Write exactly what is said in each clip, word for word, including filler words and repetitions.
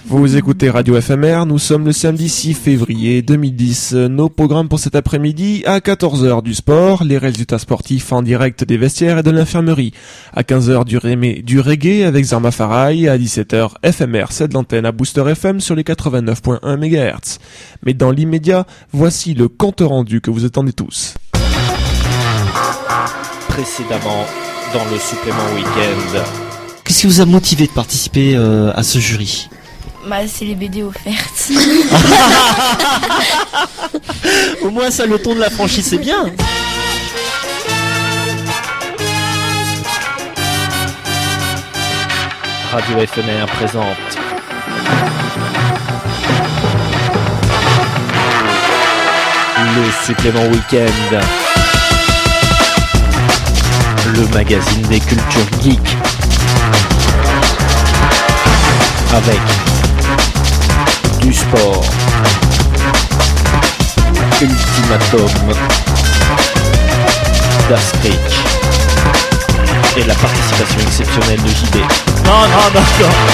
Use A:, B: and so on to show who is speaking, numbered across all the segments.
A: Vous écoutez Radio F M R, nous sommes le samedi six février deux mille dix. Nos programmes pour cet après-midi, à quatorze heures du sport, les résultats sportifs en direct des vestiaires et de l'infirmerie. À quinze heures du, rémé, du reggae avec Zarma Farai, à dix-sept heures F M R, c'est de l'antenne à Booster F M sur les quatre-vingt-neuf virgule un mégahertz. Mais dans l'immédiat, voici le compte rendu que vous attendez tous.
B: Précédemment, dans le supplément week-end.
C: Qu'est-ce qui vous a motivé de participer euh, à ce jury ?
D: Bah, c'est les B D offertes.
C: Au moins ça, le ton de la franchise, c'est bien.
B: Radio F M R présente le supplément week-end, le magazine des cultures geeks, avec du sport, Ultimatum, d'Askrik et la participation exceptionnelle de J B.
C: Non, non, non,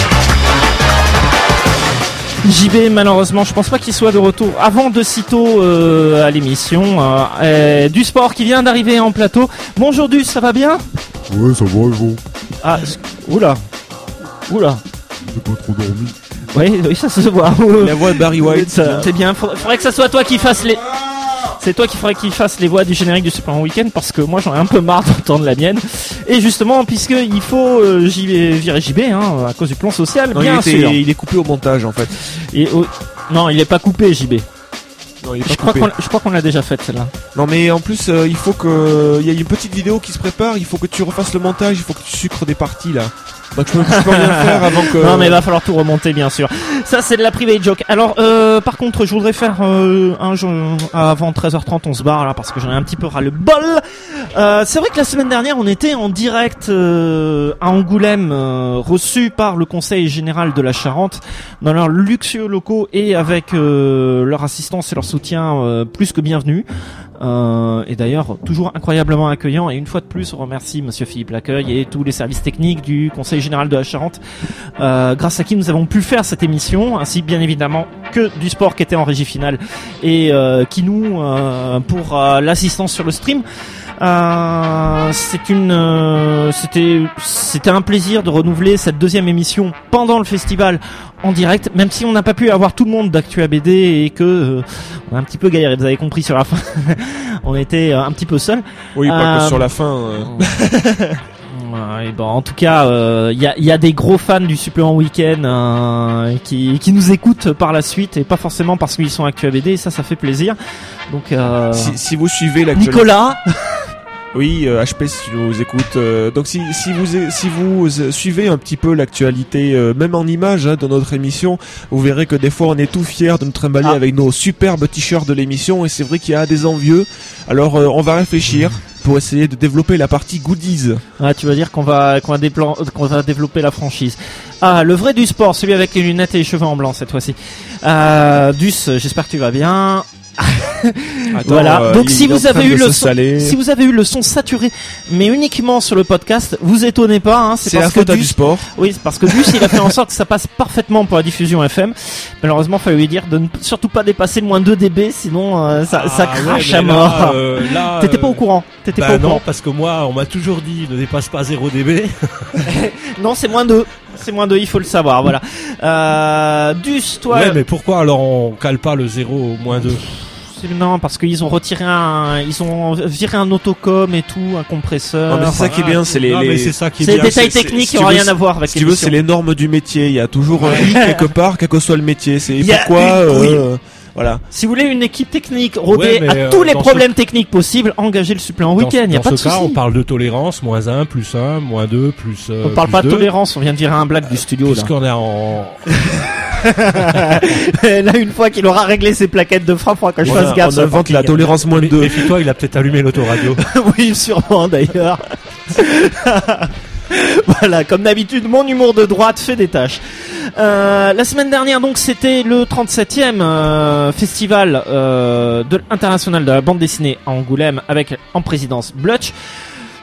C: non. J B, malheureusement, je pense pas qu'il soit de retour avant de sitôt euh, à l'émission. Euh, euh, du sport qui vient d'arriver en plateau. Bonjour Dus, ça va bien ?
E: Ouais, ça va, et vous ?
C: Ah, oula, oula.
E: J'ai pas trop dormi.
C: Oui, oui, ça se voit.
A: La voix de Barry White.
C: Ça, c'est bien. Faudrait, faudrait que ça soit toi qui fasses les. C'est toi qui ferait qu'il fasse les voix du générique du Super Week-end parce que moi j'en ai un peu marre d'entendre la mienne. Et justement, puisque il faut euh, J B, virer J B hein, à cause du plan social,
A: non,
C: bien
A: il était,
C: sûr.
A: Il est coupé au montage en fait.
C: Et oh, non, il est pas coupé J B.
A: Non, il est pas
C: je, crois
A: coupé.
C: qu'on, je crois qu'on l'a déjà faite celle-là.
A: Non mais en plus euh, il faut que il y a une petite vidéo qui se prépare. Il faut que tu refasses le montage. Il faut que tu sucres des parties là. Donc je peux, je peux rien faire avant que...
C: Non mais il va falloir tout remonter bien sûr. Ça c'est de la private joke. Alors euh, par contre je voudrais faire euh, un jour avant treize heures trente on se barre là parce que j'en ai un petit peu ras le bol. Euh, c'est vrai que la semaine dernière on était en direct euh, à Angoulême euh, reçu par le Conseil Général de la Charente dans leurs luxueux locaux et avec euh, leur assistance et leur soutien euh, plus que bienvenue. Euh, et d'ailleurs toujours incroyablement accueillant et une fois de plus on remercie Monsieur Philippe Laccueil et tous les services techniques du Conseil Général de la Charente euh, grâce à qui nous avons pu faire cette émission ainsi bien évidemment que du sport qui était en régie finale et euh, qui nous euh, pour euh, l'assistance sur le stream. Euh, c'est une, euh, c'était, c'était un plaisir de renouveler cette deuxième émission pendant le festival en direct, même si on n'a pas pu avoir tout le monde d'Actu A B D et que euh, on a un petit peu galéré. Vous avez compris sur la fin, on était euh, un petit peu seuls.
A: Oui, pas
C: euh,
A: que sur la fin. Euh...
C: Ouais, bon, en tout cas, il euh, y, a, y a des gros fans du supplément week-end euh, qui, qui nous écoutent par la suite et pas forcément parce qu'ils sont Actu A B D. Et ça, ça fait plaisir. Donc, euh,
A: si, si vous suivez l'actualité,
C: Nicolas.
A: Oui, euh, H P si tu nous écoutes. Euh, donc si si vous si vous suivez un petit peu l'actualité, euh, même en images hein, de notre émission, vous verrez que des fois on est tout fiers de nous trimballer ah. avec nos superbes t-shirts de l'émission et c'est vrai qu'il y a des envieux. Alors euh, on va réfléchir pour essayer de développer la partie goodies.
C: Ah, tu vas dire qu'on va qu'on va, déplan- qu'on va développer la franchise. Ah, le vrai du sport, celui avec les lunettes et les cheveux en blanc cette fois-ci. Euh, Dus, j'espère que tu vas bien.
A: Attends,
C: voilà.
A: euh,
C: Donc si vous avez eu le son,
A: saler.
C: si vous avez eu le son saturé, mais uniquement sur le podcast, vous étonnez pas. Hein,
A: c'est
C: c'est
A: la
C: parce
A: faute
C: que
A: à
C: Dus,
A: du sport.
C: Oui, c'est parce que Dus il a fait en sorte que ça passe parfaitement pour la diffusion F M. Malheureusement, il fallait lui dire de ne surtout pas dépasser le moins deux décibels, sinon euh, ça,
F: ah,
C: ça crache
F: ouais,
C: à mort.
F: Là, euh, là,
C: T'étais pas au courant. T'étais
F: bah
C: pas au
F: non,
C: courant.
F: parce que moi, on m'a toujours dit ne dépasse pas zéro décibel.
C: Non, c'est moins deux. C'est moins deux, il faut le savoir. Voilà. Euh, Dus, toi.
F: Ouais, mais pourquoi alors on cale pas le zéro au moins deux?
C: Non, parce qu'ils ont retiré un, ils ont viré un autocom et tout, un compresseur.
A: Non, mais c'est ça qui est bien, c'est les,
F: non,
A: les...
F: mais c'est ça qui est
C: c'est
F: bien.
C: les détails
A: c'est,
C: techniques
A: c'est,
C: qui n'ont
A: si
C: rien
A: veux,
C: à voir avec
A: Si tu veux, c'est les normes du métier. Il y a toujours un i quelque part, quel que soit le métier. C'est
C: Il y a
A: pourquoi,
C: une-
A: euh,
C: oui.
A: euh, voilà.
C: Si vous voulez une équipe technique rodée
F: Ouais, mais,
C: à
F: euh,
C: tous les
F: dans
C: problèmes techniques possibles, engagez le supplément
F: Dans,
C: week-end. Il y a
F: dans
C: pas de
F: ce cas,
C: souci.
F: on parle de tolérance, moins un, plus un, moins deux, plus euh,
C: On parle
F: plus
C: pas de
F: deux,
C: tolérance, on vient de virer un blague du studio là.
F: puisqu'on est en...
C: Là, une fois qu'il aura réglé ses plaquettes de frappe, faudra que je
A: Voilà,
C: fasse gaffe.
A: on invente la tolérance moins de deux.
F: Méfie-toi, il a peut-être allumé l'autoradio.
C: Oui, sûrement d'ailleurs. Voilà, comme d'habitude, mon humour de droite fait des tâches. Euh, la semaine dernière, donc, c'était le trente-septième euh, festival euh, de, international de la bande dessinée à Angoulême avec en présidence Blutch.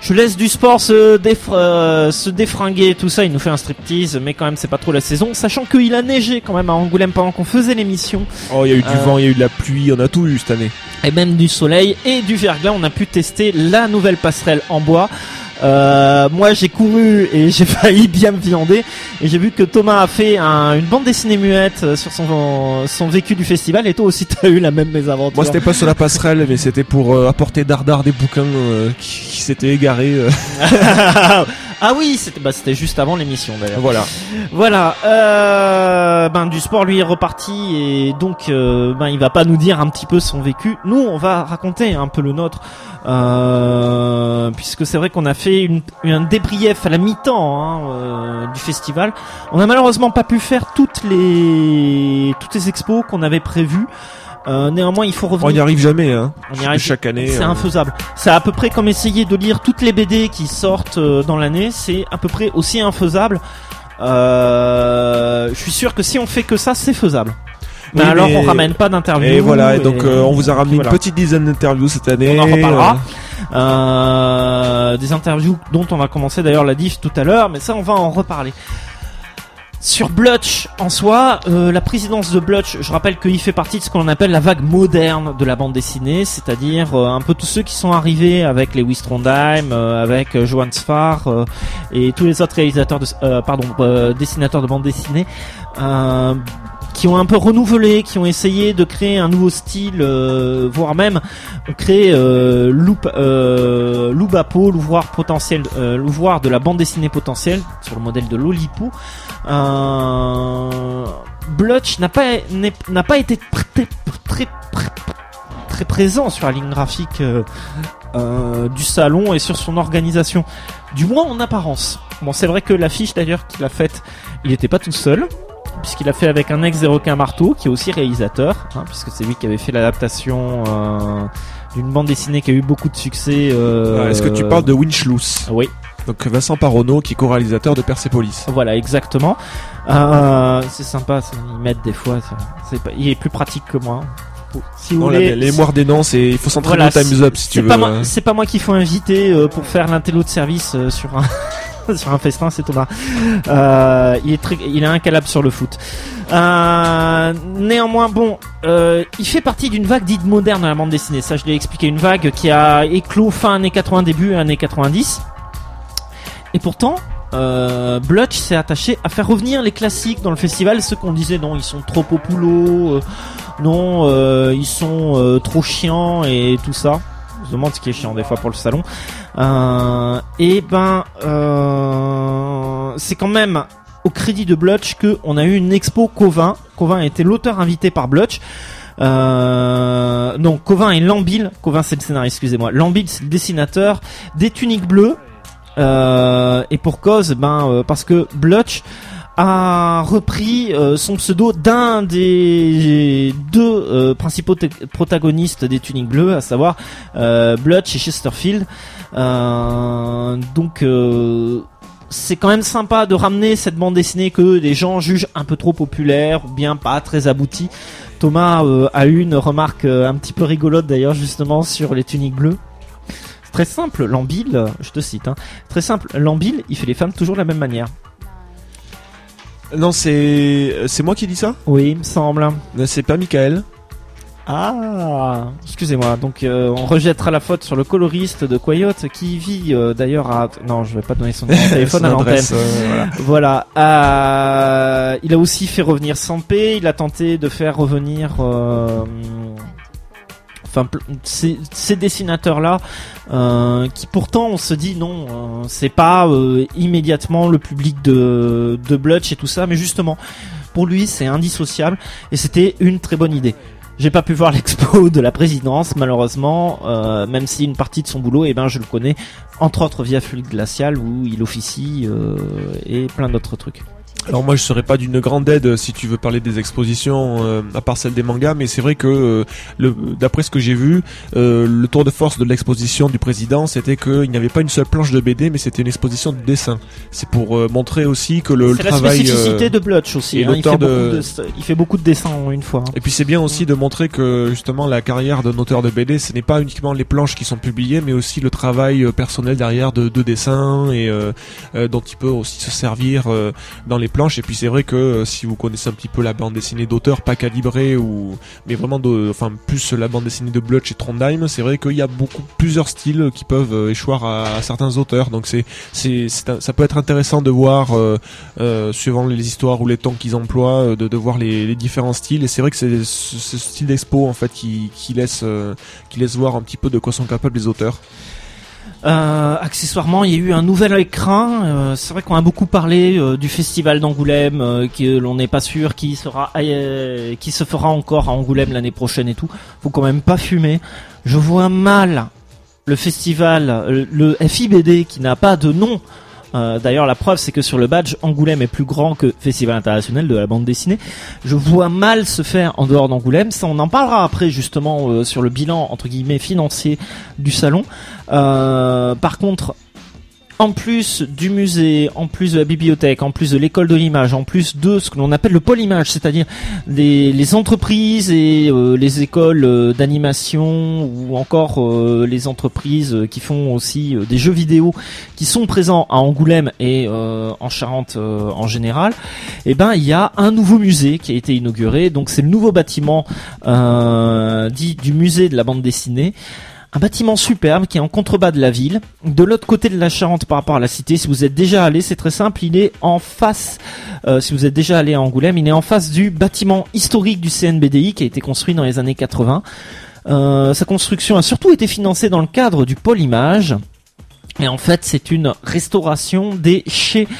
C: Je laisse du sport se, défra- euh, se défringuer, tout ça. Il nous fait un striptease, mais quand même, c'est pas trop la saison. Sachant qu'il a neigé quand même à Angoulême pendant qu'on faisait l'émission.
A: Oh, il y a eu du
C: Euh,
A: vent, il y a eu de la pluie, on a tout eu cette année.
C: Et même du soleil et du verglas. On a pu tester la nouvelle passerelle en bois. Euh, moi j'ai couru et j'ai failli bien me viander, et j'ai vu que Thomas a fait un, une bande dessinée muette sur son, son vécu du festival, et toi aussi t'as eu la même mésaventure.
A: Moi c'était pas sur la passerelle, mais c'était pour euh, apporter dardard des bouquins euh, qui, qui s'étaient égarés. euh.
C: Ah oui, c'était bah c'était juste avant l'émission d'ailleurs.
A: Voilà.
C: Voilà, euh, ben du sport lui est reparti, et donc euh, ben il va pas nous dire un petit peu son vécu. Nous on va raconter un peu le nôtre, euh, puisque c'est vrai qu'on a fait une, un débrief à la mi-temps hein, euh, du festival. On a malheureusement pas pu faire toutes les toutes les expos qu'on avait prévues. Euh, néanmoins, il faut revenir.
A: On n'y arrive jamais, hein.
C: On y arrive.
A: Chaque année.
C: C'est
A: euh,
C: infaisable. C'est à peu près comme essayer de lire toutes les B D qui sortent euh, dans l'année. C'est à peu près aussi infaisable. Euh, je suis sûr que si on fait que ça, c'est faisable. Mais
A: Oui,
C: alors,
A: mais-
C: on ramène pas d'interviews.
A: Et voilà, et donc euh, on vous a ramené
C: voilà.
A: une petite dizaine d'interviews cette année.
C: On en reparlera.
A: Euh,
C: Euh, des interviews dont on va commencer d'ailleurs la diff tout à l'heure, mais ça on va en reparler. Sur Blutch en soi, euh, la présidence de Blutch, je rappelle qu'il fait partie de ce qu'on appelle la vague moderne de la bande dessinée, c'est-à-dire euh, un peu tous ceux qui sont arrivés avec les Trondheim, euh, avec euh, Johan Sfar euh, et tous les autres réalisateurs de, euh, pardon, euh, dessinateurs de bande dessinée, euh, qui ont un peu renouvelé, qui ont essayé de créer un nouveau style, euh, voire même ont créé euh, Loup, euh, Loubapo, l'ouvroir potentiel, euh, l'ouvroir de la bande dessinée potentielle sur le modèle de Lolipo. Euh, Blutch n'a pas n'est- n'a pas été très très très, très présent sur la ligne graphique euh, euh, du salon et sur son organisation, du moins en apparence. Bon, c'est vrai que l'affiche d'ailleurs qu'il a faite, il n'était pas tout seul, puisqu'il a fait avec un ex zéro un Marteau qui est aussi réalisateur, hein, puisque c'est lui qui avait fait l'adaptation euh, d'une bande dessinée qui a eu beaucoup de succès. Euh,
A: Est-ce que tu parles de Winchloose?
C: Oui.
A: Donc Vincent Paronneau qui est co-réalisateur de Persepolis.
C: Voilà, exactement. Euh, c'est sympa, ça, ils mettent des fois. ça- C'est pas, il est plus pratique que moi. Si vous
A: Non,
C: voulez,
A: la- les mémoires des noms, c'est il faut s'entraîner
C: Voilà,
A: au Time's Up si
C: c'est
A: tu veux.
C: pas moi,
A: hein.
C: c'est pas moi qu'il faut inviter euh, pour faire l'intello de service euh, sur un sur un festin, c'est Thomas. Euh, il est très, il est incalable sur le foot. Euh, néanmoins, bon, euh, il fait partie d'une vague dite moderne dans la bande dessinée. Ça, je l'ai expliqué, une vague qui a éclos fin années quatre-vingts, début années quatre-vingt-dix. Et pourtant, euh, Blutch s'est attaché à faire revenir les classiques dans le festival, ceux qu'on disait non, ils sont trop populos, euh, non, euh, ils sont euh, trop chiants et tout ça. Je me demande ce qui est chiant des fois pour le salon. Euh, et ben, euh, c'est quand même au crédit de Blutch que on a eu une expo Covin. Covin était l'auteur invité par Blutch. Euh, non, Covin et Lambil. Covin c'est le scénariste, excusez-moi. Lambil c'est le dessinateur des Tuniques Bleues. Euh, et pour cause, ben euh, parce que Blutch a repris euh, son pseudo d'un des deux euh, principaux te- protagonistes des Tuniques Bleues, à savoir euh, Blutch et Chesterfield. Euh, donc euh, c'est quand même sympa de ramener cette bande dessinée que les gens jugent un peu trop populaire ou bien pas très aboutie. Thomas euh, a eu une remarque euh, un petit peu rigolote d'ailleurs justement sur les Tuniques Bleues. C'est très simple, Lambil, je te cite, hein, très simple, Lambil, il fait les femmes toujours de la même manière.
A: Non, c'est c'est moi qui dis ça.
C: Oui, il me semble.
A: Euh, C'est pas Michael.
C: Ah, excusez-moi. Donc euh, on rejettera la faute sur le coloriste de Coyote qui vit euh, d'ailleurs à... Non, je vais pas donner son numéro de téléphone
A: Son
C: à l'antenne.
A: adresse, euh, voilà.
C: Voilà. Euh, il a aussi fait revenir Sampé. Il a tenté de faire revenir... Euh, Enfin, pl- ces, ces dessinateurs-là, euh, qui pourtant on se dit non, euh, c'est pas euh, immédiatement le public de, de Blutch et tout ça, mais justement, pour lui c'est indissociable et c'était une très bonne idée. J'ai pas pu voir l'expo de la présidence malheureusement, euh, même si une partie de son boulot, eh ben je le connais, entre autres via Fluide Glacial où il officie euh, et plein d'autres trucs.
A: Alors moi je serais pas d'une grande aide si tu veux parler des expositions euh, à part celle des mangas, mais c'est vrai que euh, le, d'après ce que j'ai vu, euh, le tour de force de l'exposition du président, c'était qu'il n'y avait pas une seule planche de B D, mais c'était une exposition de dessin. C'est pour euh, montrer aussi que le, le
C: c'est
A: travail...
C: la spécificité
A: euh,
C: de Blutch aussi,
A: et
C: hein, il, fait
A: l'auteur
C: beaucoup
A: de-
C: de... il fait beaucoup de dessins en une fois.
A: Et puis c'est bien aussi de montrer que justement la carrière d'un auteur de B D, ce n'est pas uniquement les planches qui sont publiées, mais aussi le travail euh, personnel derrière de, de dessin et euh, euh, dont il peut aussi se servir euh, dans les planches. Et puis c'est vrai que euh, si vous connaissez un petit peu la bande dessinée d'auteur, pas calibrée ou mais vraiment de, enfin plus la bande dessinée de Blutch et Trondheim, c'est vrai qu'il y a beaucoup plusieurs styles qui peuvent euh, échoir à, à certains auteurs. Donc c'est c'est, c'est un- ça peut être intéressant de voir euh, euh, suivant les histoires ou les tons qu'ils emploient, euh, de, de voir les, les différents styles. Et c'est vrai que c'est ce, ce style d'expo en fait qui, qui laisse euh, qui laisse voir un petit peu de quoi sont capables les auteurs.
C: Euh, accessoirement, il y a eu un nouvel écrin. Euh, c'est vrai qu'on a beaucoup parlé euh, du festival d'Angoulême, euh, que l'on n'est pas sûr qui sera, euh, qui se fera encore à Angoulême l'année prochaine et tout. Faut quand même pas fumer. Je vois mal le festival, euh, le F I B D qui n'a pas de nom. Euh, d'ailleurs, la preuve, c'est que sur le badge, Angoulême est plus grand que Festival international de la bande dessinée. Je vois mal se faire en dehors d'Angoulême. Ça, on en parlera après, justement, euh, sur le bilan, entre guillemets, financier du salon. Euh, par contre, en plus du musée, en plus de la bibliothèque, en plus de l'école de l'image, en plus de ce que l'on appelle le pôle image, c'est-à-dire les, les entreprises et euh, les écoles euh, d'animation ou encore euh, les entreprises euh, qui font aussi euh, des jeux vidéo qui sont présents à Angoulême et euh, en Charente euh, en général, et ben il y a un nouveau musée qui a été inauguré. Donc c'est le nouveau bâtiment euh, dit du musée de la bande dessinée. Un bâtiment superbe qui est en contrebas de la ville, de l'autre côté de la Charente par rapport à la cité. Si vous êtes déjà allé, c'est très simple, il est en face, euh, si vous êtes déjà allé à Angoulême, il est en face du bâtiment historique du C N B D I qui a été construit dans les années quatre-vingts. Euh, sa construction a surtout été financée dans le cadre du pôle image. Et en fait, c'est une restauration des chais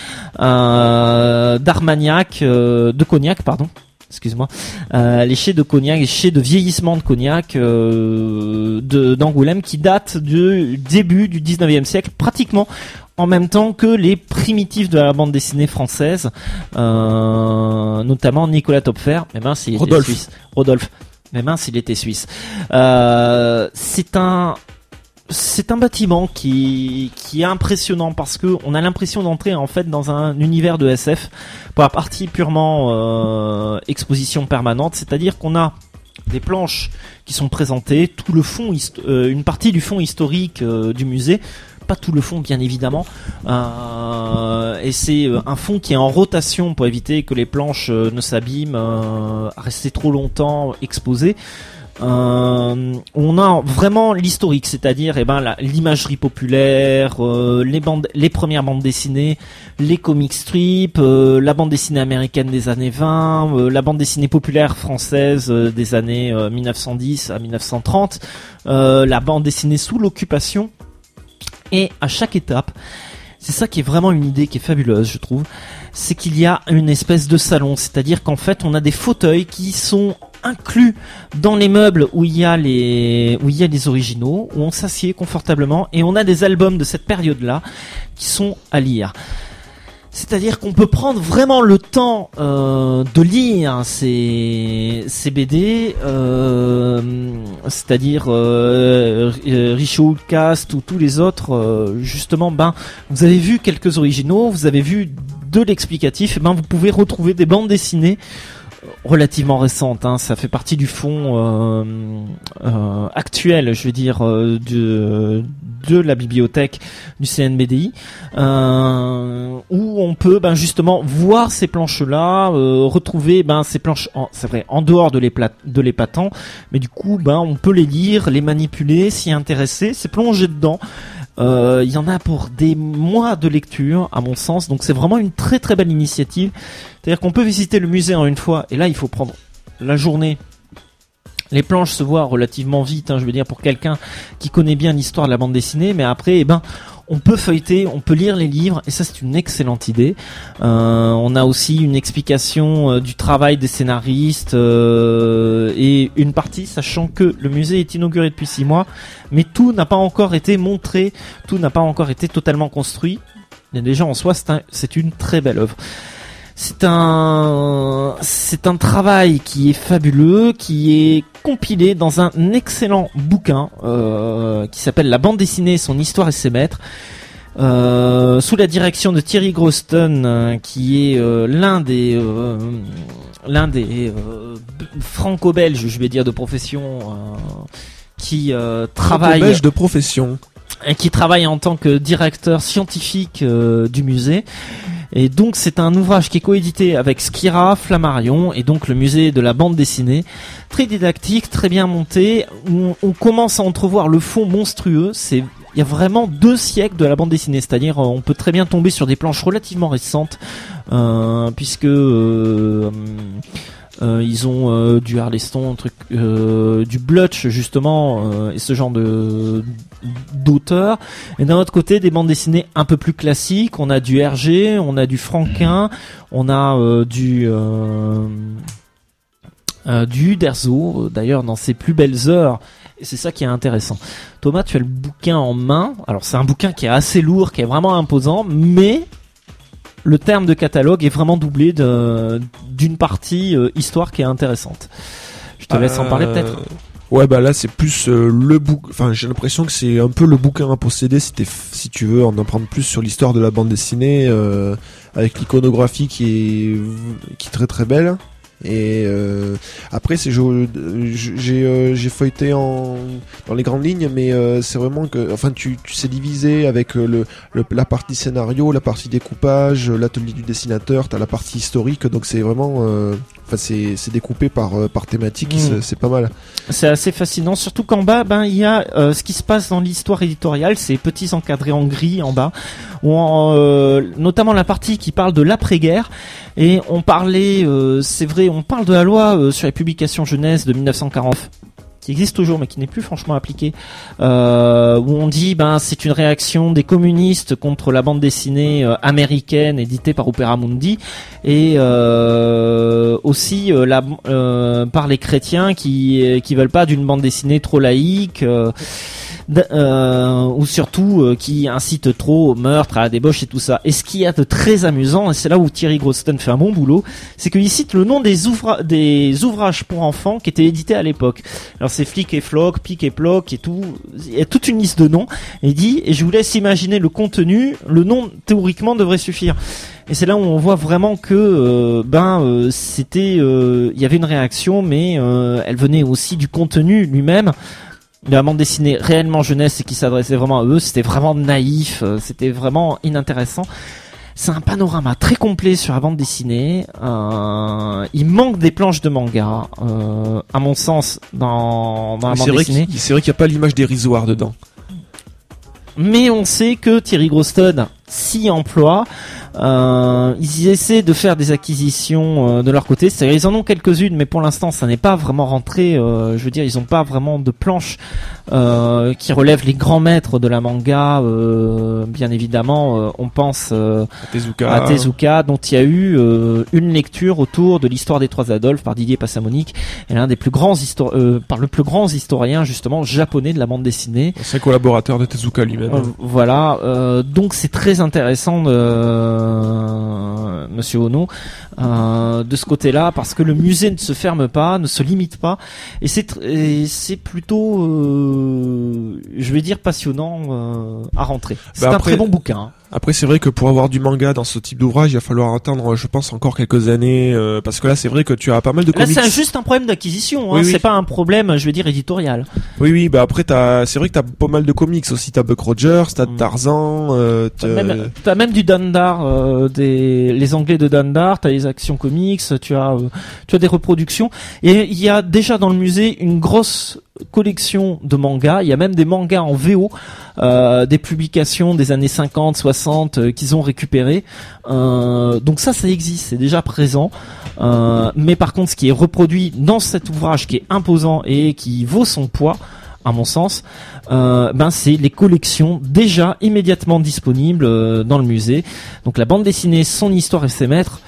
C: euh, d'Armagnac, euh, de Cognac, pardon. Excuse-moi, euh, les chais de Cognac, les chais de vieillissement de Cognac euh, de, d'Angoulême qui datent du début du dix-neuvième siècle, pratiquement en même temps que les primitifs de la bande dessinée française, euh, notamment Nicolas Topfer, mais mince, il était
A: Rodolphe.
C: suisse. Rodolphe, mais mince, il était suisse. Euh, c'est un... C'est un bâtiment qui qui est impressionnant parce que on a l'impression d'entrer en fait dans un univers de S F pour la partie purement euh, exposition permanente, c'est-à-dire qu'on a des planches qui sont présentées, tout le fond, hist- euh, une partie du fond historique euh, du musée, pas tout le fond bien évidemment, euh, et c'est euh, un fond qui est en rotation pour éviter que les planches euh, ne s'abîment, euh, à rester trop longtemps exposées. Euh, on a vraiment l'historique, c'est-à-dire eh ben la, l'imagerie populaire, euh, les bandes, les premières bandes dessinées, les comic strips, euh, la bande dessinée américaine des années vingt, euh, la bande dessinée populaire française euh, des années euh, mille neuf cent dix à mille neuf cent trente, euh, la bande dessinée sous l'occupation. Et à chaque étape, c'est ça qui est vraiment une idée qui est fabuleuse, je trouve, c'est qu'il y a une espèce de salon, c'est-à-dire qu'en fait on a des fauteuils qui sont inclus dans les meubles où il y a les où il y a les originaux, où on s'assied confortablement, et on a des albums de cette période-là qui sont à lire. C'est-à-dire qu'on peut prendre vraiment le temps euh, de lire ces, ces B D, euh, c'est-à-dire euh, Richaud Cast ou tous les autres. Euh, justement, ben vous avez vu quelques originaux, vous avez vu de l'explicatif, et ben vous pouvez retrouver des bandes dessinées relativement récente, hein, ça fait partie du fond euh, euh, actuel, je veux dire, euh, de, de la bibliothèque du C N B D I, euh, où on peut ben, justement voir ces planches-là, euh, retrouver ben, ces planches, en, c'est vrai, en dehors de, l'épla- de l'épatant, mais du coup, ben, on peut les lire, les manipuler, s'y intéresser, s'y plonger dedans. Il euh, y en a pour des mois de lecture, à mon sens, donc c'est vraiment une très très belle initiative. C'est-à-dire qu'on peut visiter le musée en une fois, et là il faut prendre la journée. Les planches se voient relativement vite, hein, je veux dire, pour quelqu'un qui connaît bien l'histoire de la bande dessinée, mais après, eh ben, on peut feuilleter, on peut lire les livres, et ça c'est une excellente idée. Euh, on a aussi une explication euh, du travail des scénaristes, euh, et une partie, sachant que le musée est inauguré depuis six mois, mais tout n'a pas encore été montré, tout n'a pas encore été totalement construit. Et déjà en soi, c'est, un, c'est une très belle œuvre. C'est un, c'est un travail qui est fabuleux, qui est compilé dans un excellent bouquin euh, qui s'appelle La bande dessinée, son histoire et ses maîtres, euh, sous la direction de Thierry Groston, euh, qui est euh, l'un des euh, l'un des euh, franco-belges, je vais dire, de profession, euh, qui euh, travaille
A: Belge de profession
C: et qui travaille en tant que directeur scientifique euh, du musée. Et donc c'est un ouvrage qui est coédité avec Skira, Flammarion et donc le musée de la bande dessinée, très didactique, très bien monté, où on commence à entrevoir le fond monstrueux. C'est, il y a vraiment deux siècles de la bande dessinée, c'est-à-dire on peut très bien tomber sur des planches relativement récentes, euh, puisque euh, Euh, ils ont euh, du Harleston, un truc, euh, du Blutch justement, euh, et ce genre de d'auteurs. Et d'un autre côté, des bandes dessinées un peu plus classiques. On a du Hergé, on a du Franquin, on a euh, du euh, euh, du Uderzo. D'ailleurs, dans ses plus belles heures. Et c'est ça qui est intéressant. Thomas, tu as le bouquin en main. Alors, c'est un bouquin qui est assez lourd, qui est vraiment imposant, mais le terme de catalogue est vraiment doublé de, d'une partie euh, histoire qui est intéressante. Je te laisse
A: euh,
C: en parler peut-être.
A: Ouais, bah là c'est plus euh, le bouquin. Enfin, j'ai l'impression que c'est un peu le bouquin à posséder si, t'es f- si tu veux en apprendre plus sur l'histoire de la bande dessinée, euh, avec l'iconographie qui est qui est très très belle. Et euh, après c'est je, j'ai euh, j'ai feuilleté en dans les grandes lignes, mais euh, c'est vraiment que enfin tu tu sais diviser avec euh, le, le la partie scénario, la partie découpage, l'atelier du dessinateur, t'as la partie historique, donc c'est vraiment euh, enfin c'est c'est découpé par euh, par thématique, mmh. c'est, c'est pas mal.
C: C'est assez fascinant, surtout qu'en bas ben il y a euh, ce qui se passe dans l'histoire éditoriale, ces petits encadrés en gris en bas, où en, euh, notamment la partie qui parle de l'après-guerre. Et on parlait, euh, c'est vrai, on parle de la loi euh, sur les publications jeunesse de dix-neuf cent quarante, qui existe toujours mais qui n'est plus franchement appliquée, euh, où on dit ben c'est une réaction des communistes contre la bande dessinée euh, américaine éditée par Opera Mundi, et euh, aussi euh, la, euh, par les chrétiens qui qui veulent pas d'une bande dessinée trop laïque. Euh, Euh, ou surtout euh, qui incite trop au meurtre, à la débauche et tout ça. Et ce qu'il y a de très amusant, et c'est là où Thierry Groston fait un bon boulot, c'est qu'il cite le nom des, ouvra- des ouvrages pour enfants qui étaient édités à l'époque. Alors c'est Flic et Floc, Pic et Ploc et tout, il y a toute une liste de noms, et il dit, et je vous laisse imaginer le contenu, le nom théoriquement devrait suffire. Et c'est là où on voit vraiment que euh, ben euh, c'était, il euh, y avait une réaction, mais euh, elle venait aussi du contenu lui-même. La bande dessinée réellement jeunesse et qui s'adressait vraiment à eux, c'était vraiment naïf, c'était vraiment inintéressant. C'est un panorama très complet sur la bande dessinée. Euh, il manque des planches de manga, euh, à mon sens, dans, dans la
A: Mais
C: bande
A: c'est vrai
C: dessinée.
A: qu'il, c'est vrai qu'il n'y a pas l'image dérisoire dedans.
C: Mais on sait que Thierry Groston s'y emploie. Euh, ils essaient de faire des acquisitions euh, de leur côté, c'est-à-dire ils en ont quelques-unes, mais pour l'instant ça n'est pas vraiment rentré. Euh, je veux dire, ils n'ont pas vraiment de planches euh, qui relèvent les grands maîtres de la manga. Euh, bien évidemment, euh, on pense euh,
A: à Tezuka,
C: à Tezuka, dont il y a eu euh, une lecture autour de l'histoire des Trois Adolphes par Didier Passamonique, et l'un des plus grands histor- euh, par le plus grand historien justement japonais de la bande dessinée.
A: C'est un collaborateur de Tezuka lui-même.
C: Euh, voilà, euh, donc c'est très intéressant de euh, Monsieur Ono euh, de ce côté-là, parce que le musée ne se ferme pas, ne se limite pas, et c'est tr- et c'est plutôt, euh, je vais dire, passionnant euh, à rentrer. C'est
A: Bah
C: un
A: après-
C: très bon bouquin.
A: Après, c'est vrai que pour avoir du manga dans ce type d'ouvrage, il va falloir attendre, je pense, encore quelques années, euh, parce que là, c'est vrai que tu as pas mal de
C: Là,
A: comics.
C: c'est juste un problème d'acquisition, hein,
A: Oui, oui.
C: c'est pas un problème, je vais dire, éditorial.
A: Oui, oui, bah après, t'as, c'est vrai que t'as pas mal de comics aussi. T'as Buck Rogers, t'as
C: Mm.
A: Tarzan, euh, t'as...
C: T'as même, t'as même du Dandar, euh, des, les Anglais de Dandar, t'as les Actions Comics, tu as, euh, tu as des reproductions, et il y a déjà dans le musée une grosse collection de mangas. Il y a même des mangas en V O, euh, des publications des années cinquante, soixante euh, qu'ils ont récupérées. Euh, donc ça, ça existe, c'est déjà présent. Euh, mais par contre, ce qui est reproduit dans cet ouvrage qui est imposant et qui vaut son poids, à mon sens, euh, ben c'est les collections déjà immédiatement disponibles euh, dans le musée. Donc la bande dessinée, son histoire et ses maîtres,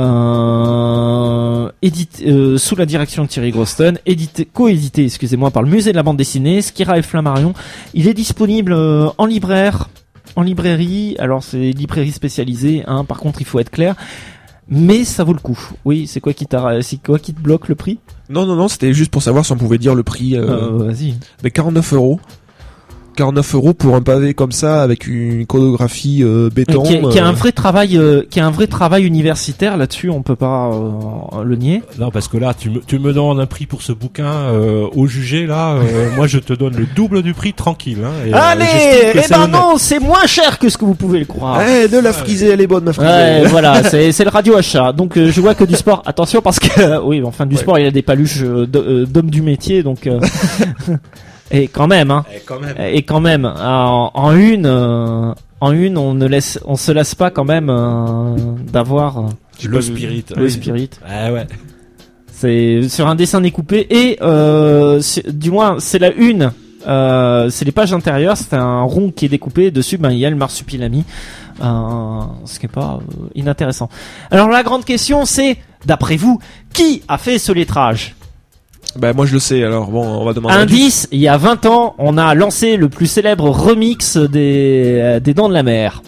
C: euh, édité, euh, sous la direction de Thierry Groston, édité, coédité, excusez-moi, par le musée de la bande dessinée, Skira et Flammarion. Il est disponible euh, en libraire, en librairie. Alors c'est librairie spécialisée, hein, par contre il faut être clair. mais ça vaut le coup. Oui, c'est quoi qui t'a, c'est quoi qui te bloque le prix?
A: Non, non, non, c'était juste pour savoir si on pouvait dire le prix. Euh,
C: euh, Vas-y.
A: Mais quarante-neuf euros. quarante-neuf euros pour un pavé comme ça avec une iconographie euh, béton.
C: Qui,
A: euh...
C: qui a un vrai travail, euh, qui a un vrai travail universitaire là-dessus. On peut pas euh, le nier.
F: Non, parce que là, tu me, tu me demandes un prix pour ce bouquin euh, au jugé, là, euh, moi je te donne le double du prix tranquille. Hein, et,
C: Allez,
F: euh, j'estime que
C: eh
F: c'est
C: ben
F: honnête.
C: non, c'est moins cher que ce que vous pouvez le croire.
A: Eh, de la frisée, elle est bonne, ma frisée.
C: Ouais, voilà, c'est c'est le radio achat. Donc euh, je vois que du sport. Attention parce que oui, enfin du
A: Ouais.
C: sport, il y a des paluches euh, d- euh, d'hommes du métier, donc. Euh... Et quand même, hein.
F: Eh, quand même.
C: Et quand même, en, en une, euh, en une, on ne laisse, on se lasse pas quand même euh, d'avoir euh,
F: Le spirit.
C: le spirit.
F: Ah ouais.
C: C'est sur un dessin découpé et euh, c'est- du moins c'est la une. Euh, c'est les pages intérieures, c'est un rond qui est découpé. Dessus, ben il y a le marsupilami, euh, ce qui est pas euh, inintéressant. Alors la grande question, c'est, d'après vous, qui a fait ce lettrage?
A: Bah, moi je le sais, alors bon, on va demander à Duc.
C: Indice, il y a vingt ans, on a lancé le plus célèbre remix des, euh, des Dents de la Mer.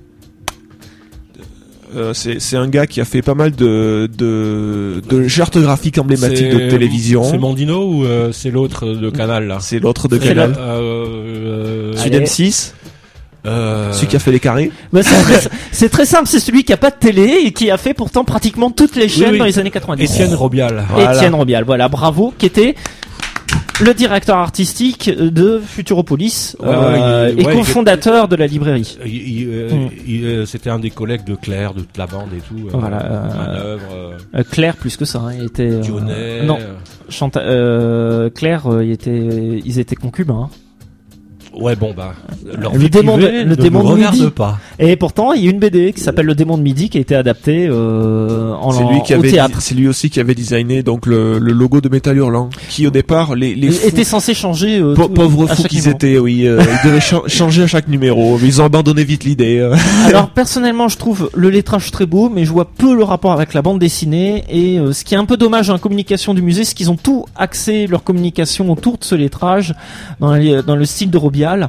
A: Euh, c'est, c'est un gars qui a fait pas mal de, de, de chartes graphiques emblématiques
F: C'est-
A: de télévision.
F: C'est Mondino ou euh, c'est l'autre de Canal, là?
A: C'est l'autre de
C: C'est
A: Canal.
C: la-
F: Euh, euh,
A: Sud
C: Allez.
A: M six,
F: euh,
A: celui qui a fait les carrés.
C: Bah, c'est, très, c'est très simple, c'est celui qui a pas de télé et qui a fait pourtant pratiquement toutes les chaînes
F: oui.
C: dans les années quatre-vingt-dix.
F: Étienne Robial.
A: Voilà.
C: Étienne Robial, voilà, bravo, qui était le directeur artistique de Futuropolis
F: Ouais, ouais,
C: euh,
F: il-
C: et
F: ouais, il
C: cofondateur de la librairie.
F: Il- il, euh,
C: Mm.
F: il, euh, c'était un des collègues de Claire, de toute la bande et tout. euh,
C: Voilà, euh,
F: Manœuvre, euh,
C: Euh, Claire plus que ça, hein, il était euh,
F: Dionnet.
C: non, Chanta- euh, Claire, euh, il était, ils étaient concubins. Hein.
F: Ouais, bon, bah. Leur
C: Le
F: vie
C: démon de-
F: privée
C: le
F: ne
C: démon
F: nous
C: de
F: regarde
C: midi.
F: pas.
C: Et pourtant, il y a une B D qui s'appelle Le Démon de Midi qui a été adaptée euh, en,
A: C'est lui qui
C: au
A: avait,
C: théâtre.
A: c'est lui aussi qui avait designé donc le, le logo de Métal Hurlant, qui au départ les les
C: Il
A: fous,
C: était censé changer. Euh,
A: pa-
C: tout-
A: pauvres
C: à
A: fous
C: chaque
A: qu'ils
C: numéro.
A: étaient, oui, euh, ils devaient cha- changer à chaque numéro, mais ils ont abandonné vite l'idée. euh.
C: Alors personnellement, je trouve le lettrage très beau, mais je vois peu le rapport avec la bande dessinée. Et euh, ce qui est un peu dommage dans la communication du musée, c'est qu'ils ont tout axé leur communication autour de ce lettrage dans, les- dans le style de Robial.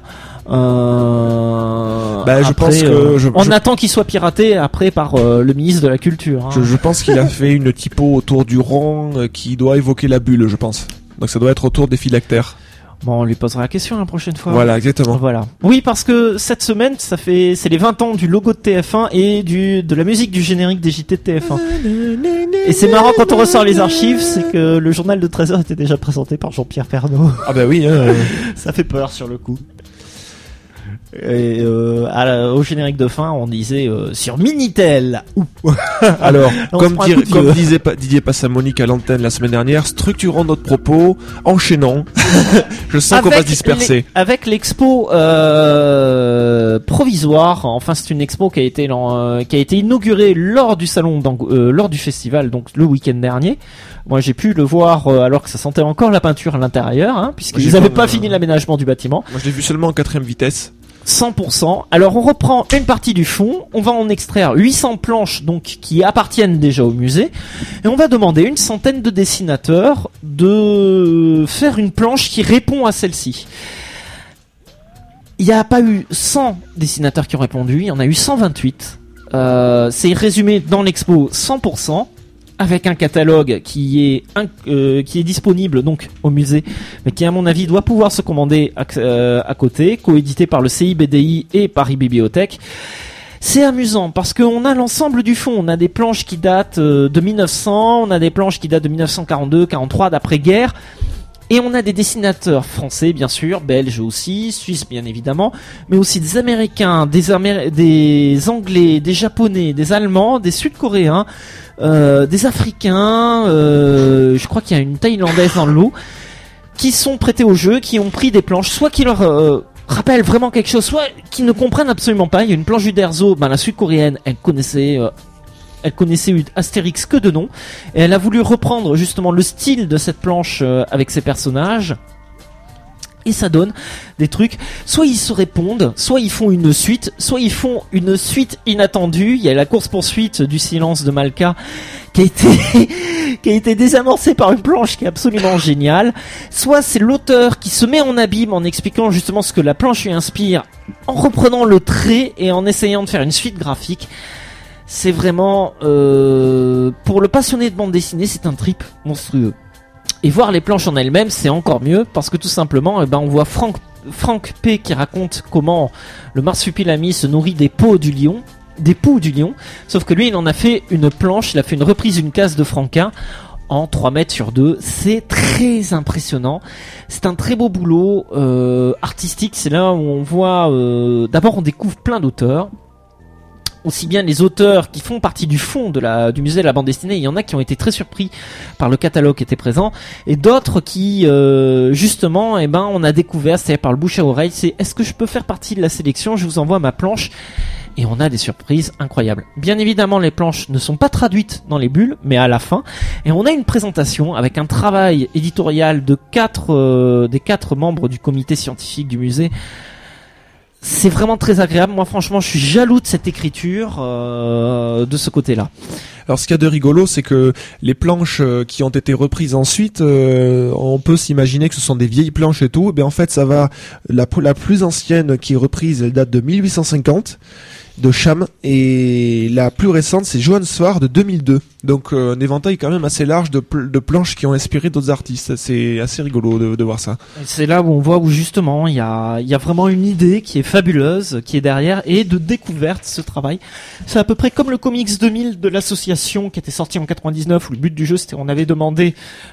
C: Euh,
A: Bah, je pense que
C: euh,
A: je-
C: on
A: je-
C: attend qu'il soit piraté après par euh, le ministre de la Culture. Hein.
A: Je, je pense qu'il a fait une typo autour du rond euh, qui doit évoquer la bulle, je pense. Donc ça doit être autour des phylactères.
C: Bon, on lui posera la question la prochaine fois.
A: Voilà, exactement.
C: Voilà. Oui, parce que cette semaine, ça fait, c'est les vingt ans du logo de T F un et du, de la musique du générique des J T de T F un. Et c'est marrant quand on ressort les archives, c'est que le journal de treize heures était déjà présenté par Jean-Pierre Pernaut.
A: Ah bah oui. Hein,
C: Ça fait peur sur le coup. Et euh, à la- au générique de fin, on disait euh, sur Minitel. Ouh.
A: Alors,
C: On se
A: comme,
C: prend un
A: dire-
C: coup de
A: comme
C: vieux.
A: disait pa- Didier Passamonique à l'antenne la semaine dernière, structurons notre propos, enchaînons. Je sens qu'on va se disperser.
C: les- avec l'expo euh, provisoire, enfin c'est une expo qui a été lan- euh, qui a été inaugurée lors du salon, d'Ang- euh, lors du festival, donc le week-end dernier. Moi j'ai pu le voir euh, alors que ça sentait encore la peinture à l'intérieur, hein, puisqu'ils
A: J'ai
C: n'avaient
A: pas-
C: pas fini l'aménagement du bâtiment.
A: Moi, je l'ai vu seulement en quatrième vitesse.
C: cent pour cent. Alors on reprend une partie du fond, on va en extraire huit cents planches donc qui appartiennent déjà au musée et on va demander à une centaine de dessinateurs de faire une planche qui répond à celle-ci. Il n'y a pas eu cent dessinateurs qui ont répondu, il y en a eu cent vingt-huit. Euh, c'est résumé dans l'expo cent pour cent. Avec un catalogue qui est un- euh, qui est disponible donc au musée, mais qui à mon avis doit pouvoir se commander à, euh, à côté, coédité par le C I B D I et Paris Bibliothèque. C'est amusant parce qu'on a l'ensemble du fond. On a des planches qui datent euh, de mille neuf cents, on a des planches qui datent de mille neuf cent quarante-deux, quarante-trois d'après-guerre. Et on a des dessinateurs français, bien sûr, belges aussi, suisses bien évidemment, mais aussi des Américains, des, Améri- des Anglais, des Japonais, des Allemands, des Sud-Coréens, euh, des Africains, euh, je crois qu'il y a une Thaïlandaise dans le lot, qui sont prêtés au jeu, qui ont pris des planches, soit qui leur euh, rappellent vraiment quelque chose, soit qui ne comprennent absolument pas. Il y a une planche d'Uderzo, ben la Sud-Coréenne, elle connaissait... Euh, Elle connaissait Astérix que de nom, et elle a voulu reprendre justement le style de cette planche euh, avec ses personnages, et ça donne des trucs, soit ils se répondent, soit ils font une suite, soit ils font une suite inattendue. Il y a la course-poursuite du silence de Malka qui a été qui a été désamorcée par une planche qui est absolument géniale, soit c'est l'auteur qui se met en abîme en expliquant justement ce que la planche lui inspire, en reprenant le trait et en essayant de faire une suite graphique. C'est vraiment, euh, pour le passionné de bande dessinée, c'est un trip monstrueux. Et voir les planches en elles-mêmes, c'est encore mieux, parce que tout simplement, eh ben, on voit Franck, Franck P qui raconte comment le marsupilami se nourrit des peaux du lion, des poux du lion, sauf que lui, il en a fait une planche, il a fait une reprise d'une case de Franquin en trois mètres sur deux. C'est très impressionnant. C'est un très beau boulot euh, artistique. C'est là où on voit, euh, d'abord on découvre plein d'auteurs, aussi bien les auteurs qui font partie du fond de la, du musée de la bande dessinée. Il y en a qui ont été très surpris par le catalogue qui était présent, et d'autres qui, euh, justement, eh ben, on a découvert, c'est par le bouche à oreille, c'est est-ce que je peux faire partie de la sélection? Je vous envoie ma planche. Et on a des surprises incroyables. Bien évidemment, les planches ne sont pas traduites dans les bulles, mais à la fin. Et on a une présentation avec un travail éditorial de quatre, euh, des quatre membres du comité scientifique du musée. C'est vraiment très agréable. Moi, franchement, je suis jaloux de cette écriture, euh, de ce côté-là.
A: Alors, ce qu'il y a de rigolo, c'est que les planches euh, qui ont été reprises ensuite, euh, on peut s'imaginer que ce sont des vieilles planches et tout. Mais en fait, ça va. La, la plus ancienne qui est reprise, elle date de mille huit cent cinquante. De Cham, et la plus récente c'est Johann Svar de deux mille deux. Donc euh, un éventail quand même assez large de, pl- de planches qui ont inspiré d'autres artistes. C'est assez rigolo de, de voir ça.
C: C'est là où on voit où justement il y a, il y a vraiment une idée qui est fabuleuse, qui est derrière, et de découverte ce travail. C'est à peu près comme le Comics deux mille de l'association qui était sorti en quatre-vingt-dix-neuf, où le but du jeu c'était on avait demandé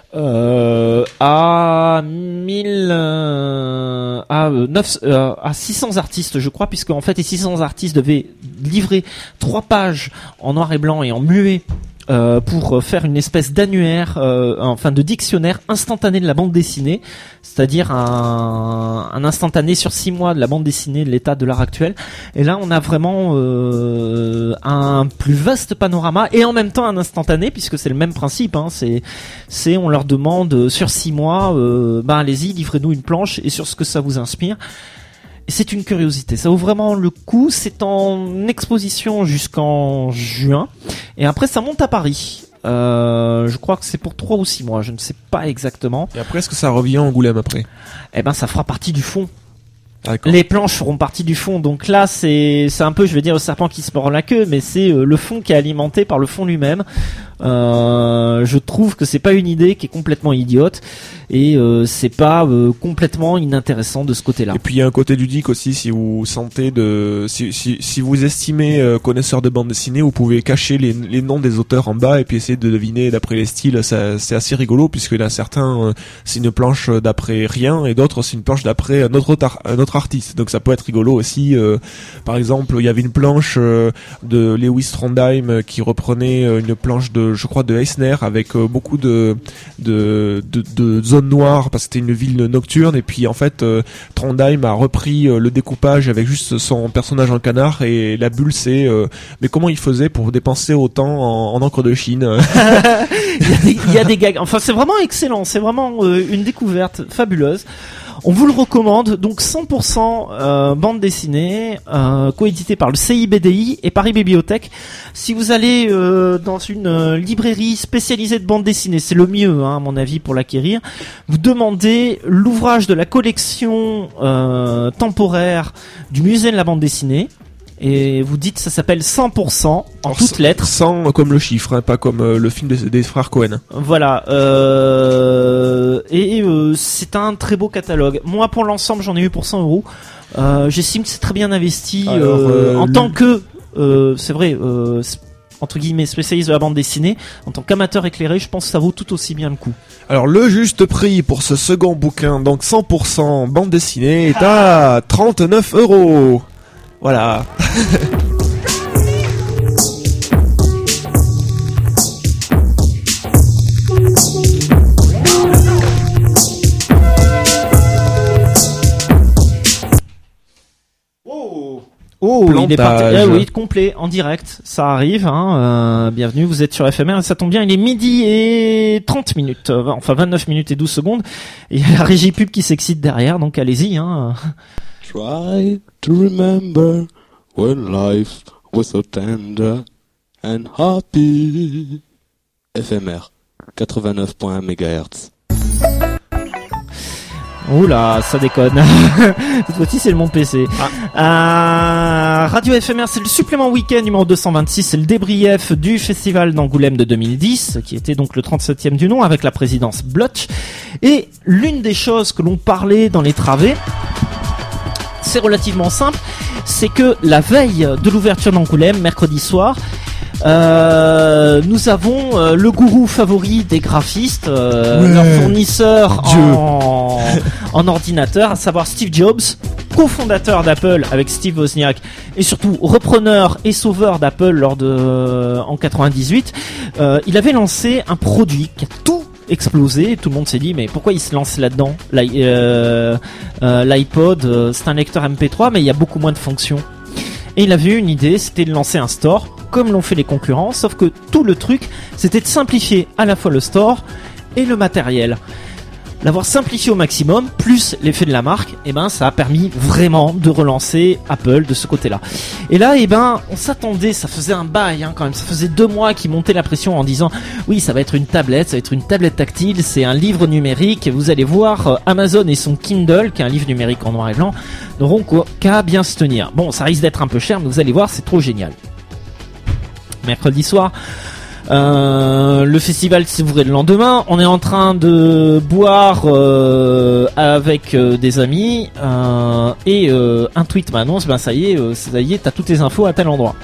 C: euh, à mille euh, à neuf euh, à six cents artistes je crois, puisque en fait les six cents artistes devaient livrer trois pages en noir et blanc et en muet euh, pour faire une espèce d'annuaire, euh, enfin de dictionnaire instantané de la bande dessinée, c'est-à-dire un, un instantané sur six mois de la bande dessinée de l'état de l'art actuel. Et là on a vraiment euh, un plus vaste panorama et en même temps un instantané, puisque c'est le même principe, hein, c'est, c'est on leur demande sur six mois, euh, bah allez-y, livrez-nous une planche et sur ce que ça vous inspire. C'est une curiosité, ça vaut vraiment le coup. C'est en exposition jusqu'en juin, et après ça monte à Paris. Euh, je crois que c'est pour trois ou six mois, je ne sais pas exactement.
A: Et après, est-ce que ça revient en Angoulême après?
C: Eh ben, ça fera partie du fond.
A: D'accord.
C: Les planches feront partie du fond, donc là c'est c'est un peu, je vais dire, le serpent qui se mord la queue, mais c'est euh, le fond qui est alimenté par le fond lui-même. Euh, je trouve que c'est pas une idée qui est complètement idiote, et euh, c'est pas euh, complètement inintéressant de ce côté-là.
A: Et puis il y a un côté ludique aussi, si vous sentez de, si si, si vous estimez euh, connaisseur de bande dessinée, vous pouvez cacher les, les noms des auteurs en bas et puis essayer de deviner d'après les styles. Ça, c'est assez rigolo, puisque là certains euh, c'est une planche d'après rien et d'autres c'est une planche d'après un autre auteur, un autre artiste. Donc ça peut être rigolo aussi. Euh, par exemple, il y avait une planche euh, de Lewis Trondheim euh, qui reprenait euh, une planche de, je crois, de Eisner, avec euh, beaucoup de, de de de zones noires, parce que c'était une ville nocturne. Et puis en fait, euh, Trondheim a repris euh, le découpage avec juste son personnage en canard, et la bulle c'est euh, mais comment il faisait pour dépenser autant en, en encre de Chine?
C: il, y a des, il y a des gags. Enfin, c'est vraiment excellent. C'est vraiment euh, une découverte fabuleuse. On vous le recommande, donc cent pour cent euh, bande dessinée, euh, coédité par le C I B D I et Paris Bibliothèque. Si vous allez euh, dans une euh, librairie spécialisée de bande dessinée, c'est le mieux, hein, à mon avis, pour l'acquérir. Vous demandez l'ouvrage de la collection euh, temporaire du musée de la bande dessinée. Et vous dites, ça s'appelle cent pour cent en
A: Alors,
C: toutes lettres.
A: cent comme le chiffre, hein, pas comme euh, le film des, des frères Cohen.
C: Voilà. Euh, et euh, c'est un très beau catalogue. Moi, pour l'ensemble, j'en ai eu pour cent euros. Euh, j'estime que c'est très bien investi.
A: Alors,
C: euh,
A: euh,
C: en
A: le...
C: tant que, euh, c'est vrai, euh, entre guillemets, spécialiste de la bande dessinée, en tant qu'amateur éclairé, je pense que ça vaut tout aussi bien le coup.
A: Alors le juste prix pour ce second bouquin, donc cent pour cent bande dessinée, est à trente-neuf euros. Voilà.
C: Oh, il est parti.
A: Plantage.
C: Eh oui, complet, en direct. Ça arrive, hein. Euh, bienvenue, vous êtes sur F M R et ça tombe bien, il est midi et trente minutes. Euh, enfin, vingt-neuf minutes et douze secondes. Et il y a la régie pub qui s'excite derrière, donc allez-y, hein.
G: Try to remember when life was so tender and happy. F M R, quatre-vingt-neuf virgule un mégahertz.
C: Oula, ça déconne. Cette fois-ci, c'est le mon P C. Ah. Euh, Radio F M R, c'est le supplément week-end numéro deux cent vingt-six. C'est le débrief du festival d'Angoulême de deux mille dix, qui était donc le trente-septième du nom, avec la présidence Blotch. Et l'une des choses que l'on parlait dans les travées, c'est relativement simple, c'est que la veille de l'ouverture d'Angoulême, mercredi soir, Euh, nous avons euh, le gourou favori des graphistes, euh,
A: ouais.
C: leur fournisseur en, en ordinateur, à savoir Steve Jobs, cofondateur d'Apple avec Steve Wozniak et surtout repreneur et sauveur d'Apple lors de euh, en quatre-vingt-dix-huit. Euh, il avait lancé un produit qui a tout explosé. Tout le monde s'est dit mais pourquoi il se lance là-dedans? L'i- euh, euh, L'iPod, euh, c'est un lecteur M P trois, mais il y a beaucoup moins de fonctions. Et il avait eu une idée, c'était de lancer un store, comme l'ont fait les concurrents, sauf que tout le truc, c'était de simplifier à la fois le store et le matériel. L'avoir simplifié au maximum, plus l'effet de la marque, eh ben, ça a permis vraiment de relancer Apple de ce côté-là. Et là, eh ben, on s'attendait, ça faisait un bail, hein, quand même. Ça faisait deux mois qu'ils montaient la pression en disant, oui, ça va être une tablette, ça va être une tablette tactile, c'est un livre numérique. Vous allez voir, euh, Amazon et son Kindle, qui est un livre numérique en noir et blanc, n'auront qu'à bien se tenir. Bon, ça risque d'être un peu cher, mais vous allez voir, c'est trop génial. Mercredi soir, Euh, le festival s'ouvrait le lendemain. On est en train de boire euh, avec euh, des amis euh, et euh, un tweet m'annonce, ben ça y est, euh, ça y est, t'as toutes les infos à tel endroit.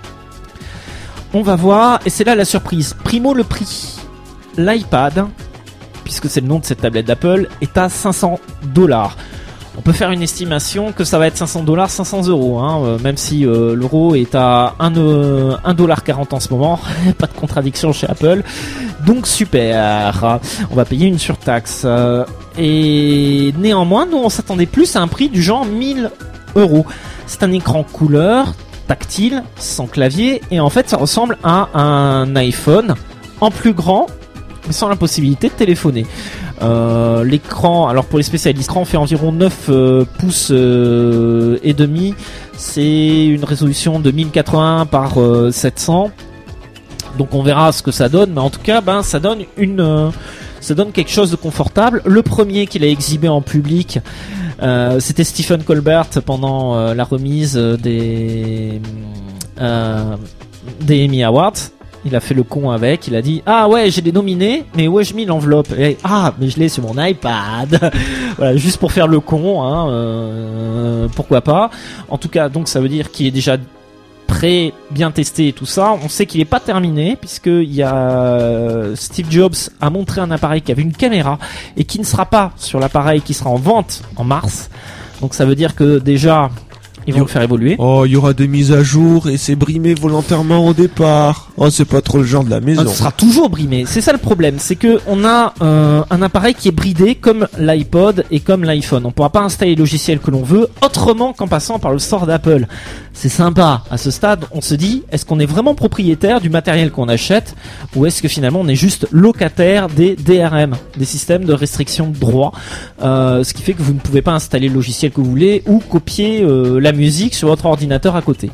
C: On va voir, et c'est là la surprise. Primo le prix, l'iPad, puisque c'est le nom de cette tablette d'Apple, est à cinq cents dollars. On peut faire une estimation que ça va être cinq cents dollars, cinq cents euros, hein, euh, même si euh, l'euro est à un dollar quarante en ce moment. Pas de contradiction chez Apple. Donc super. On va payer une surtaxe. Euh, et néanmoins, nous on s'attendait plus à un prix du genre mille euros. C'est un écran couleur, tactile, sans clavier. Et en fait, ça ressemble à un iPhone en plus grand, mais sans la possibilité de téléphoner. Euh, l'écran, alors pour les spécialistes, l'écran fait environ neuf euh, pouces euh, et demi. C'est une résolution de mille quatre-vingts par euh, sept cents. Donc on verra ce que ça donne, mais en tout cas, ben ça donne une, euh, ça donne quelque chose de confortable. Le premier qu'il a exhibé en public, euh, c'était Stephen Colbert pendant euh, la remise des euh, des Emmy Awards. Il a fait le con avec, il a dit ah ouais j'ai des nominés, mais où ai-je mis l'enveloppe? Et, ah mais je l'ai sur mon iPad. Voilà, juste pour faire le con, hein, euh, pourquoi pas. En tout cas, donc ça veut dire qu'il est déjà prêt, bien testé et tout ça. On sait qu'il n'est pas terminé puisque il y a Steve Jobs a montré un appareil qui avait une caméra et qui ne sera pas sur l'appareil qui sera en vente en mars. Donc ça veut dire que déjà ils vont le faire évoluer.
A: Oh, il y aura des mises à jour et c'est brimé volontairement au départ. Oh, c'est pas trop le genre de la maison.
C: Ah, ce sera toujours brimé. C'est ça le problème, c'est que on a euh, un appareil qui est bridé comme l'iPod et comme l'iPhone. On pourra pas installer le logiciel que l'on veut autrement qu'en passant par le store d'Apple. C'est sympa. À ce stade, on se dit, est-ce qu'on est vraiment propriétaire du matériel qu'on achète ou est-ce que finalement on est juste locataire des D R M, des systèmes de restriction de droit, euh, ce qui fait que vous ne pouvez pas installer le logiciel que vous voulez ou copier euh, la musique sur votre ordinateur à côté.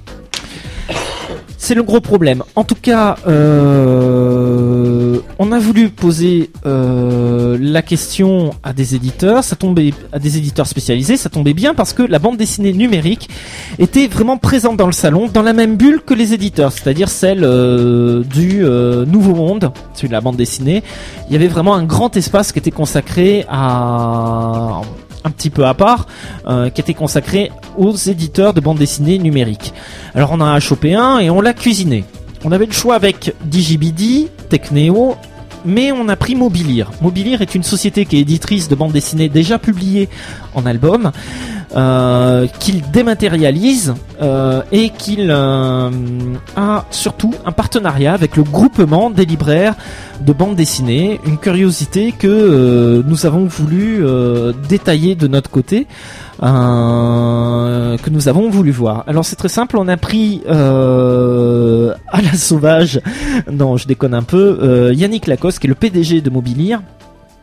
C: C'est le gros problème. En tout cas, euh, on a voulu poser euh, la question à des éditeurs, ça tombait à des éditeurs spécialisés, ça tombait bien parce que la bande dessinée numérique était vraiment présente dans le salon, dans la même bulle que les éditeurs, c'est-à-dire celle euh, du euh, Nouveau Monde, celui de la bande dessinée. Il y avait vraiment un grand espace qui était consacré à un petit peu à part, euh, qui était consacré aux éditeurs de bande dessinée numérique. Alors on en a chopé un et on l'a cuisiné. On avait le choix avec Digibidi, Technéo, mais on a pris Mobilir. Mobilir est une société qui est éditrice de bande dessinée déjà publiée en album, euh, qu'il dématérialise euh, et qu'il euh, a surtout un partenariat avec le groupement des libraires de bande dessinée, une curiosité que euh, nous avons voulu euh, détailler de notre côté, euh, que nous avons voulu voir. Alors c'est très simple, on a pris euh, à la sauvage, non je déconne un peu, euh, Yannick Lacoste qui est le P D G de Mobilir,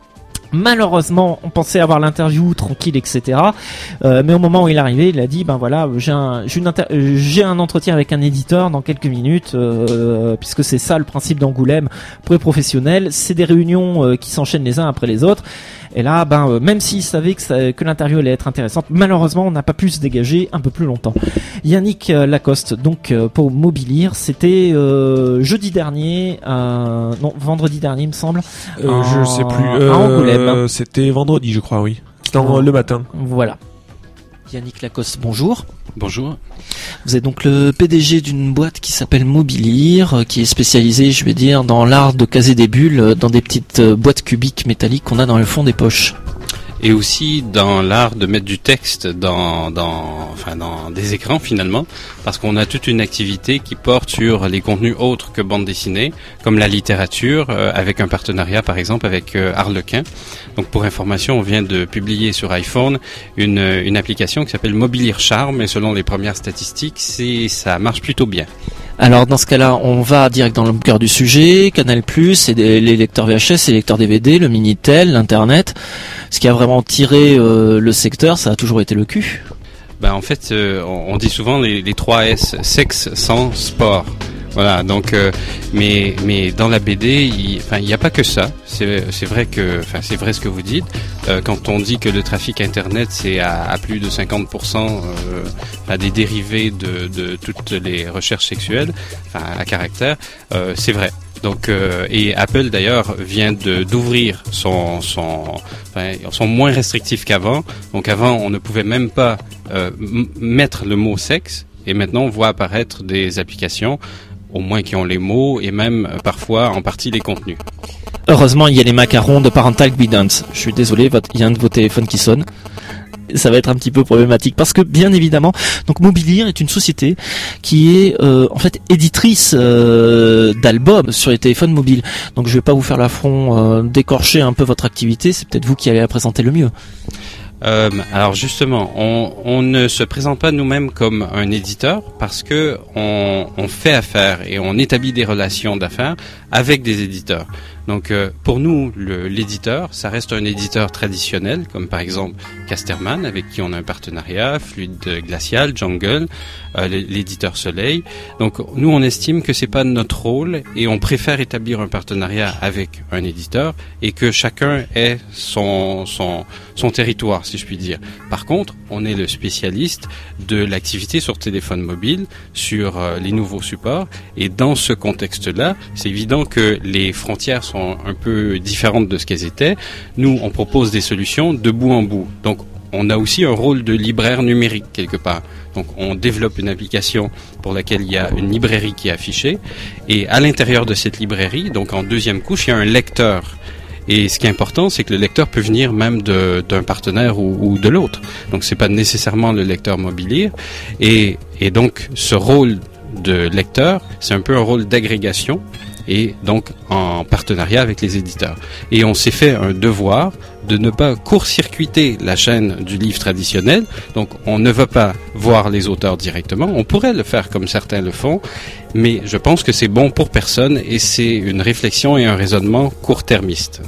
C: Malheureusement, on pensait avoir l'interview tranquille, et cetera. Euh, mais au moment où il est arrivé, il a dit, ben voilà, j'ai un, j'ai, une inter- j'ai un entretien avec un éditeur dans quelques minutes, euh, puisque c'est ça le principe d'Angoulême pour les professionnels. C'est des réunions euh, qui s'enchaînent les uns après les autres. Et là, ben euh, même s'il savait que, ça, que l'interview allait être intéressante, malheureusement, on n'a pas pu se dégager un peu plus longtemps. Yannick euh, Lacoste, donc euh, pour Mobilier, c'était euh, jeudi dernier, euh, non vendredi dernier, il me semble.
A: Euh,
C: en,
A: je sais plus.
C: à Angoulême.
A: Euh, c'était vendredi, je crois, oui. C'était en- le matin.
C: Voilà. Yannick Lacoste, bonjour.
H: Bonjour.
C: Vous êtes donc le P D G d'une boîte qui s'appelle Mobilier, euh, qui est spécialisée, je vais dire, dans l'art de caser des bulles euh, dans des petites euh, boîtes cubiques métalliques qu'on a dans le fond des poches.
H: Et aussi dans l'art de mettre du texte dans, dans, enfin dans des écrans finalement, parce qu'on a toute une activité qui porte sur les contenus autres que bande dessinée, comme la littérature, euh, avec un partenariat par exemple avec euh, Harlequin. Donc pour information, on vient de publier sur iPhone une, une application qui s'appelle Mobilier Charme, et selon les premières statistiques, c'est, ça marche plutôt bien.
C: Alors dans ce cas-là, on va direct dans le cœur du sujet, Canal+, et des- les lecteurs V H S, les lecteurs D V D, le Minitel, l'Internet. Ce qui a vraiment tiré euh, le secteur, ça a toujours été le cul.
H: Ben en fait, euh, on, on dit souvent les, les trois S, sexe, sans sport. Voilà, donc, euh, mais mais dans la B D, il, enfin, il n'y a pas que ça. C'est c'est vrai que, enfin, c'est vrai ce que vous dites. Euh, quand on dit que le trafic Internet c'est à, à plus de cinquante pour cent euh, enfin, des dérivés de de toutes les recherches sexuelles, enfin à caractère, euh, c'est vrai. Donc euh, et Apple d'ailleurs vient de d'ouvrir son son enfin, ils sont moins restrictifs qu'avant. Donc avant on ne pouvait même pas euh, m- mettre le mot sexe, et maintenant on voit apparaître des applications au moins qui ont les mots et même euh, parfois en partie les contenus.
C: Heureusement, il y a les macarons de Parental Guidance. Je suis désolé, votre- il y a un de vos téléphones qui sonne. Ça va être un petit peu problématique parce que bien évidemment, donc Mobilier est une société qui est euh, en fait éditrice euh, d'albums sur les téléphones mobiles. Donc je vais pas vous faire l'affront euh, d'écorcher un peu votre activité, c'est peut-être vous qui allez la présenter le mieux.
H: Euh, alors justement, on, on ne se présente pas nous-mêmes comme un éditeur parce que on, on fait affaire et on établit des relations d'affaires avec des éditeurs. Donc euh, pour nous, le, l'éditeur, ça reste un éditeur traditionnel, comme par exemple Casterman, avec qui on a un partenariat, Fluide Glacial, Jungle, euh, l'éditeur Soleil. Donc nous, on estime que c'est pas notre rôle et on préfère établir un partenariat avec un éditeur et que chacun ait son son son territoire, si je puis dire. Par contre, on est le spécialiste de l'activité sur téléphone mobile, sur euh, les nouveaux supports, et dans ce contexte-là, c'est évident que les frontières sont un peu différentes de ce qu'elles étaient. Nous, on propose des solutions de bout en bout. Donc, on a aussi un rôle de libraire numérique quelque part. Donc, on développe une application pour laquelle il y a une librairie qui est affichée, et à l'intérieur de cette librairie, donc en deuxième couche, il y a un lecteur. Et ce qui est important, c'est que le lecteur peut venir même de, d'un partenaire ou, ou de l'autre. Donc, c'est pas nécessairement le lecteur Mobilier. Et, et donc, ce rôle de lecteur, c'est un peu un rôle d'agrégation, et donc en partenariat avec les éditeurs. Et on s'est fait un devoir de ne pas court-circuiter la chaîne du livre traditionnel. Donc, on ne va pas voir les auteurs directement. On pourrait le faire comme certains le font, mais je pense que c'est bon pour personne et c'est une réflexion et un raisonnement court-termiste.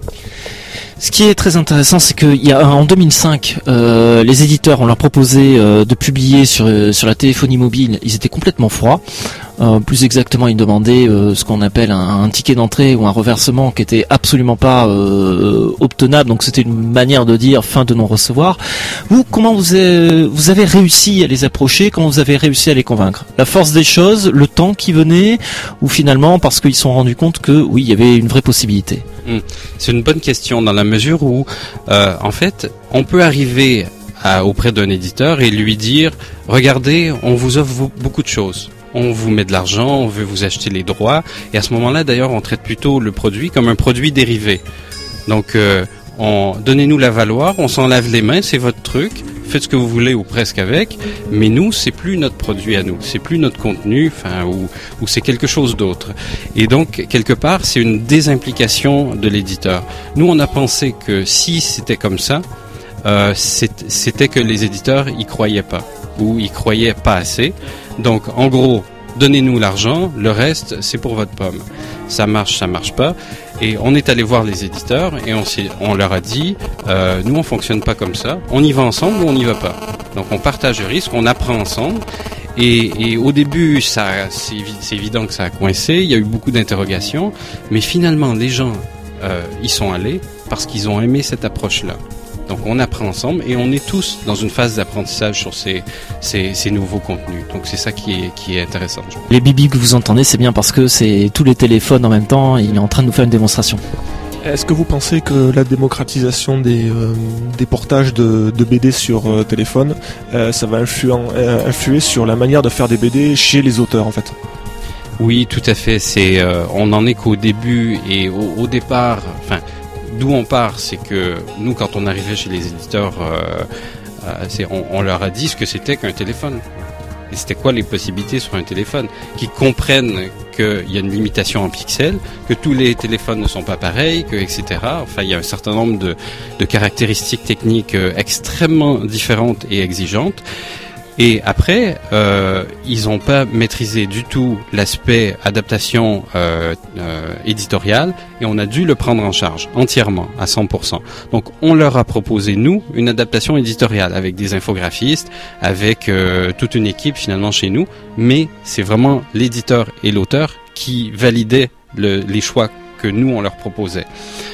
C: Ce qui est très intéressant, c'est qu'il y a en deux mille cinq, euh, les éditeurs, on leur proposait euh, de publier sur sur la téléphonie mobile. Ils étaient complètement froids. Euh, plus exactement, ils demandaient euh, ce qu'on appelle un, un ticket d'entrée ou un reversement qui était absolument pas euh, obtenable. Donc c'était une manière de dire fin de non-recevoir. Vous, comment vous avez, vous avez réussi à les approcher? Comment vous avez réussi à les convaincre? La force des choses, le temps qui venait, ou finalement parce qu'ils se sont rendus compte que oui, il y avait une vraie possibilité?
H: Mmh. C'est une bonne question dans la mesure où, euh, en fait, on peut arriver à, auprès d'un éditeur et lui dire « Regardez, on vous offre beaucoup de choses. On vous met de l'argent, on veut vous acheter les droits. » Et à ce moment-là, d'ailleurs, on traite plutôt le produit comme un produit dérivé. Donc, euh, on, donnez-nous la valoir, on s'en lave les mains, c'est votre truc. Faites ce que vous voulez ou presque avec, mais nous, c'est plus notre produit à nous, c'est plus notre contenu, enfin, ou, ou c'est quelque chose d'autre. Et donc, quelque part, c'est une désimplication de l'éditeur. Nous, on a pensé que si c'était comme ça, euh, c'est, c'était que les éditeurs y croyaient pas, ou y croyaient pas assez. Donc, en gros, donnez-nous l'argent, le reste, c'est pour votre pomme. Ça marche, ça marche pas. Et on est allé voir les éditeurs et on, s'est, on leur a dit, euh, nous on fonctionne pas comme ça, on y va ensemble ou on n'y va pas. Donc on partage le risque, on apprend ensemble. Et, et au début, ça, c'est, évi- c'est évident que ça a coincé, il y a eu beaucoup d'interrogations, mais finalement les gens euh, y sont allés parce qu'ils ont aimé cette approche-là. Donc on apprend ensemble et on est tous dans une phase d'apprentissage sur ces, ces, ces nouveaux contenus. Donc c'est ça qui est, qui est intéressant.
B: Les bibis que vous entendez, c'est bien parce que c'est tous les téléphones en même temps, il est en train de nous faire une démonstration.
A: Est-ce que vous pensez que la démocratisation des, euh, des portages de, de B D sur euh, téléphone, euh, ça va influer, euh, influer sur la manière de faire des B D chez les auteurs en fait?
H: Oui, tout à fait. C'est, euh, on n'en est qu'au début et au, au départ, enfin, d'où on part, c'est que nous, quand on arrivait chez les éditeurs, euh, euh, c'est, on, on leur a dit ce que c'était qu'un téléphone. Et c'était quoi les possibilités sur un téléphone, qu'ils comprennent qu'il y a une limitation en pixels, que tous les téléphones ne sont pas pareils, que et cetera. Enfin, il y a un certain nombre de, de caractéristiques techniques euh, extrêmement différentes et exigeantes. Et après, euh, ils n'ont pas maîtrisé du tout l'aspect adaptation euh, euh, éditoriale et on a dû le prendre en charge entièrement, à cent pour cent. Donc on leur a proposé, nous, une adaptation éditoriale avec des infographistes, avec euh, toute une équipe finalement chez nous, mais c'est vraiment l'éditeur et l'auteur qui validaient le, les choix que nous, on leur proposait.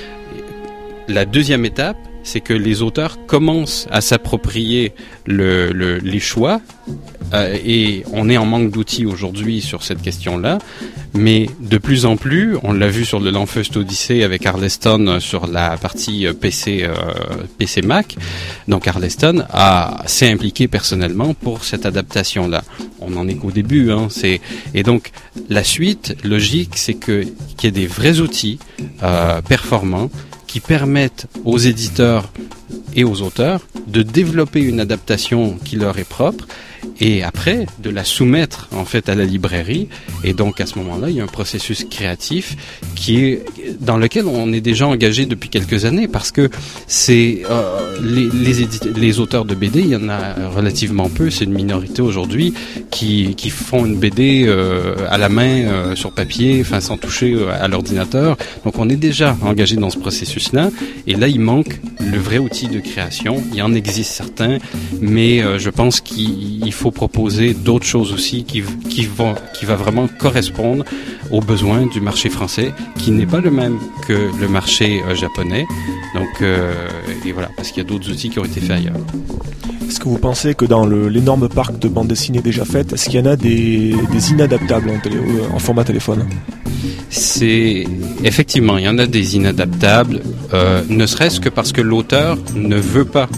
H: La deuxième étape, c'est que les auteurs commencent à s'approprier le, le, les choix euh, et on est en manque d'outils aujourd'hui sur cette question-là, mais de plus en plus, on l'a vu sur le Lanfeust Odyssey avec Arleston sur la partie P C, euh, P C Mac, donc Arleston a, s'est impliqué personnellement pour cette adaptation-là. On n'en est qu'au début, hein, c'est, et donc la suite logique, c'est que, qu'il y ait des vrais outils euh, performants qui permettent aux éditeurs et aux auteurs de développer une adaptation qui leur est propre et après de la soumettre en fait à la librairie. Et donc à ce moment-là, il y a un processus créatif qui est dans lequel on est déjà engagé depuis quelques années parce que c'est euh, les les, édite- les auteurs de B D, il y en a relativement peu, c'est une minorité aujourd'hui qui qui font une B D euh, à la main euh, sur papier, enfin sans toucher euh, à l'ordinateur. Donc on est déjà engagé dans ce processus-là et là il manque le vrai outil de création. Il y en existe certains, mais euh, je pense qu'il il faut proposer d'autres choses aussi qui, qui, vont, qui va vraiment correspondre aux besoins du marché français, qui n'est pas le même que le marché euh, japonais. Donc, euh, et voilà, parce qu'il y a d'autres outils qui ont été faits ailleurs.
A: Est-ce que vous pensez que dans le, l'énorme parc de bandes dessinées déjà faites, est-ce qu'il y en a des, des inadaptables en, télé, en format téléphone?
H: C'est effectivement, il y en a des inadaptables, euh, ne serait-ce que parce que l'auteur ne veut pas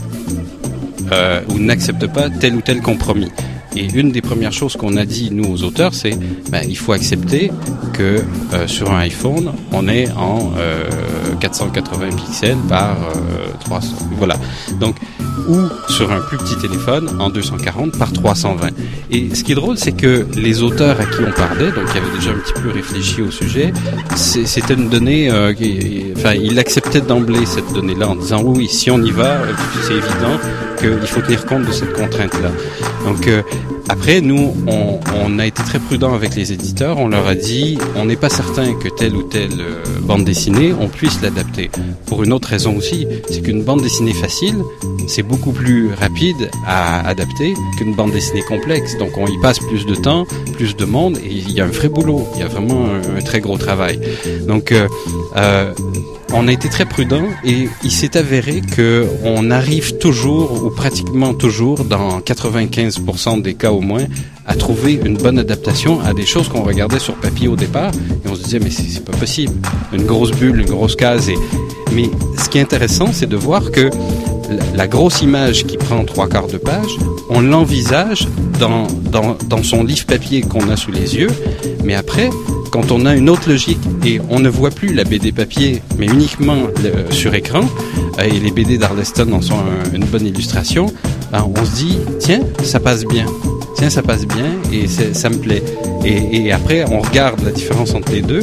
H: euh, ou n'accepte pas tel ou tel compromis. Et une des premières choses qu'on a dit, nous, aux auteurs, c'est ben, il faut accepter que euh, sur un iPhone, on est en euh, quatre cent quatre-vingts pixels par euh, trois cents. Voilà. Donc, ou sur un plus petit téléphone en deux cent quarante par trois cent vingt. Et ce qui est drôle, c'est que les auteurs à qui on parlait, donc qui avaient déjà un petit peu réfléchi au sujet, c'est, c'était une donnée, euh, qui, enfin, ils acceptaient d'emblée cette donnée-là en disant oui, si on y va, c'est évident qu'il faut tenir compte de cette contrainte-là. Donc euh, après, nous, on, on a été très prudents avec les éditeurs. On leur a dit, on n'est pas certain que telle ou telle euh, bande dessinée, on puisse l'adapter. Pour une autre raison aussi, c'est qu'une bande dessinée facile, c'est beaucoup plus rapide à adapter qu'une bande dessinée complexe. Donc on y passe plus de temps, plus de monde, et il y a un vrai boulot. Il y a vraiment un, un très gros travail. Donc euh, euh, on a été très prudents et il s'est avéré que on arrive toujours, ou pratiquement toujours, dans quatre-vingt-quinze pour cent des cas au moins, à trouver une bonne adaptation à des choses qu'on regardait sur papier au départ et on se disait mais c'est, c'est pas possible. Une grosse bulle, une grosse case. Et... Mais ce qui est intéressant, c'est de voir que la, la grosse image qui prend trois quarts de page, on l'envisage dans, dans, dans son livre papier qu'on a sous les yeux, mais après, quand on a une autre logique et on ne voit plus la B D papier, mais uniquement le, sur écran, euh, et les B D d'Arleston en sont un, une bonne illustration, ben on se dit, tiens, ça passe bien. Tiens, ça passe bien et c'est, ça me plaît. Et, et après, on regarde la différence entre les deux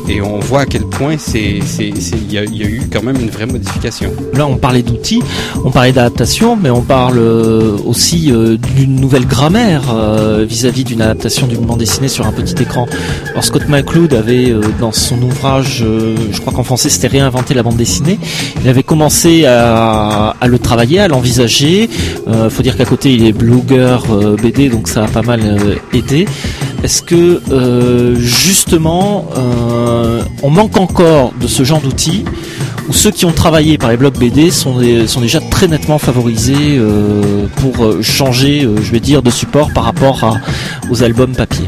H: et on voit à quel point c'est, c'est, c'est, il y a, il y a eu quand même une vraie modification.
C: Là, on parlait d'outils, on parlait d'adaptation, mais on parle euh, aussi euh, d'une nouvelle grammaire euh, vis-à-vis d'une adaptation d'une bande dessinée sur un petit écran. Alors Scott McCloud avait euh, dans son ouvrage, euh, je crois qu'en français c'était Réinventer la bande dessinée, il avait commencé à, à le travailler, à l'envisager. Euh, faut dire qu'à côté il est blogueur euh, B D, donc ça a pas mal euh, aidé. Est-ce que euh, justement euh, on manque encore de ce genre d'outils, où ceux qui ont travaillé par les blogs B D sont, des, sont déjà très nettement favorisés euh, pour changer, euh, je vais dire, de support par rapport à, aux albums papier?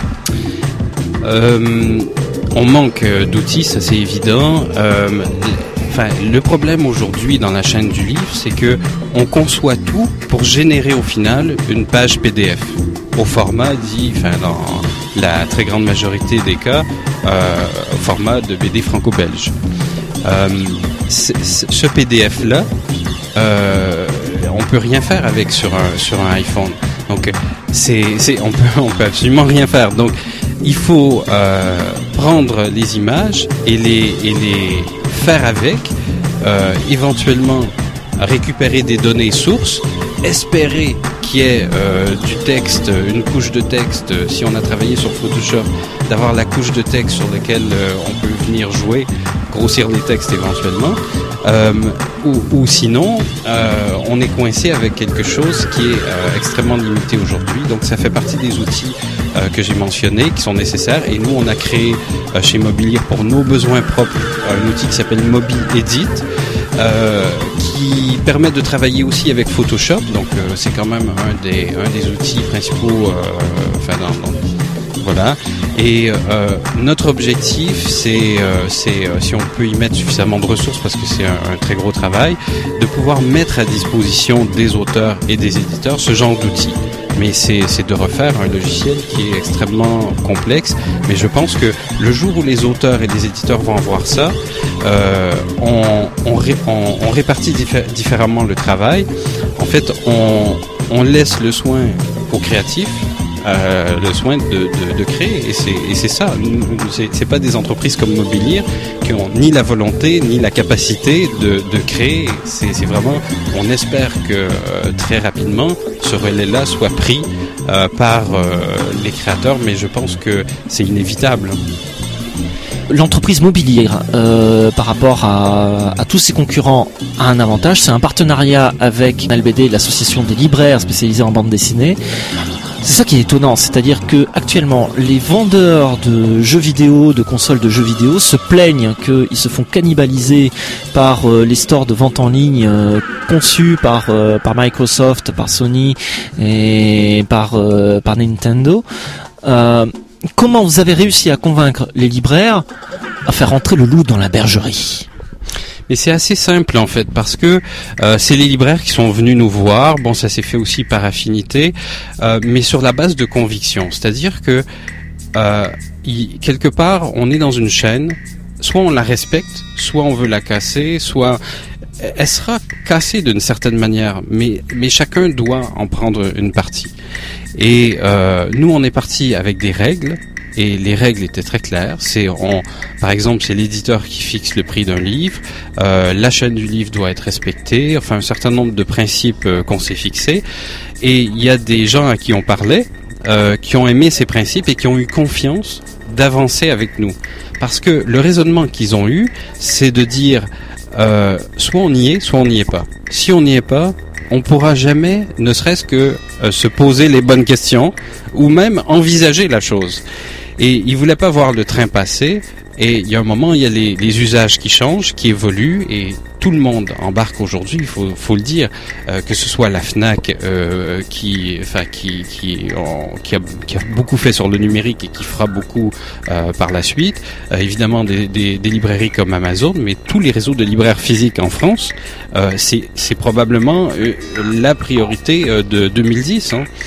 H: euh, On manque d'outils, ça c'est évident. Euh, Enfin, le problème aujourd'hui dans la chaîne du livre, c'est que on conçoit tout pour générer au final une page P D F au format dit, enfin dans la très grande majorité des cas, euh, au format de B D franco-belge. Euh, ce P D F là, euh, on peut rien faire avec sur un sur un iPhone. Donc c'est c'est on peut on peut absolument rien faire. Donc il faut euh, prendre les images et les et les faire avec, euh, éventuellement récupérer des données sources, espérer qu'il y ait euh, du texte, une couche de texte, si on a travaillé sur Photoshop, d'avoir la couche de texte sur laquelle euh, on peut venir jouer, grossir les textes éventuellement, euh, ou, ou sinon euh, on est coincé avec quelque chose qui est euh, extrêmement limité aujourd'hui. Donc ça fait partie des outils euh, que j'ai mentionnés, qui sont nécessaires, et nous on a créé euh, chez Mobilier pour nos besoins propres un outil qui s'appelle Mobi Edit, euh, qui permet de travailler aussi avec Photoshop. Donc euh, c'est quand même un des, un des outils principaux, euh, enfin dans, dans voilà. Et euh, notre objectif, c'est, euh, c'est euh, si on peut y mettre suffisamment de ressources, parce que c'est un, un très gros travail, de pouvoir mettre à disposition des auteurs et des éditeurs ce genre d'outils. Mais c'est, c'est de refaire un logiciel qui est extrêmement complexe. Mais je pense que le jour où les auteurs et les éditeurs vont voir ça, euh, on, on, ré, on, on répartit diffé- différemment le travail. En fait, on, on laisse le soin aux créatifs, Euh, le soin de, de, de créer, et c'est, et c'est ça. C'est, c'est pas des entreprises comme Mobilier qui ont ni la volonté ni la capacité de, de créer. C'est, c'est vraiment, on espère que euh, très rapidement ce relais-là soit pris euh, par euh, les créateurs, mais je pense que c'est inévitable.
C: L'entreprise Mobilier, euh, par rapport à, à tous ses concurrents, a un avantage, c'est un partenariat avec L B D, l'association des libraires spécialisés en bande dessinée. C'est ça qui est étonnant, c'est-à-dire que actuellement les vendeurs de jeux vidéo, de consoles de jeux vidéo se plaignent qu'ils se font cannibaliser par euh, les stores de vente en ligne euh, conçus par euh, par Microsoft, par Sony et par euh, par Nintendo. Euh, comment vous avez réussi à convaincre les libraires à faire entrer le loup dans la bergerie ?
H: Mais c'est assez simple en fait, parce que euh, c'est les libraires qui sont venus nous voir. Bon, ça s'est fait aussi par affinité, euh, mais sur la base de conviction. C'est-à-dire que euh, y, quelque part, on est dans une chaîne. Soit on la respecte, soit on veut la casser, soit elle sera cassée d'une certaine manière, mais mais chacun doit en prendre une partie. Et euh, nous, on est parti avec des règles. Et les règles étaient très claires. C'est, on, par exemple, c'est l'éditeur qui fixe le prix d'un livre. Euh, la chaîne du livre doit être respectée. Enfin, un certain nombre de principes euh, qu'on s'est fixés. Et il y a des gens à qui on parlait, euh, qui ont aimé ces principes et qui ont eu confiance d'avancer avec nous. Parce que le raisonnement qu'ils ont eu, c'est de dire, euh, soit on y est, soit on n'y est pas. Si on n'y est pas, on pourra jamais, ne serait-ce que euh, se poser les bonnes questions ou même envisager la chose. Et ils voulaient pas voir le train passer. Et il y a un moment, il y a les, les usages qui changent, qui évoluent, et tout le monde embarque aujourd'hui. Il faut, faut le dire, euh, que ce soit la Fnac euh, qui, enfin qui, qui, en, qui, a, qui a beaucoup fait sur le numérique et qui fera beaucoup euh, par la suite. Euh, évidemment, des, des, des librairies comme Amazon, mais tous les réseaux de libraires physiques en France, euh, c'est, c'est probablement euh, la priorité euh, de deux mille dix. Hein.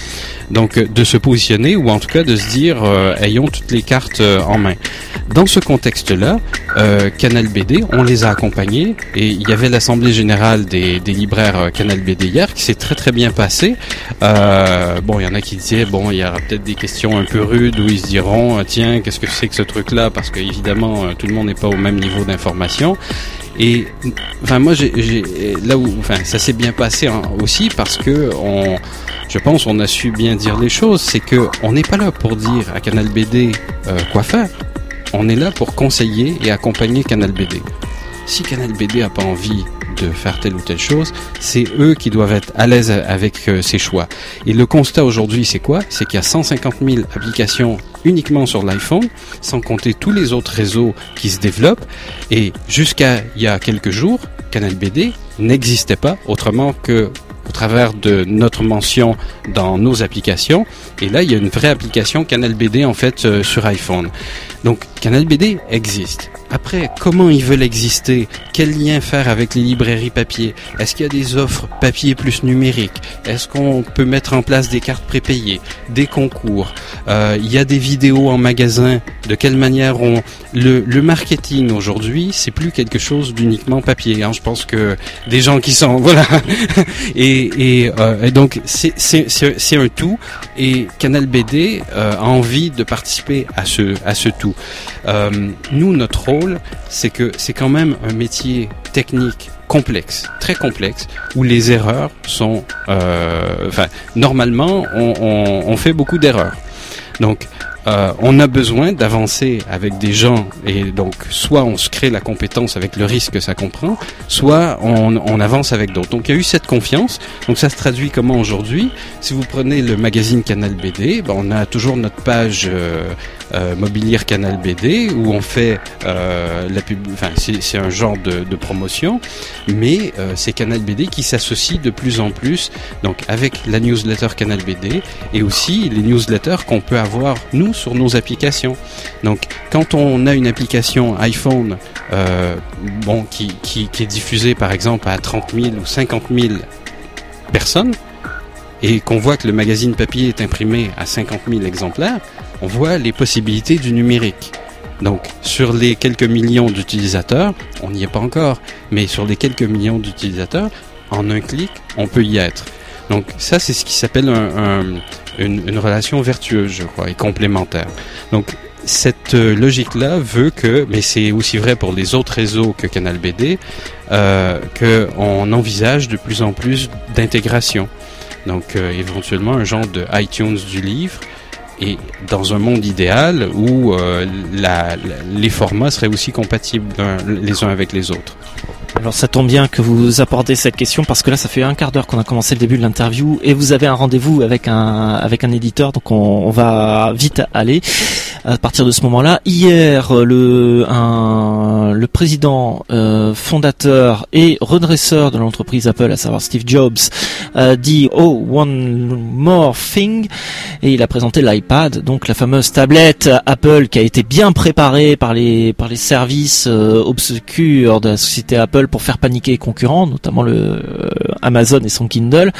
H: Donc euh, de se positionner ou en tout cas de se dire euh, ayons toutes les cartes euh, en main. Dans ce contexte-là, euh, Canal B D, on les a accompagnés et il y avait l'assemblée générale des, des libraires euh, Canal B D hier qui s'est très très bien passée. Euh, bon, il y en a qui disaient bon, il y aura peut-être des questions un peu rudes où ils se diront tiens, qu'est-ce que c'est que ce truc-là, parce que évidemment euh, tout le monde n'est pas au même niveau d'information. Et enfin moi j'ai, j'ai là où enfin ça s'est bien passé hein, aussi parce que on je pense on a su bien dire les choses, c'est que on n'est pas là pour dire à Canal B D euh, quoi faire. On est là pour conseiller et accompagner Canal B D. Si Canal B D a pas envie de faire telle ou telle chose, c'est eux qui doivent être à l'aise avec euh, ces choix. Et le constat aujourd'hui, c'est quoi? C'est qu'il y a cent cinquante mille applications uniquement sur l'iPhone, sans compter tous les autres réseaux qui se développent. Et jusqu'à il y a quelques jours, Canal B D n'existait pas autrement que au travers de notre mention dans nos applications. Et là, il y a une vraie application Canal B D en fait euh, sur iPhone. Donc, Canal B D existe. Après, comment ils veulent exister? Quel lien faire avec les librairies papier? Est-ce qu'il y a des offres papier plus numérique? Est-ce qu'on peut mettre en place des cartes prépayées, des concours? Euh, il y a des vidéos en magasin. De quelle manière on le, le marketing aujourd'hui, c'est plus quelque chose d'uniquement papier. Hein. Je pense que des gens qui sont voilà et, et, euh, et donc c'est, c'est c'est c'est un tout. Et Canal B D euh, a envie de participer à ce à ce tout. Euh, nous, notre rôle, c'est que c'est quand même un métier technique complexe, très complexe, où les erreurs sont, euh, enfin, normalement, on, on, on fait beaucoup d'erreurs. Donc, euh, on a besoin d'avancer avec des gens et donc soit on se crée la compétence avec le risque que ça comprend, soit on, on avance avec d'autres. Donc il y a eu cette confiance. Donc ça se traduit comment aujourd'hui? Si vous prenez le magazine Canal B D, ben, on a toujours notre page euh, euh, Mobilière Canal B D où on fait euh, la pub. Enfin c'est, c'est un genre de, de promotion, mais euh, c'est Canal B D qui s'associe de plus en plus donc avec la newsletter Canal B D et aussi les newsletters qu'on peut avoir nous sur nos applications. Donc, quand on a une application iPhone, euh, bon, qui, qui, qui est diffusée par exemple à trente mille ou cinquante mille personnes, et qu'on voit que le magazine papier est imprimé à cinquante mille exemplaires, on voit les possibilités du numérique. Donc, sur les quelques millions d'utilisateurs, on n'y est pas encore, mais sur les quelques millions d'utilisateurs, en un clic, on peut y être. Donc, ça, c'est ce qui s'appelle un, un Une, une relation vertueuse, je crois, et complémentaire. Donc, cette euh, logique-là veut que, mais c'est aussi vrai pour les autres réseaux que Canal B D, euh, qu'on envisage de plus en plus d'intégration. Donc, euh, éventuellement, un genre de iTunes du livre, et dans un monde idéal où euh, la, la, les formats seraient aussi compatibles les uns avec les autres.
C: Alors ça tombe bien que vous apportez cette question parce que là ça fait un quart d'heure qu'on a commencé le début de l'interview et vous avez un rendez-vous avec un avec un éditeur, donc on, on va vite aller à partir de ce moment-là. Hier, le un, le président euh, fondateur et redresseur de l'entreprise Apple, à savoir Steve Jobs, a dit oh one more thing et il a présenté l'iPad, donc la fameuse tablette Apple qui a été bien préparée par les par les services euh, obscurs de la société Apple pour faire paniquer les concurrents, notamment le euh, Amazon et son Kindle.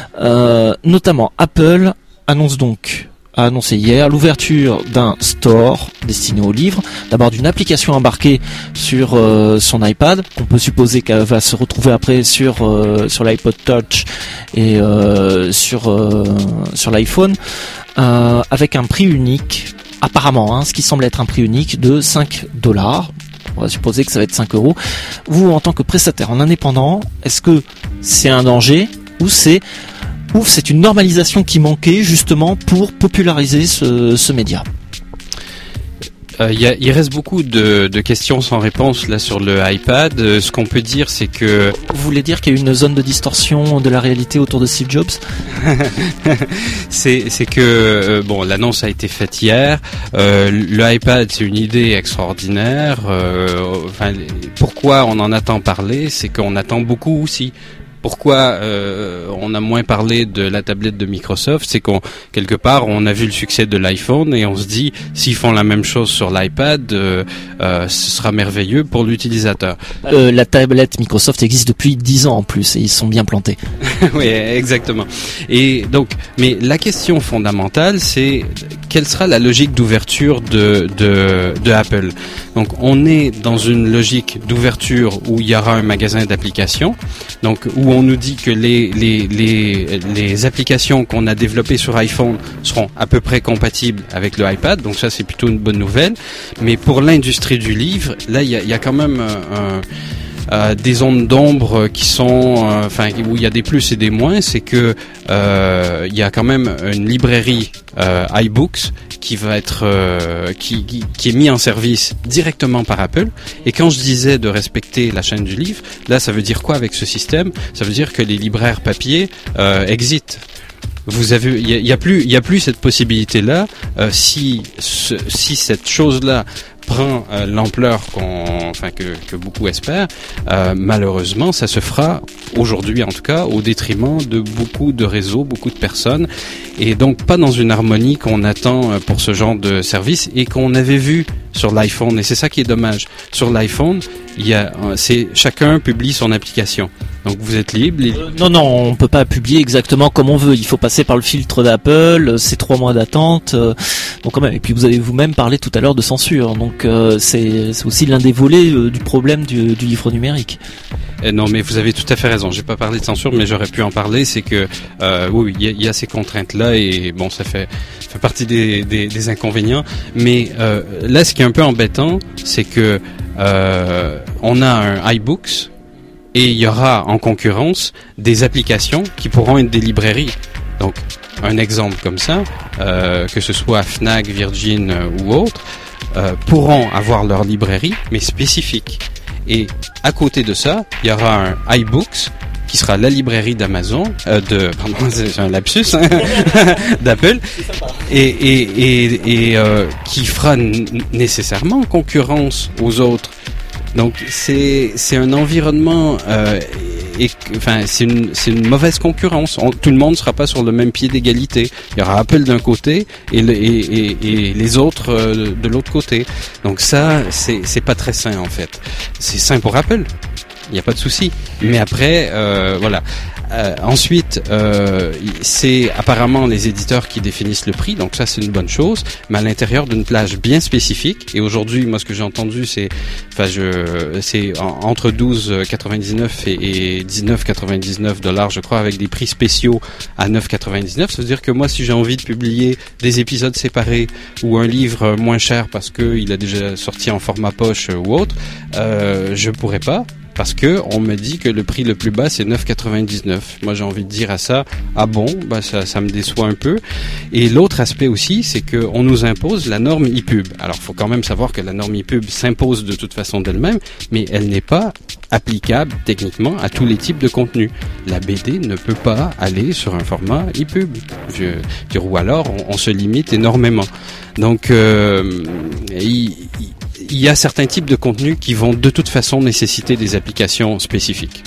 C: Euh, notamment Apple annonce donc a annoncé hier l'ouverture d'un store destiné aux livres, d'abord d'une application embarquée sur euh, son iPad, qu'on peut supposer qu'elle va se retrouver après sur euh, sur l'iPod Touch et euh, sur euh, sur l'iPhone, euh, avec un prix unique, apparemment, hein, ce qui semble être un prix unique de cinq dollars. On va supposer que ça va être cinq euros. Vous, en tant que prestataire en indépendant, est-ce que c'est un danger ou c'est ou c'est une normalisation qui manquait justement pour populariser ce, ce média?
H: Euh, y a, il reste beaucoup de, de questions sans réponse là sur le iPad. Euh, ce qu'on peut dire, c'est que...
C: Vous voulez dire qu'il y a une zone de distorsion de la réalité autour de Steve Jobs?
H: c'est, c'est que euh, bon, l'annonce a été faite hier. Euh, le iPad, c'est une idée extraordinaire. Euh, enfin, pourquoi on en attend parler, c'est qu'on attend beaucoup aussi pourquoi euh, on a moins parlé de la tablette de Microsoft, c'est qu'on quelque part on a vu le succès de l'iPhone et on se dit s'ils font la même chose sur l'iPad, euh, euh, ce sera merveilleux pour l'utilisateur.
B: Euh, la tablette Microsoft existe depuis dix ans en plus et ils sont bien plantés.
H: Oui, exactement. Et donc, mais la question fondamentale, c'est quelle sera la logique d'ouverture de, de, de Apple. Donc, on est dans une logique d'ouverture où il y aura un magasin d'applications, donc où on nous dit que les les les les applications qu'on a développées sur iPhone seront à peu près compatibles avec le iPad. Donc ça, c'est plutôt une bonne nouvelle. Mais pour l'industrie du livre, là, il y a, il y a quand même un Euh, des zones d'ombre qui sont, euh, enfin, où il y a des plus et des moins, c'est que euh, il y a quand même une librairie euh, iBooks qui va être, euh, qui, qui, qui est mis en service directement par Apple. Et quand je disais de respecter la chaîne du livre, là, ça veut dire quoi avec ce système? Ça veut dire que les libraires papier euh, existent. Vous avez, il y a, y a plus, il y a plus cette possibilité-là. Euh, si, ce, si cette chose-là prend euh, l'ampleur qu'on, enfin que, que beaucoup espèrent, euh, malheureusement, ça se fera aujourd'hui, en tout cas, au détriment de beaucoup de réseaux, beaucoup de personnes, et donc pas dans une harmonie qu'on attend pour ce genre de service et qu'on avait vu sur l'iPhone. Et c'est ça qui est dommage. Sur l'iPhone, il y a, c'est chacun publie son application. Donc vous êtes libre. Les...
B: Euh, non, non, on peut pas publier exactement comme on veut. Il faut passer par le filtre d'Apple. C'est trois mois d'attente. Euh, donc quand même. Et puis vous avez vous-même parlé tout à l'heure de censure. Donc euh, c'est, c'est aussi l'un des volets euh, du problème du, du livre numérique.
H: Eh non, mais vous avez tout à fait raison. J'ai pas parlé de censure, mais j'aurais pu en parler. C'est que euh, oui, il y, y a ces contraintes-là et bon, ça fait, ça fait partie des, des, des inconvénients. Mais euh, là, ce qui est un peu embêtant, c'est que euh, on a un iBooks. Et il y aura en concurrence des applications qui pourront être des librairies. Donc, un exemple comme ça, euh, que ce soit Fnac, Virgin euh, ou autre, euh, pourront avoir leur librairie, mais spécifique. Et à côté de ça, il y aura un iBooks qui sera la librairie d'Amazon, euh, de, pardon, c'est un lapsus, hein, d'Apple, et, et, et, et euh, qui fera n- nécessairement concurrence aux autres. Donc c'est c'est un environnement euh, et enfin c'est une c'est une mauvaise concurrence. On, tout le monde ne sera pas sur le même pied d'égalité. Il y aura Apple d'un côté et le, et, et, et les autres euh, de l'autre côté. Donc ça c'est c'est pas très sain en fait. C'est sain pour Apple. Il n'y a pas de souci. Mais après euh, voilà. Euh, ensuite, euh, c'est apparemment les éditeurs qui définissent le prix, donc ça c'est une bonne chose, mais à l'intérieur d'une plage bien spécifique. Et aujourd'hui, moi ce que j'ai entendu, c'est, enfin je, c'est en, entre douze quatre-vingt-dix-neuf et, et dix-neuf quatre-vingt-dix-neuf dollars, je crois, avec des prix spéciaux à neuf quatre-vingt-dix-neuf. Ça veut dire que moi, si j'ai envie de publier des épisodes séparés ou un livre moins cher parce que il a déjà sorti en format poche ou autre, euh, je pourrais pas. Parce que on me dit que le prix le plus bas c'est neuf quatre-vingt-dix-neuf. Moi j'ai envie de dire à ça, ah bon, bah ça, ça me déçoit un peu. Et l'autre aspect aussi, c'est que on nous impose la norme e-pub. Alors faut quand même savoir que la norme e-pub s'impose de toute façon d'elle-même, mais elle n'est pas applicable techniquement à tous les types de contenus. La B D ne peut pas aller sur un format e-pub. Je, je, ou alors on, on se limite énormément. Donc euh, il, il y a certains types de contenus qui vont de toute façon nécessiter des applications spécifiques.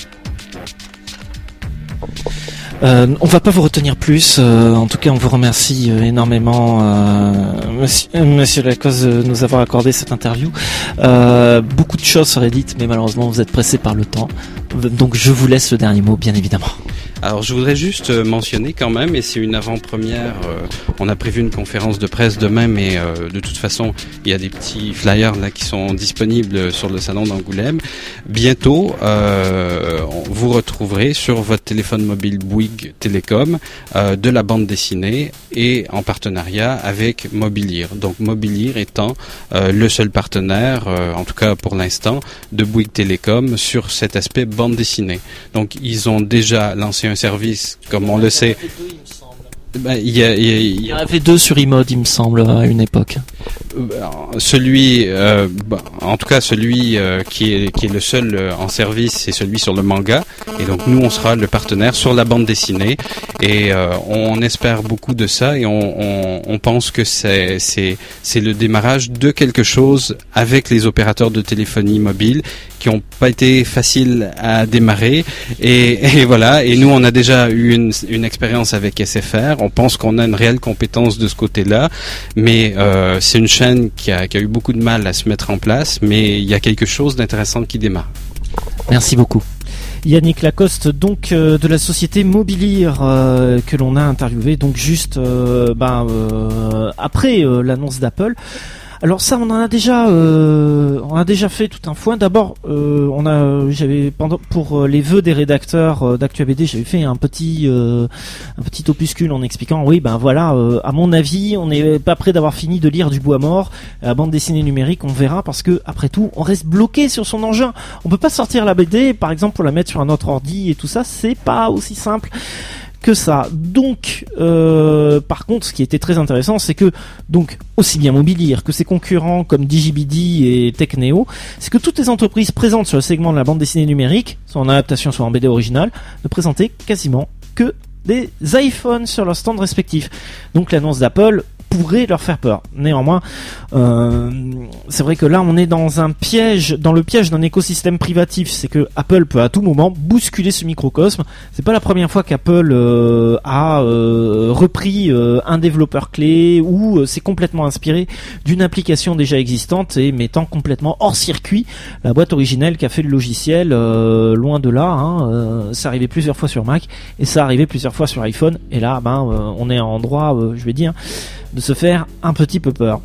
B: Euh, on va pas vous retenir plus. Euh, en tout cas, on vous remercie euh, énormément, euh, monsieur, monsieur Lacoste, de nous avoir accordé cette interview. Euh, beaucoup de choses seraient dites, mais malheureusement, vous êtes pressé par le temps. Donc, je vous laisse le dernier mot, bien évidemment.
H: Alors, je voudrais juste mentionner quand même, et c'est une avant-première, euh, on a prévu une conférence de presse demain, mais euh, de toute façon, il y a des petits flyers là qui sont disponibles sur le salon d'Angoulême. Bientôt, euh, vous retrouverez sur votre téléphone mobile Bouygues Télécom euh, de la bande dessinée et en partenariat avec Mobilier. Donc, Mobilier étant euh, le seul partenaire, euh, en tout cas pour l'instant, de Bouygues Télécom sur cet aspect bande dessinée. Donc, ils ont déjà lancé un service, comme on le sait. Ben, il y a, il y a, il y a...
B: il y en avait deux sur iMode, il me semble, à une époque.
H: Celui, euh, bah, en tout cas celui euh, qui est qui est le seul euh, en service, c'est celui sur le manga. Et donc nous, on sera le partenaire sur la bande dessinée. Et euh, on espère beaucoup de ça. Et on, on, on pense que c'est c'est c'est le démarrage de quelque chose avec les opérateurs de téléphonie mobile qui ont pas été faciles à démarrer. Et, et voilà. Et nous, on a déjà eu une une expérience avec S F R. On pense qu'on a une réelle compétence de ce côté-là. Mais euh, c'est une chaîne qui a, qui a eu beaucoup de mal à se mettre en place, mais il y a quelque chose d'intéressant qui démarre.
B: Merci beaucoup.
C: Yannick Lacoste, donc euh, de la société Mobilier euh, que l'on a interviewé, donc juste euh, ben, euh, après euh, l'annonce d'Apple. Alors ça, on en a déjà, euh, on a déjà fait tout un foin. D'abord, euh, on a, j'avais pendant pour les vœux des rédacteurs euh, d'Actua B D, j'avais fait un petit, euh, un petit opuscule en expliquant, oui, ben voilà, euh, à mon avis, on n'est pas près d'avoir fini de lire du bois mort. La bande dessinée numérique, on verra, parce que après tout, on reste bloqué sur son engin. On peut pas sortir la B D, par exemple, pour la mettre sur un autre ordi et tout ça, c'est pas aussi simple que ça. Donc, euh, par contre, ce qui était très intéressant, c'est que, donc, aussi bien Mobilier que ses concurrents comme Digibidi et Techneo, c'est que toutes les entreprises présentes sur le segment de la bande dessinée numérique, soit en adaptation, soit en B D originale, ne présentaient quasiment que des iPhones sur leur stand respectif. Donc, l'annonce d'Apple pourrait leur faire peur. Néanmoins, euh, c'est vrai que là, on est dans un piège, dans le piège d'un écosystème privatif. C'est que Apple peut à tout moment bousculer ce microcosme. C'est pas la première fois qu'Apple euh, a euh, repris euh, un développeur clé ou euh, s'est complètement inspiré d'une application déjà existante et mettant complètement hors circuit la boîte originelle qui a fait le logiciel. Euh, loin de là, hein, euh, ça arrivait plusieurs fois sur Mac et ça arrivait plusieurs fois sur iPhone. Et là, ben, euh, on est en droit, euh, je vais dire, de se faire un petit peu peur.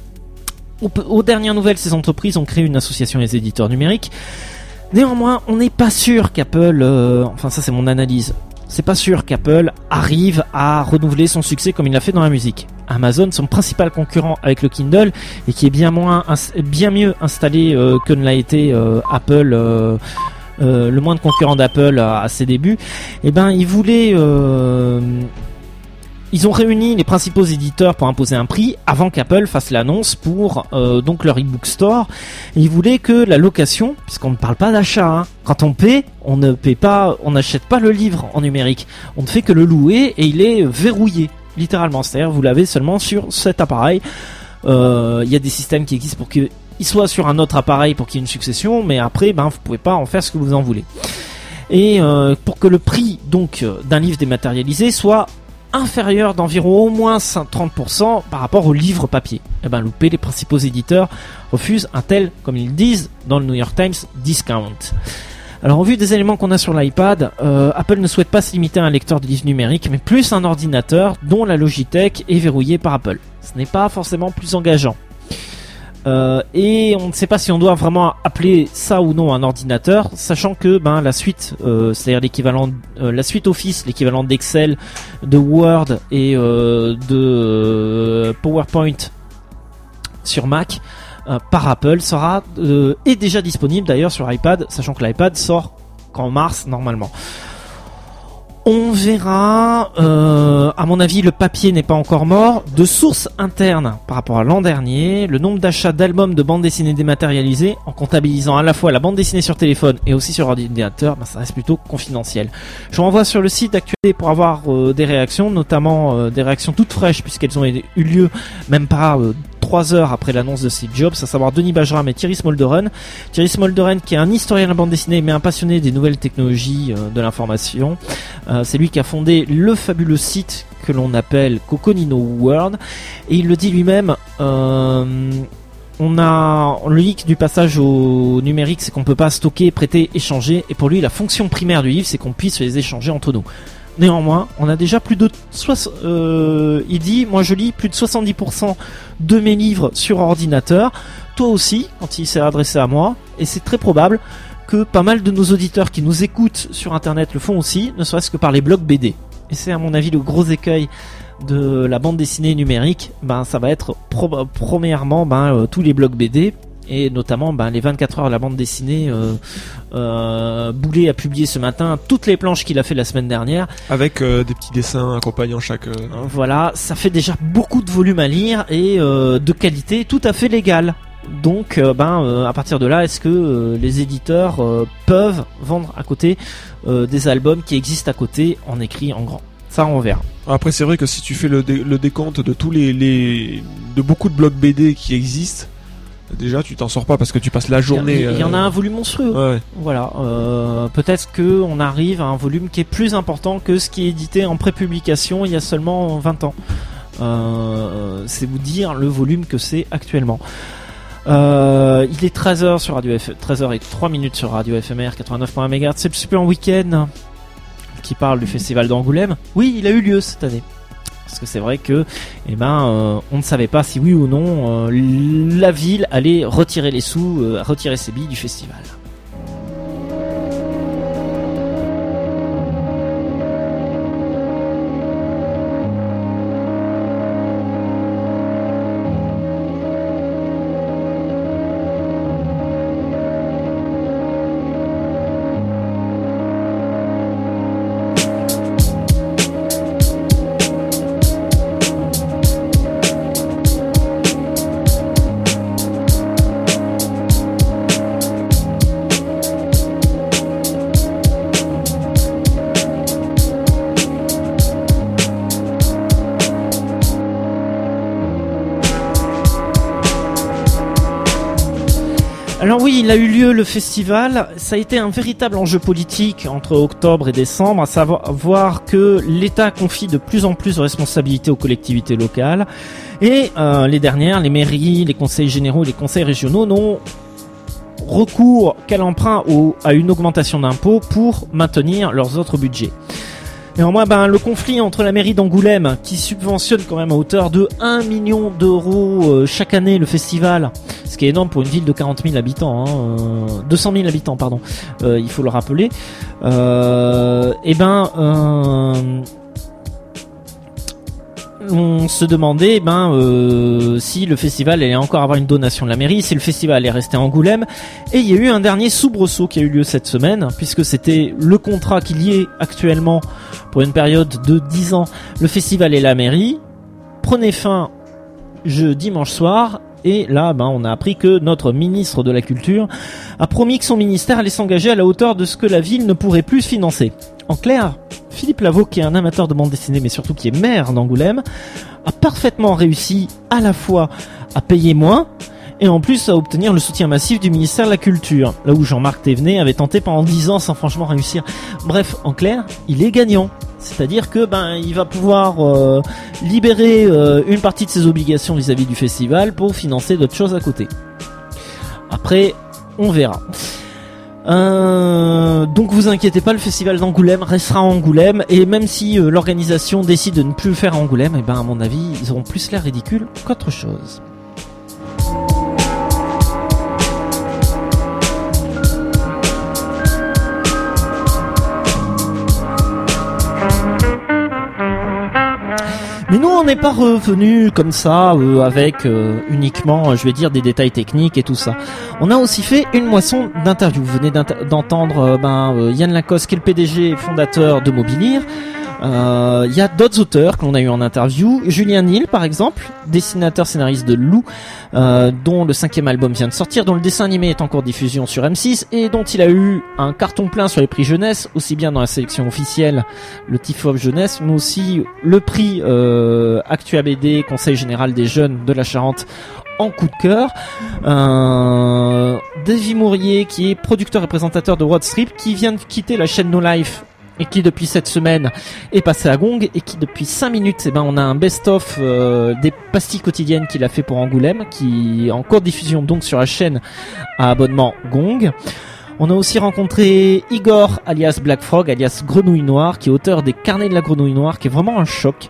C: Aux, aux dernières nouvelles, ces entreprises ont créé une association des éditeurs numériques. Néanmoins, on n'est pas sûr qu'Apple, euh, enfin ça c'est mon analyse, c'est pas sûr qu'Apple arrive à renouveler son succès comme il l'a fait dans la musique. Amazon, son principal concurrent avec le Kindle, et qui est bien moins, bien mieux installé euh, que ne l'a été euh, Apple. Euh, euh, le moins de concurrents d'Apple à, à ses débuts. Et ben, il voulait euh, Ils ont réuni les principaux éditeurs pour imposer un prix avant qu'Apple fasse l'annonce pour euh, donc leur e-book store. Et ils voulaient que la location, puisqu'on ne parle pas d'achat, hein, quand on paie, on ne paie pas, on n'achète pas le livre en numérique. On ne fait que le louer et il est verrouillé, littéralement. C'est-à-dire vous l'avez seulement sur cet appareil. Il euh, y a des systèmes qui existent pour qu'il soit sur un autre appareil pour qu'il y ait une succession, mais après, ben vous pouvez pas en faire ce que vous en voulez. Et euh, pour que le prix donc d'un livre dématérialisé soit inférieur d'environ au moins trente pour cent par rapport au livre papier. Et ben loupé, les principaux éditeurs refusent un tel, comme ils le disent dans le New York Times, discount. Alors, au vu des éléments qu'on a sur l'iPad, euh, Apple ne souhaite pas se limiter à un lecteur de livres numériques, mais plus un ordinateur dont la Logitech est verrouillée par Apple. Ce n'est pas forcément plus engageant. Euh, et on ne sait pas si on doit vraiment appeler ça ou non un ordinateur, sachant que ben la suite, euh, c'est-à-dire l'équivalent, euh, la suite Office, l'équivalent d'Excel, de Word et euh, de euh, PowerPoint sur Mac euh, par Apple sera euh, est déjà disponible d'ailleurs sur iPad, sachant que l'iPad sort qu'en mars normalement. On verra, euh, à mon avis le papier n'est pas encore mort. De sources internes par rapport à l'an dernier, le nombre d'achats d'albums de bande dessinée dématérialisés, en comptabilisant à la fois la bande dessinée sur téléphone et aussi sur ordinateur, ben ça reste plutôt confidentiel. Je vous renvoie sur le site d'Actualité pour avoir euh, des réactions, notamment euh, des réactions toutes fraîches puisqu'elles ont eu lieu même pas euh, trois heures après l'annonce de Steve Jobs, à savoir Denis Bajram et Thierry Smolderen. Thierry Smolderen qui est un historien de la bande dessinée mais un passionné des nouvelles technologies euh, de l'information. Euh, c'est lui qui a fondé le fabuleux site que l'on appelle Coconino World, et il le dit lui-même, euh, on a le hic du passage au numérique, c'est qu'on peut pas stocker, prêter, échanger, et pour lui la fonction primaire du livre c'est qu'on puisse les échanger entre nous. Néanmoins, on a déjà plus de soixante, euh, il dit, moi je lis plus de soixante-dix pour cent de mes livres sur ordinateur, toi aussi, quand il s'est adressé à moi, et c'est très probable que pas mal de nos auditeurs qui nous écoutent sur internet le font aussi, ne serait-ce que par les blogs B D. Et c'est à mon avis le gros écueil de la bande dessinée numérique, ben ça va être pro- premièrement ben, euh, tous les blogs B D, et notamment ben, les vingt-quatre heures de la bande dessinée. Euh, euh, Boulet a publié ce matin toutes les planches qu'il a fait la semaine dernière.
A: Avec euh, des petits dessins accompagnant chaque... Euh...
C: Voilà, ça fait déjà beaucoup de volume à lire et euh, de qualité tout à fait légale. Donc, euh, ben, euh, à partir de là, est-ce que euh, les éditeurs euh, peuvent vendre à côté euh, des albums qui existent à côté en écrit en grand? Ça, on verra.
A: Après, c'est vrai que si tu fais le, dé- le décompte de tous les, les de beaucoup de blocs B D qui existent, déjà, tu t'en sors pas parce que tu passes la journée.
C: Il y, il y en a
A: euh...
C: un volume monstrueux.
A: Ouais.
C: Voilà. Euh, peut-être que on arrive à un volume qui est plus important que ce qui est édité en prépublication il y a seulement vingt ans. Euh, c'est vous dire le volume que c'est actuellement. Euh, il est treize heures sur Radio F... treize heures et trois minutes sur Radio F M R quatre-vingt-neuf virgule un mégahertz. C'est le Super Week-end qui parle du festival d'Angoulême. Oui, il a eu lieu cette année. Parce que c'est vrai que, eh ben, euh, on ne savait pas si oui ou non euh, la ville allait retirer les sous, euh, retirer ses billes du festival. Alors oui, il a eu lieu le festival, ça a été un véritable enjeu politique entre octobre et décembre, à savoir que l'État confie de plus en plus de responsabilités aux collectivités locales et euh, les dernières, les mairies, les conseils généraux et les conseils régionaux n'ont recours qu'à l'emprunt ou à une augmentation d'impôts pour maintenir leurs autres budgets. Néanmoins, ben, le conflit entre la mairie d'Angoulême, qui subventionne quand même à hauteur de un million d'euros euh, chaque année le festival, ce qui est énorme pour une ville de quarante mille habitants, hein, euh, deux cent mille habitants, pardon, euh, il faut le rappeler, euh, et ben, euh, on se demandait ben, euh, si le festival allait encore avoir une donation de la mairie, si le festival allait rester à Angoulême. Et il y a eu un dernier soubresaut qui a eu lieu cette semaine, puisque c'était le contrat qu'il y ait actuellement pour une période de dix ans, le festival et la mairie, prenait fin je, dimanche soir. Et là, ben, on a appris que notre ministre de la Culture a promis que son ministère allait s'engager à la hauteur de ce que la ville ne pourrait plus financer. En clair, Philippe Lavaux, qui est un amateur de bande dessinée, mais surtout qui est maire d'Angoulême, a parfaitement réussi à la fois à payer moins et en plus à obtenir le soutien massif du ministère de la Culture. Là où Jean-Marc Thévenet avait tenté pendant dix ans sans franchement réussir. Bref, en clair, il est gagnant. C'est-à-dire que ben il va pouvoir euh, libérer euh, une partie de ses obligations vis-à-vis du festival pour financer d'autres choses à côté. Après, on verra. Euh, donc vous inquiétez pas, le festival d'Angoulême restera à Angoulême, et même si euh, l'organisation décide de ne plus le faire à Angoulême, et ben à mon avis, ils auront plus l'air ridicules qu'autre chose. Mais nous, on n'est pas revenu comme ça euh, avec euh, uniquement, je vais dire, des détails techniques et tout ça. On a aussi fait une moisson d'interviews. Vous venez d'entendre euh, ben, euh, Yann Lacoste, qui est le P D G et fondateur de Mobilire. Il euh, y a d'autres auteurs que l'on a eu en interview. Julien Nil, par exemple, dessinateur scénariste de Lou, euh, dont le cinquième album vient de sortir, dont le dessin animé est en cours de diffusion sur M six et dont il a eu un carton plein sur les prix jeunesse, aussi bien dans la sélection officielle, le T I F O F jeunesse, mais aussi le prix euh, Actua B D, Conseil général des jeunes de la Charente, en coup de cœur. Euh, Davy Mourier, qui est producteur et présentateur de Road Strip, qui vient de quitter la chaîne No Life et qui depuis cette semaine est passé à Gong, et qui depuis cinq minutes, eh ben, on a un best-of euh, des pastilles quotidiennes qu'il a fait pour Angoulême, qui est en cours de diffusion donc sur la chaîne à abonnement Gong. On a aussi rencontré Igor, alias Black Frog, alias Grenouille Noire, qui est auteur des Carnets de la Grenouille Noire, qui est vraiment un choc,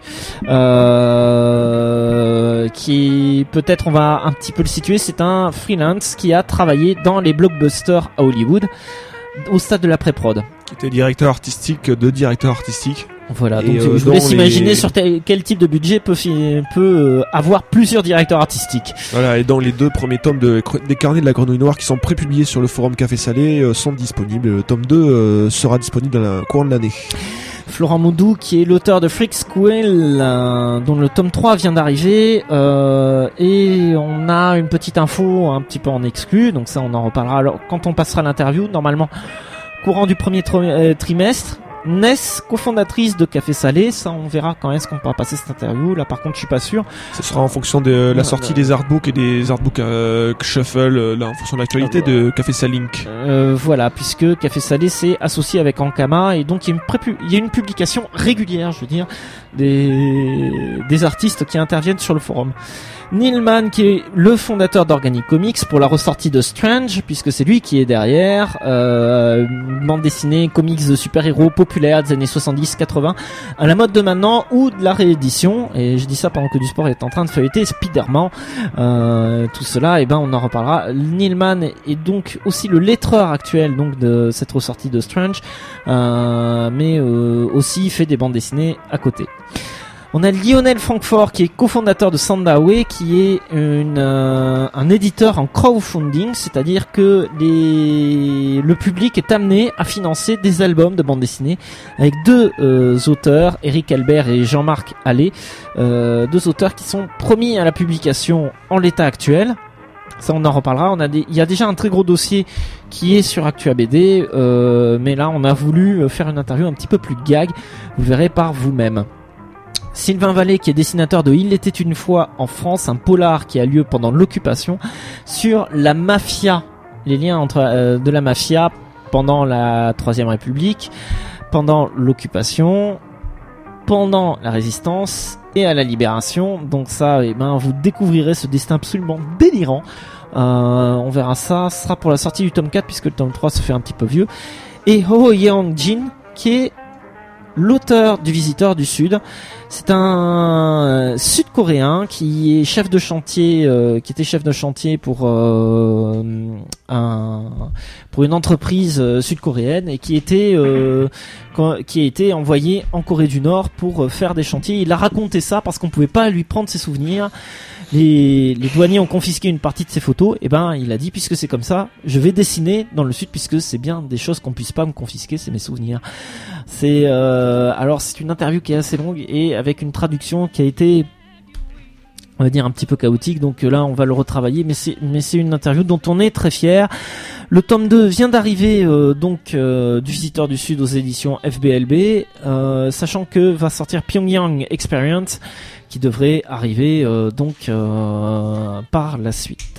C: euh, qui peut-être on va un petit peu le situer, c'est un freelance qui a travaillé dans les blockbusters à Hollywood. au stade de la pré-prod.
A: Qui était directeur artistique de directeur artistique.
C: Voilà,
A: Et
C: donc
A: euh,
C: je vous laisse
A: dont
C: imaginer
A: les-
C: sur tel- quel type de budget peut, fi- peut euh, avoir plusieurs directeurs artistiques.
A: Voilà, et dans les deux premiers tomes de, des carnets de la Grenouille Noire qui sont prépubliés sur le forum Café Salé euh, sont disponibles. Le tome deux euh, sera disponible dans la courant de l'année.
C: Florent Moudou, qui est l'auteur de Freak Squirrel, euh, dont le tome trois vient d'arriver, euh, et on a une petite info un petit peu en exclu, donc ça on en reparlera alors quand on passera l'interview, normalement courant du premier tro- euh, trimestre. Ness, cofondatrice de Café Salé, ça on verra quand est-ce qu'on pourra passer cette interview, là par contre je suis pas sûr.
A: Ce sera en fonction de la sortie des artbooks et des artbooks euh, shuffle, euh, là, en fonction de l'actualité de Café Salink.
C: Euh, voilà, puisque Café Salé s'est associé avec Ankama, et donc il y a une, prépu- il y a une publication régulière, je veux dire, des, des artistes qui interviennent sur le forum. Neil Mann, qui est le fondateur d'Organic Comics pour la ressortie de Strange, puisque c'est lui qui est derrière, euh, une bande dessinée, comics de super-héros populaires des années soixante-dix quatre-vingts, à la mode de maintenant, ou de la réédition, et je dis ça pendant que du sport est en train de feuilleter Spider-Man, euh, tout cela, et ben on en reparlera. Neil Mann est donc aussi le lettreur actuel donc de cette ressortie de Strange, euh, mais euh, aussi fait des bandes dessinées à côté. On a Lionel Francfort, qui est cofondateur de Sandaway, qui est une, euh, un éditeur en crowdfunding, c'est-à-dire que les, le public est amené à financer des albums de bande dessinée avec deux euh, auteurs, Eric Albert et Jean-Marc Allais, euh, deux auteurs qui sont promis à la publication en l'état actuel. Ça on en reparlera. On a des, il y a déjà un très gros dossier qui est sur Actua B D, euh, mais là on a voulu faire une interview un petit peu plus gag. Vous verrez par vous-même. Sylvain Vallée, qui est dessinateur de Il était une fois en France, un polar qui a lieu pendant l'occupation sur la mafia, les liens entre euh, de la mafia pendant la Troisième République, pendant l'occupation, pendant la résistance et à la libération. Donc ça, eh ben, vous découvrirez ce destin absolument délirant. Euh, on verra ça, ce sera pour la sortie du tome quatre puisque le tome trois se fait un petit peu vieux. Et Ho Yeong Jin, qui est l'auteur du Visiteur du Sud. C'est un Sud-Coréen qui est chef de chantier, euh, qui était chef de chantier pour euh, un pour une entreprise euh, sud-coréenne et qui était euh, quand, qui a été envoyé en Corée du Nord pour faire des chantiers. Il a raconté ça parce qu'on pouvait pas lui prendre ses souvenirs. Les, les douaniers ont confisqué une partie de ses photos. Et ben, il a dit, puisque c'est comme ça, je vais dessiner dans le Sud, puisque c'est bien des choses qu'on puisse pas me confisquer, c'est mes souvenirs. C'est euh, alors c'est une interview qui est assez longue et avec une traduction qui a été, on va dire, un petit peu chaotique. Donc là, on va le retravailler, mais c'est mais c'est une interview dont on est très fier. Le tome deux vient d'arriver euh, donc euh, du Visiteur du Sud aux éditions F B L B, euh, sachant que va sortir Pyongyang Experience, qui devrait arriver euh, donc euh, par la suite.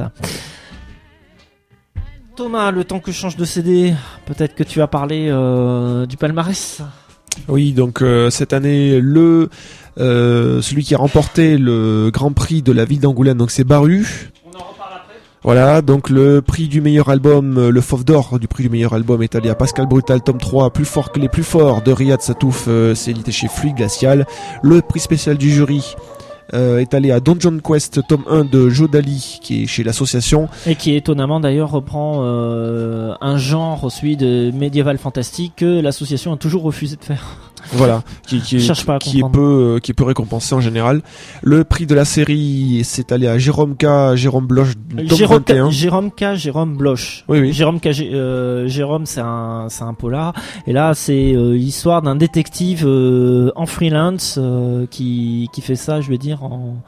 C: Thomas, le temps que je change de C D, peut-être que tu vas parler euh, du palmarès.
A: Oui, donc euh, cette année, le euh, celui qui a remporté le Grand Prix de la ville d'Angoulême, donc c'est Baru.
C: On en reparle après.
A: Voilà, donc le prix du meilleur album, euh, le Fauve d'or du prix du meilleur album est allé à Pascal Brutal, tome trois, plus fort que les plus forts de Riyad Satouf, euh, c'est édité chez Fluide Glacial. Le prix spécial du jury euh, est allé à Dungeon Quest, tome un de Joe Daly, qui est chez l'association.
C: Et qui étonnamment d'ailleurs reprend euh, un genre, celui de médiéval fantastique, que l'association a toujours refusé de faire.
A: Voilà, qui, qui,
C: Cherche pas à
A: qui est
C: comprendre.
A: peu, euh, qui est peu récompensé en général. Le prix de la série, c'est allé à Jérôme K, Jérôme Bloch, tome
C: Jérôme
A: vingt et un.
C: K, Jérôme K, Jérôme Bloch.
A: Oui, oui.
C: Jérôme K, euh, Jérôme, c'est un, c'est un polar. Et là, c'est euh, l'histoire d'un détective euh, en freelance euh, qui, qui fait ça, je vais dire, en,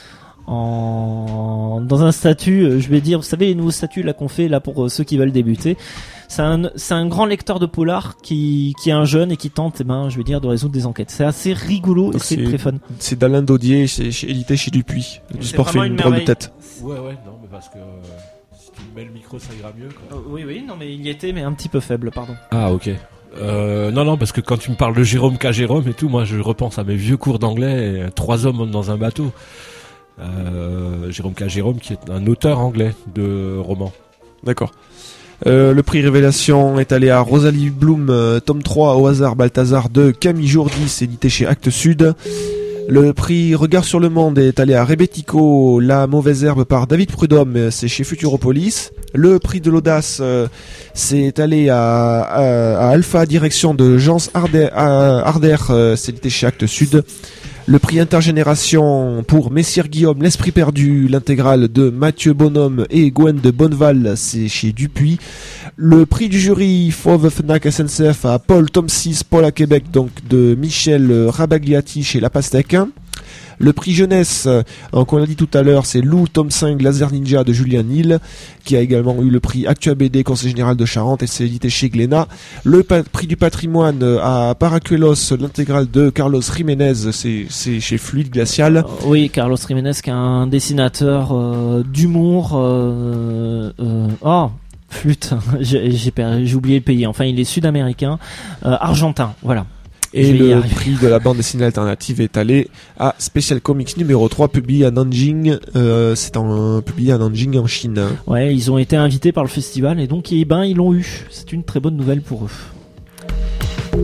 C: en dans un statut, euh, je vais dire, vous savez les nouveaux statuts là qu'on fait là pour euh, ceux qui veulent débuter. C'est un, c'est un grand lecteur de polar qui, qui est un jeune et qui tente, eh ben, je vais dire, de résoudre des enquêtes. C'est assez rigolo
A: Donc
C: et c'est,
A: c'est-
C: très fun.
A: C'est d'Alain Daudier, c'est chez- édité chez Dupuis. Du
C: C'est
A: sport fait
C: vraiment
A: une
C: une
A: drôle de
C: merveille.
A: tête.
F: Ouais, ouais, non, mais parce que euh, si tu mets le micro, ça ira mieux. Quoi.
C: Euh, oui, oui, non, mais il y était, mais un petit peu faible, pardon.
F: Ah, ok. Euh, non, non, parce que quand tu me parles de Jérôme K. Jérôme et tout, moi je repense à mes vieux cours d'anglais, et trois hommes dans un bateau. Euh, Jérôme K. Jérôme qui est un auteur anglais de romans.
A: D'accord. Euh, le prix Révélation est allé à Rosalie Bloom, euh, tome trois, au hasard Balthazar de Camille Jourdis, édité chez Actes Sud. Le prix Regard sur le monde est allé à Rebetiko, La mauvaise herbe par David Prudhomme, c'est chez Futuropolis. Le prix de l'audace euh, c'est allé à, à, à Alpha direction de Jean Harder, Harder euh, c'est été chez Actes Sud. Le prix intergénération pour Messire Guillaume, L'Esprit perdu, l'intégrale de Mathieu Bonhomme et Gwen de Bonneval, c'est chez Dupuis. Le prix du jury Fauve Fnac S N C F à Paul Tom six, Paul à Québec, donc de Michel Rabagliati chez La Pastèque. Le prix jeunesse, euh, comme on l'a dit tout à l'heure, c'est Lou Tom cinq Laser Ninja de Julien Nil, qui a également eu le prix Actua B D Conseil Général de Charente et c'est édité chez Glénat. Le pa- prix du patrimoine euh, à Paracuelos, l'intégrale de Carlos Jiménez, c'est, c'est chez Fluide Glacial.
C: Euh, oui, Carlos Jiménez qui est un dessinateur euh, d'humour. Euh, euh, oh flûte, j'ai, j'ai, j'ai oublié le pays. Enfin, il est sud-américain, euh, argentin, voilà.
A: Et le prix de la bande dessinée alternative est allé à Special Comics numéro trois, publié à Nanjing. Euh, c'est en, publié à Nanjing en Chine.
C: Ouais, ils ont été invités par le festival et donc eh ben, ils l'ont eu. C'est une très bonne nouvelle pour eux.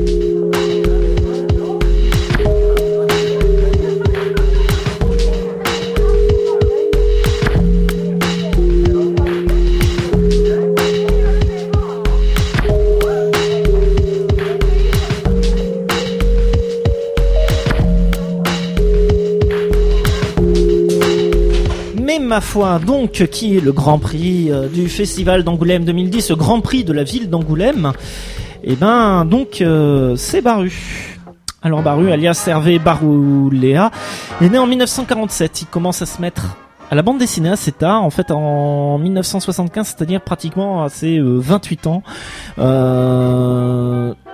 C: Ma foi, donc, qui est le Grand Prix euh, du Festival d'Angoulême deux mille dix, ce Grand Prix de la ville d'Angoulême. Et ben, donc, euh, c'est Baru. Alors Baru, alias Hervé Barouléa, est né en dix-neuf cent quarante-sept. Il commence à se mettre à la bande dessinée assez tard, en fait en dix-neuf cent soixante-quinze, c'est-à-dire pratiquement à ses euh, vingt-huit ans. Euh...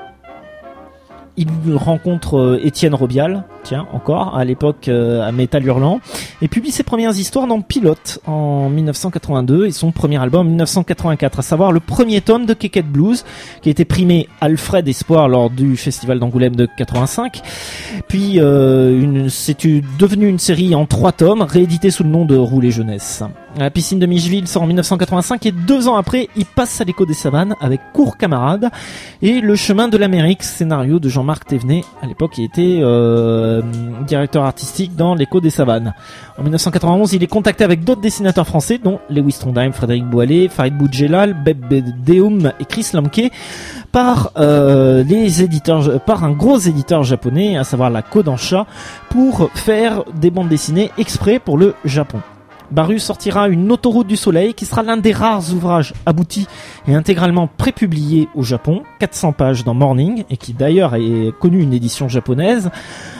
C: Il rencontre euh, Étienne Robial, tiens, encore, à l'époque euh, à Métal Hurlant, et publie ses premières histoires dans Pilote en dix-neuf cent quatre-vingt-deux et son premier album en dix-neuf cent quatre-vingt-quatre, à savoir le premier tome de Keket Blues, qui a été primé Alfred Espoir lors du Festival d'Angoulême de quatre-vingt-cinq. Puis euh, une, c'est devenu une série en trois tomes, rééditée sous le nom de Roulet Jeunesse. La piscine de Micheville sort en dix-neuf cent quatre-vingt-cinq et deux ans après, il passe à l'écho des savanes avec Court Camarade et Le chemin de l'Amérique, scénario de Jean-Marc Thévenet. À l'époque, il était euh, directeur artistique dans l'écho des savanes. En dix-neuf cent quatre-vingt-onze, il est contacté avec d'autres dessinateurs français, dont Lewis Trondheim, Frédéric Boilet, Farid Boudjelal, Beb Deum et Chris Lamke, par euh, les éditeurs, par un gros éditeur japonais, à savoir la Kodansha, pour faire des bandes dessinées exprès pour le Japon. Baru sortira Une autoroute du soleil, qui sera l'un des rares ouvrages aboutis et intégralement prépubliés au Japon, quatre cents pages dans Morning, et qui d'ailleurs a connu une édition japonaise.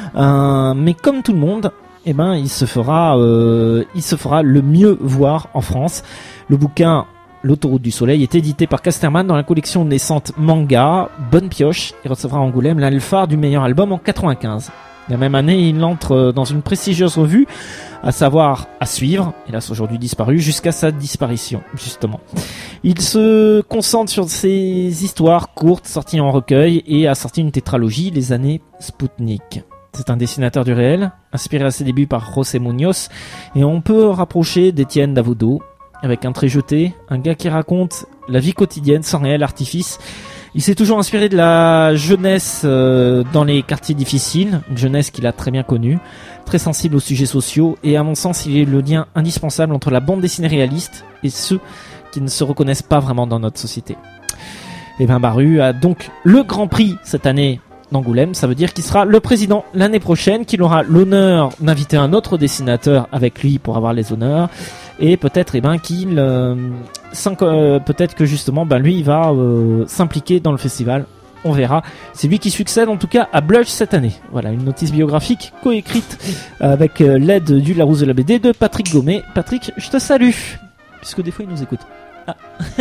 C: Euh, mais comme tout le monde, eh ben, il se fera, euh, il se fera le mieux voir en France. Le bouquin L'autoroute du soleil est édité par Casterman dans la collection naissante Manga, Bonne Pioche, et recevra à Angoulême l'un phare du meilleur album en quatre-vingt-quinze. La même année, il entre dans une prestigieuse revue, à savoir À suivre, hélas aujourd'hui disparu, jusqu'à sa disparition, justement. Il se concentre sur ses histoires courtes, sorties en recueil, et a sorti une tétralogie, Les années Spoutnik. C'est un dessinateur du réel, inspiré à ses débuts par José Muñoz, et on peut rapprocher d'Étienne Davodo, avec un trait jeté, un gars qui raconte la vie quotidienne sans réel artifice. Il s'est toujours inspiré de la jeunesse euh, dans les quartiers difficiles, une jeunesse qu'il a très bien connue, très sensible aux sujets sociaux, et à mon sens, il est le lien indispensable entre la bande dessinée réaliste et ceux qui ne se reconnaissent pas vraiment dans notre société. Et ben Baru a donc le Grand Prix cette année d'Angoulême, ça veut dire qu'il sera le président l'année prochaine, qu'il aura l'honneur d'inviter un autre dessinateur avec lui pour avoir les honneurs, et peut-être eh ben qu'il euh, cinq, euh, peut-être que justement ben lui il va euh, s'impliquer dans le festival, on verra. C'est lui qui succède en tout cas à Bludge cette année. Voilà, une notice biographique coécrite avec euh, l'aide du Larousse de la B D de Patrick Gomet. Patrick, je te salue, puisque des fois il nous écoute. Ah.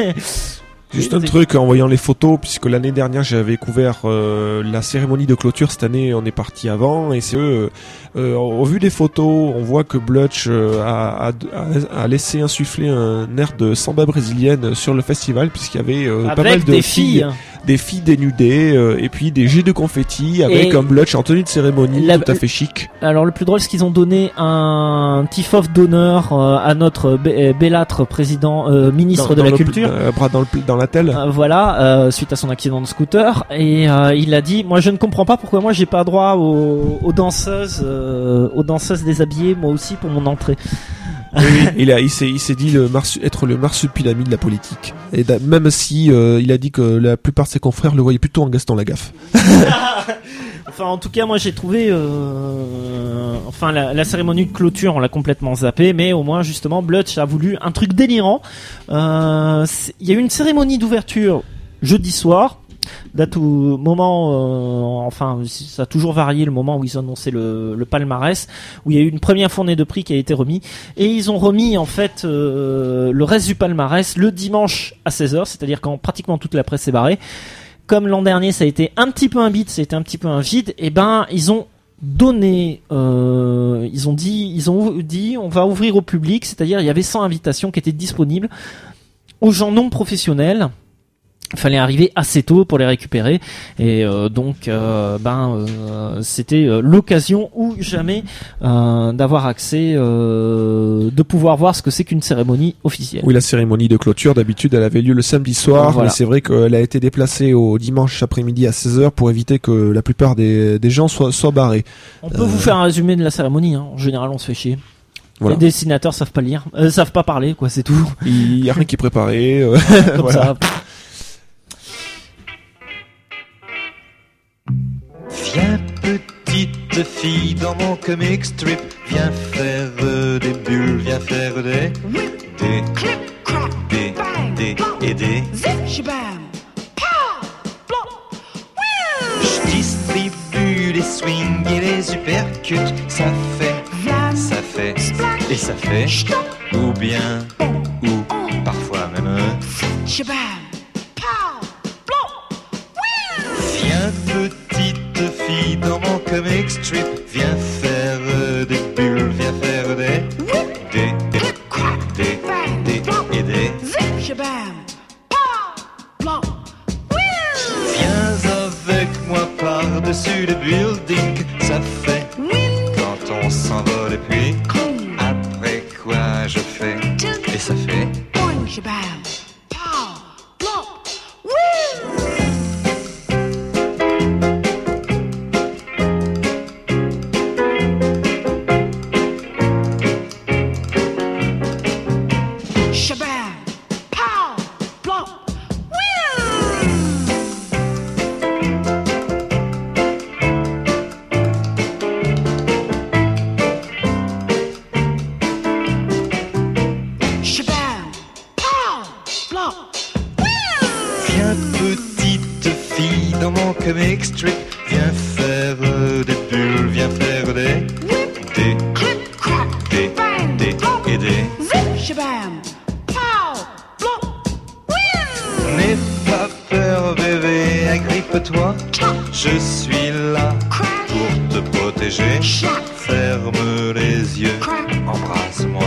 A: Juste un truc, en voyant les photos, puisque l'année dernière j'avais couvert euh, la cérémonie de clôture, cette année on est parti avant, et c'est eux, euh, au vu des photos, on voit que Blutch euh, a, a, a laissé insuffler un air de samba brésilienne sur le festival, puisqu'il y avait euh, pas mal de
C: des
A: filles,
C: filles
A: des filles dénudées euh, et puis des jets de confettis avec
C: Et
A: un Blutch en tenue de cérémonie
C: la-
A: tout à fait chic.
C: Alors le plus drôle, c'est qu'ils ont donné un tif-off d'honneur euh, à notre bé- bellâtre président, euh, ministre
A: Dans-
C: de
A: dans
C: la
A: le-
C: culture.
A: euh, bras dans, le, dans la telle.
C: Euh, voilà, euh, suite à son accident de scooter, et euh, il a dit, moi je ne comprends pas pourquoi moi j'ai pas droit aux, aux danseuses, euh, aux danseuses déshabillées, moi aussi pour mon entrée.
A: Oui, oui. il a, il s'est, il s'est dit le marsu- être le marsupilami de la politique. Et da- même si euh, il a dit que la plupart de ses confrères le voyaient plutôt en Gaston Lagaffe.
C: Enfin, en tout cas, moi j'ai trouvé, euh, enfin la, la cérémonie de clôture, on l'a complètement zappé, mais au moins justement, Blutch a voulu un truc délirant. Euh, c'est- Il y a eu une cérémonie d'ouverture jeudi soir. Date au moment, euh, enfin, ça a toujours varié le moment où ils ont annoncé le, le palmarès, où il y a eu une première fournée de prix qui a été remis, et ils ont remis en fait euh, le reste du palmarès le dimanche à seize heures, c'est-à-dire quand pratiquement toute la presse est barrée. Comme l'an dernier, ça a été un petit peu un bide, ça a été un petit peu un vide, et ben ils ont donné, euh, ils ont dit, ils ont dit, on va ouvrir au public, c'est-à-dire il y avait cent invitations qui étaient disponibles aux gens non professionnels. Il fallait arriver assez tôt pour les récupérer, et euh, donc euh, ben euh, c'était euh, l'occasion ou jamais euh, d'avoir accès, euh, de pouvoir voir ce que c'est qu'une cérémonie officielle.
A: Oui, la cérémonie de clôture, d'habitude, elle avait lieu le samedi soir,
C: Voilà.
A: mais c'est vrai qu'elle a été déplacée au dimanche après-midi à seize heures pour éviter que la plupart des, des gens soient, soient barrés.
C: On peut
A: Euh,
C: vous faire un résumé de la cérémonie, hein. En général on se fait chier.
A: Voilà.
C: Les dessinateurs savent pas lire, euh, savent pas parler, quoi, c'est tout.
A: Il y a rien qui est préparé. euh,
C: Comme
A: voilà.
C: ça.
I: Viens petite fille dans mon comic strip, viens faire euh, des bulles, viens faire des des des des et des. Je distribue les swings et les uppercuts, ça fait, ça fait et ça fait, ou bien ou parfois même. Viens petite fille dans mon comic strip, viens faire euh, des bulles, viens faire des des des des des et des. Viens avec moi par-dessus le building, ça fait quand on s'envole et puis après quoi je fais et ça fait. Viens petite fille dans mon comic strip, viens faire euh, des bulles, viens faire des des des des et des. N'aie pas peur bébé, agrippe-toi, je suis là pour te protéger. Ferme les yeux, embrasse-moi.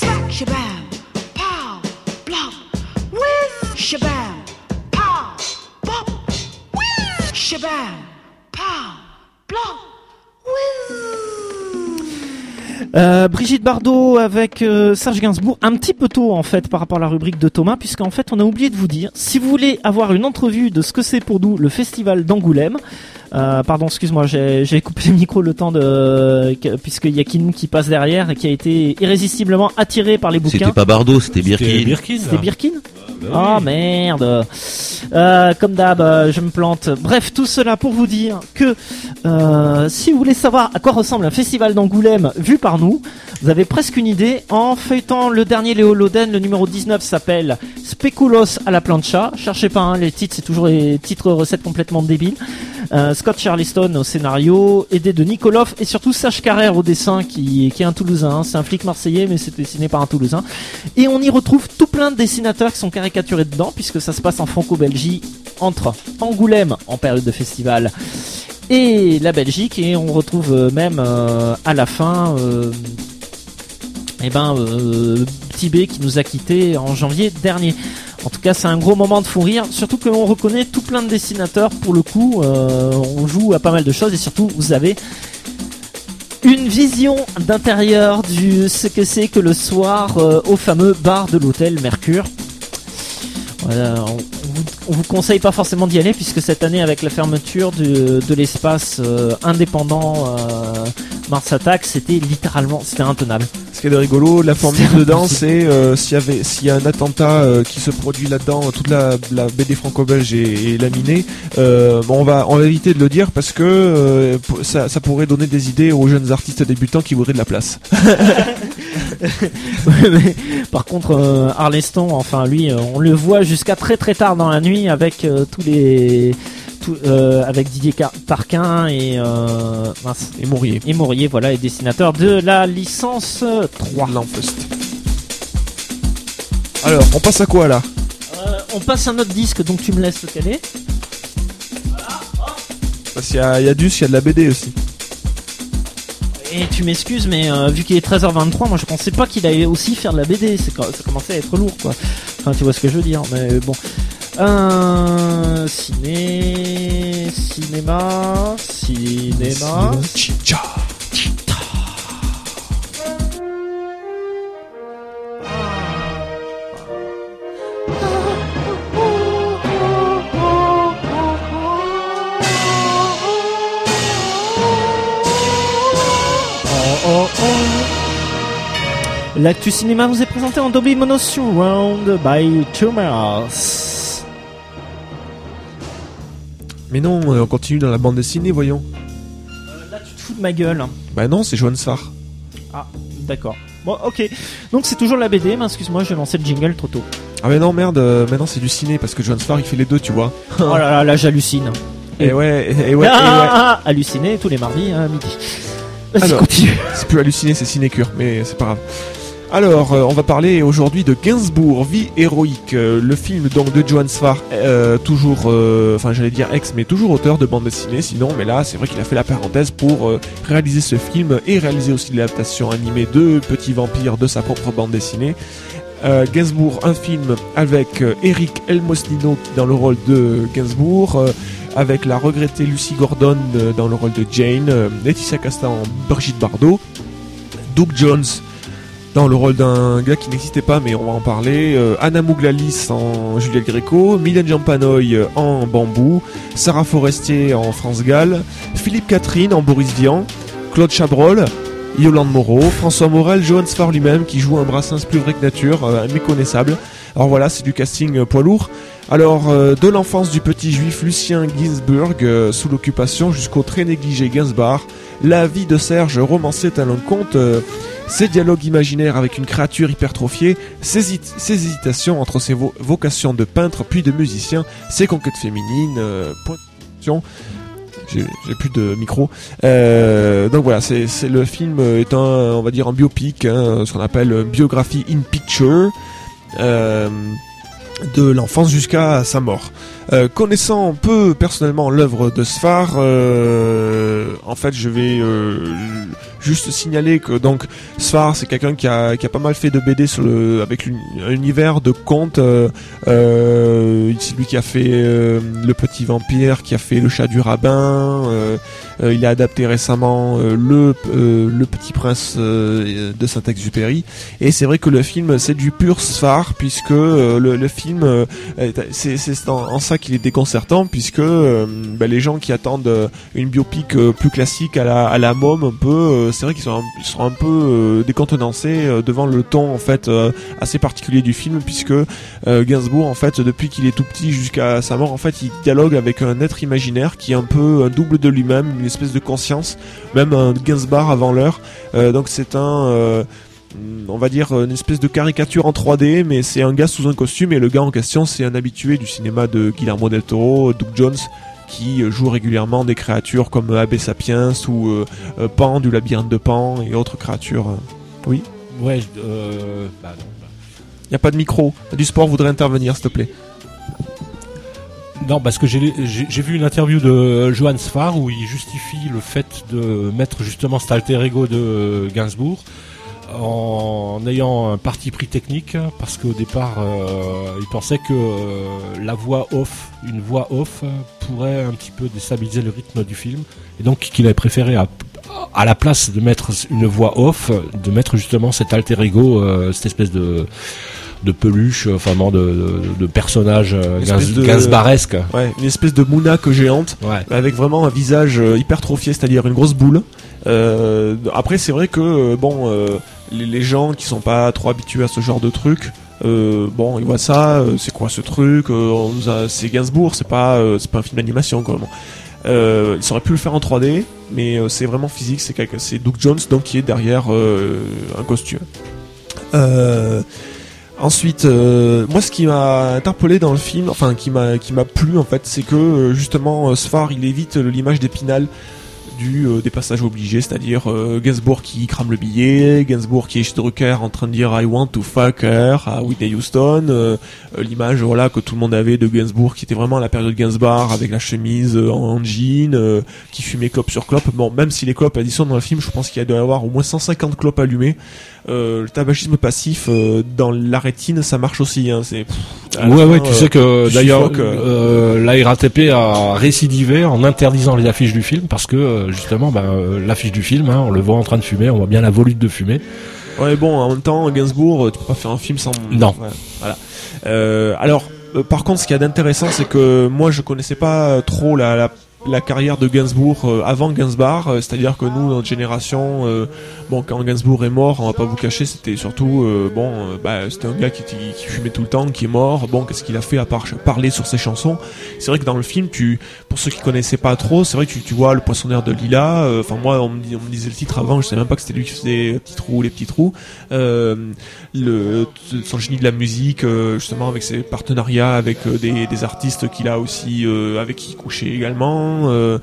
C: Euh, Brigitte Bardot avec euh, Serge Gainsbourg, un petit peu tôt en fait par rapport à la rubrique de Thomas, puisqu'en fait on a oublié de vous dire, si vous voulez avoir une entrevue de ce que c'est pour nous le festival d'Angoulême, euh, pardon excuse-moi j'ai, j'ai coupé le micro le temps de, puisqu'il y a Kim qui passe derrière et qui a été irrésistiblement attiré par les bouquins.
J: C'était pas Bardot, c'était
F: C'était
J: Birkin.
F: Birkin.
C: C'était
F: là.
C: Birkin.
F: bah
C: Ah
F: oui.
C: merde. Euh, comme d'hab, euh, je me plante. Bref, tout cela pour vous dire que euh, si vous voulez savoir à quoi ressemble un festival d'Angoulême vu par nous, vous avez presque une idée en feuilletant le dernier Léo Loden. Le numéro dix-neuf s'appelle Speculos à la plancha. Cherchez pas, hein, les titres, c'est toujours les titres recettes complètement débiles. Euh, Scott Charleston au scénario, aidé de Nikolov et surtout Serge Carrère au dessin, qui, qui est un Toulousain. Hein. C'est un flic marseillais, mais c'est dessiné par un Toulousain. Et on y retrouve tout plein de dessinateurs qui sont caricaturés dedans, puisque ça se passe en Franco-Belgique, entre Angoulême en période de festival et la Belgique, et on retrouve euh, même euh, à la fin euh, eh ben euh, Tibet qui nous a quittés en janvier dernier. En tout cas, c'est un gros moment de fou rire, surtout que l'on reconnaît tout plein de dessinateurs pour le coup. Euh, on joue à pas mal de choses et surtout, vous avez une vision d'intérieur du ce que c'est que le soir euh, au fameux bar de l'hôtel Mercure. Voilà, on, on, vous, on vous conseille pas forcément d'y aller puisque cette année avec la fermeture de, de l'espace euh, indépendant euh, Mars Attack, c'était littéralement, c'était intenable.
A: Ce qui est de rigolo, la formule dedans, c'est euh, s'il y avait, s'il y a un attentat euh, qui se produit là-dedans, toute la, la B D franco-belge est, est laminée. Euh, bon, on va, on va éviter de le dire parce que euh, ça, ça pourrait donner des idées aux jeunes artistes débutants qui voudraient de la place.
C: Mais, par contre, euh, Arleston, enfin lui, euh, on le voit jusqu'à très très tard dans la nuit avec euh, tous les, tout, euh, avec Didier Car- Tarquin et euh, mince,
A: Et Mourier.
C: et Maurier, voilà, les dessinateurs de la licence trois.
A: Lampest. Alors, on passe à quoi là?
C: Euh, on passe un autre disque, donc tu me laisses le caler.
A: Parce qu'il y a, il y a du, il y a de la B D aussi.
C: Et tu m'excuses, mais euh, vu qu'il est treize heures vingt-trois, moi je pensais pas qu'il allait aussi faire de la B D. C'est, ça commençait à être lourd, quoi. Enfin, tu vois ce que je veux dire, mais bon. Euh, ciné, cinéma, cinéma.
A: Chicha.
C: Oh, oh. L'actu cinéma vous est présenté en Dolby Mono Surround by Thomas.
A: Mais non, on continue dans la bande dessinée, voyons.
C: Euh, là, tu te fous de ma gueule.
A: Bah non, c'est Johan Sfar.
C: Ah, d'accord. Bon, ok. Donc c'est toujours la B D, mais excuse-moi, j'ai lancé le jingle trop tôt.
A: Ah mais non, merde, euh, maintenant c'est du ciné parce que Johan Sfar il fait les deux, tu vois.
C: Oh là là, là j'hallucine.
A: Et ouais, et, et ouais,
C: ah,
A: et ouais.
C: ah, ah, halluciné tous les mardis à midi. Vas-y,
A: Alors,
C: continue.
A: C'est plus halluciné, c'est cinécure, mais c'est pas grave. Alors, euh, on va parler aujourd'hui de Gainsbourg, Vie héroïque, euh, le film donc de Johan Sfar, euh, toujours, euh, enfin j'allais dire ex, mais toujours auteur de bande dessinée, sinon, mais là c'est vrai qu'il a fait la parenthèse pour euh, réaliser ce film et réaliser aussi l'adaptation animée de Petit Vampire de sa propre bande dessinée. Euh, Gainsbourg, un film avec euh, Eric Elmosnino dans le rôle de Gainsbourg, euh, avec la regrettée Lucy Gordon euh, dans le rôle de Jane, euh, Laetitia Casta en Brigitte Bardot, Doug Jones dans le rôle d'un gars qui n'existait pas mais on va en parler, euh, Anna Mouglalis en Juliette Gréco, Mylène Jampanoy euh, en Bambou, Sarah Forestier en France Gall, Philippe Catherine en Boris Vian, Claude Chabrol, Yolande Moreau, François Morel, Johan Sfar lui-même qui joue un Brassens plus vrai que nature, euh, méconnaissable. Alors voilà, c'est du casting euh, poids lourd. Alors, euh, de l'enfance du petit juif Lucien Ginsburg, euh, sous l'occupation, jusqu'au très négligé Gainsbar, la vie de Serge, romancée tel un conte, euh, ses dialogues imaginaires avec une créature hypertrophiée, ses, it- ses hésitations entre ses vo- vocations de peintre puis de musicien, ses conquêtes féminines, euh, point de J'ai, j'ai plus de micro. Euh, donc voilà, c'est, c'est le film est un, on va dire un biopic, hein, ce qu'on appelle une biographie in picture, euh, de l'enfance jusqu'à sa mort. Euh, connaissant peu personnellement l'œuvre de Sfar, euh, en fait, je vais euh, juste signaler que donc Sfar, c'est quelqu'un qui a qui a pas mal fait de B D sur le avec un univers de contes. Euh, euh, c'est lui qui a fait euh, Le Petit Vampire, qui a fait Le Chat du Rabbin. Euh, euh, il a adapté récemment euh, le euh, Le Petit Prince euh, de Saint-Exupéry. Et c'est vrai que le film c'est du pur Sfar puisque euh, le, le film euh, c'est c'est en, en ça qu'il est déconcertant puisque euh, bah, les gens qui attendent euh, une biopic euh, plus classique à la à la môme un peu, euh, c'est vrai qu'ils sont un, ils sont un peu euh, décontenancés euh, devant le ton en fait euh, assez particulier du film puisque euh, Gainsbourg en fait depuis qu'il est tout petit jusqu'à sa mort en fait il dialogue avec un être imaginaire qui est un peu un double de lui-même, une espèce de conscience, même un Gainsbar avant l'heure. Euh, donc c'est un euh, on va dire une espèce de caricature en trois D, mais c'est un gars sous un costume et le gars en question c'est un habitué du cinéma de Guillermo del Toro, Doug Jones, qui joue régulièrement des créatures comme Abbé Sapiens ou euh, euh, Pan du labyrinthe de Pan et autres créatures. Oui.
F: Ouais, euh, bah non. Bah.
A: Y a pas de micro. Du sport voudrait intervenir, s'il te plaît.
F: Non, parce que j'ai, j'ai, j'ai vu une interview de Johan Sfar où il justifie le fait de mettre justement cet alter ego de Gainsbourg en ayant un parti pris technique, parce qu'au départ, euh, il pensait que euh, la voix off, une voix off, euh, pourrait un petit peu déstabiliser le rythme du film, et donc qu'il avait préféré à, à la place de mettre une voix off, de mettre justement cet alter ego, euh, cette espèce de de peluche, enfin de, de, de personnage euh, gainsbaresque.
A: Ouais, une espèce de Mouna géante,
F: ouais.
A: Avec vraiment un visage euh, hypertrophié, c'est-à-dire une grosse boule. Euh, après, c'est vrai que euh, bon, euh, les, les gens qui sont pas trop habitués à ce genre de truc, euh, bon, ils voient ça, euh, c'est quoi ce truc euh, on nous a, c'est Gainsbourg, c'est pas, euh, c'est pas un film d'animation quoi. Bon. Euh, ils auraient pu le faire en trois D, mais euh, c'est vraiment physique. C'est, quelque, c'est Doug Jones donc qui est derrière euh, un costume. Euh, Ensuite, euh, moi, ce qui m'a interpellé dans le film, enfin, qui m'a qui m'a plu en fait, c'est que euh, justement, euh, Sfar, il évite euh, l'image d'Épinal du euh, des passages obligés, c'est-à-dire euh, Gainsbourg qui crame le billet, Gainsbourg qui est chez Drucker en train de dire I want to fuck her à Whitney Houston, euh, euh, l'image voilà que tout le monde avait de Gainsbourg qui était vraiment à la période Gainsbourg avec la chemise euh, en jean, euh, qui fumait clope sur clope. Bon, même si les clopes additionnent dans le film, je pense qu'il y a doit y avoir au moins cent cinquante clopes allumées. Euh, le tabagisme passif euh, dans la rétine, ça marche aussi. Hein, c'est pff,
F: ouais, ouais,
A: fin,
F: tu
A: euh,
F: sais que
A: tu
F: d'ailleurs,
A: suffoques,
F: euh, euh, la R A T P a récidivé en interdisant les affiches du film parce que euh, justement, bah, euh, l'affiche du film, hein, on le voit en train de fumer, on voit bien la volute de fumée.
A: Ouais, bon, en même temps, Gainsbourg, tu peux pas faire un film sans.
F: Non.
A: Ouais, voilà. Euh, alors, euh, par contre, ce qu'il y a d'intéressant, c'est que moi, je connaissais pas trop la. la la carrière de Gainsbourg euh, avant Gainsbourg, euh, c'est-à-dire que nous, notre génération, euh, bon, quand Gainsbourg est mort, on va pas vous cacher, c'était surtout, euh, bon, euh, bah, c'était un gars qui, qui, qui fumait tout le temps, qui est mort. Bon, qu'est-ce qu'il a fait à part parler sur ses chansons? C'est vrai que dans le film, tu, pour ceux qui connaissaient pas trop, c'est vrai que tu, tu vois le poissonnaire de Lila. Enfin, euh, moi, on me, dit, on me disait le titre avant, je savais même pas que c'était lui qui faisait les petits trous, les petits trous. Euh, le, son génie de la musique, euh, justement, avec ses partenariats avec euh, des, des artistes qu'il a aussi, euh, avec qui il couchait également. Euh,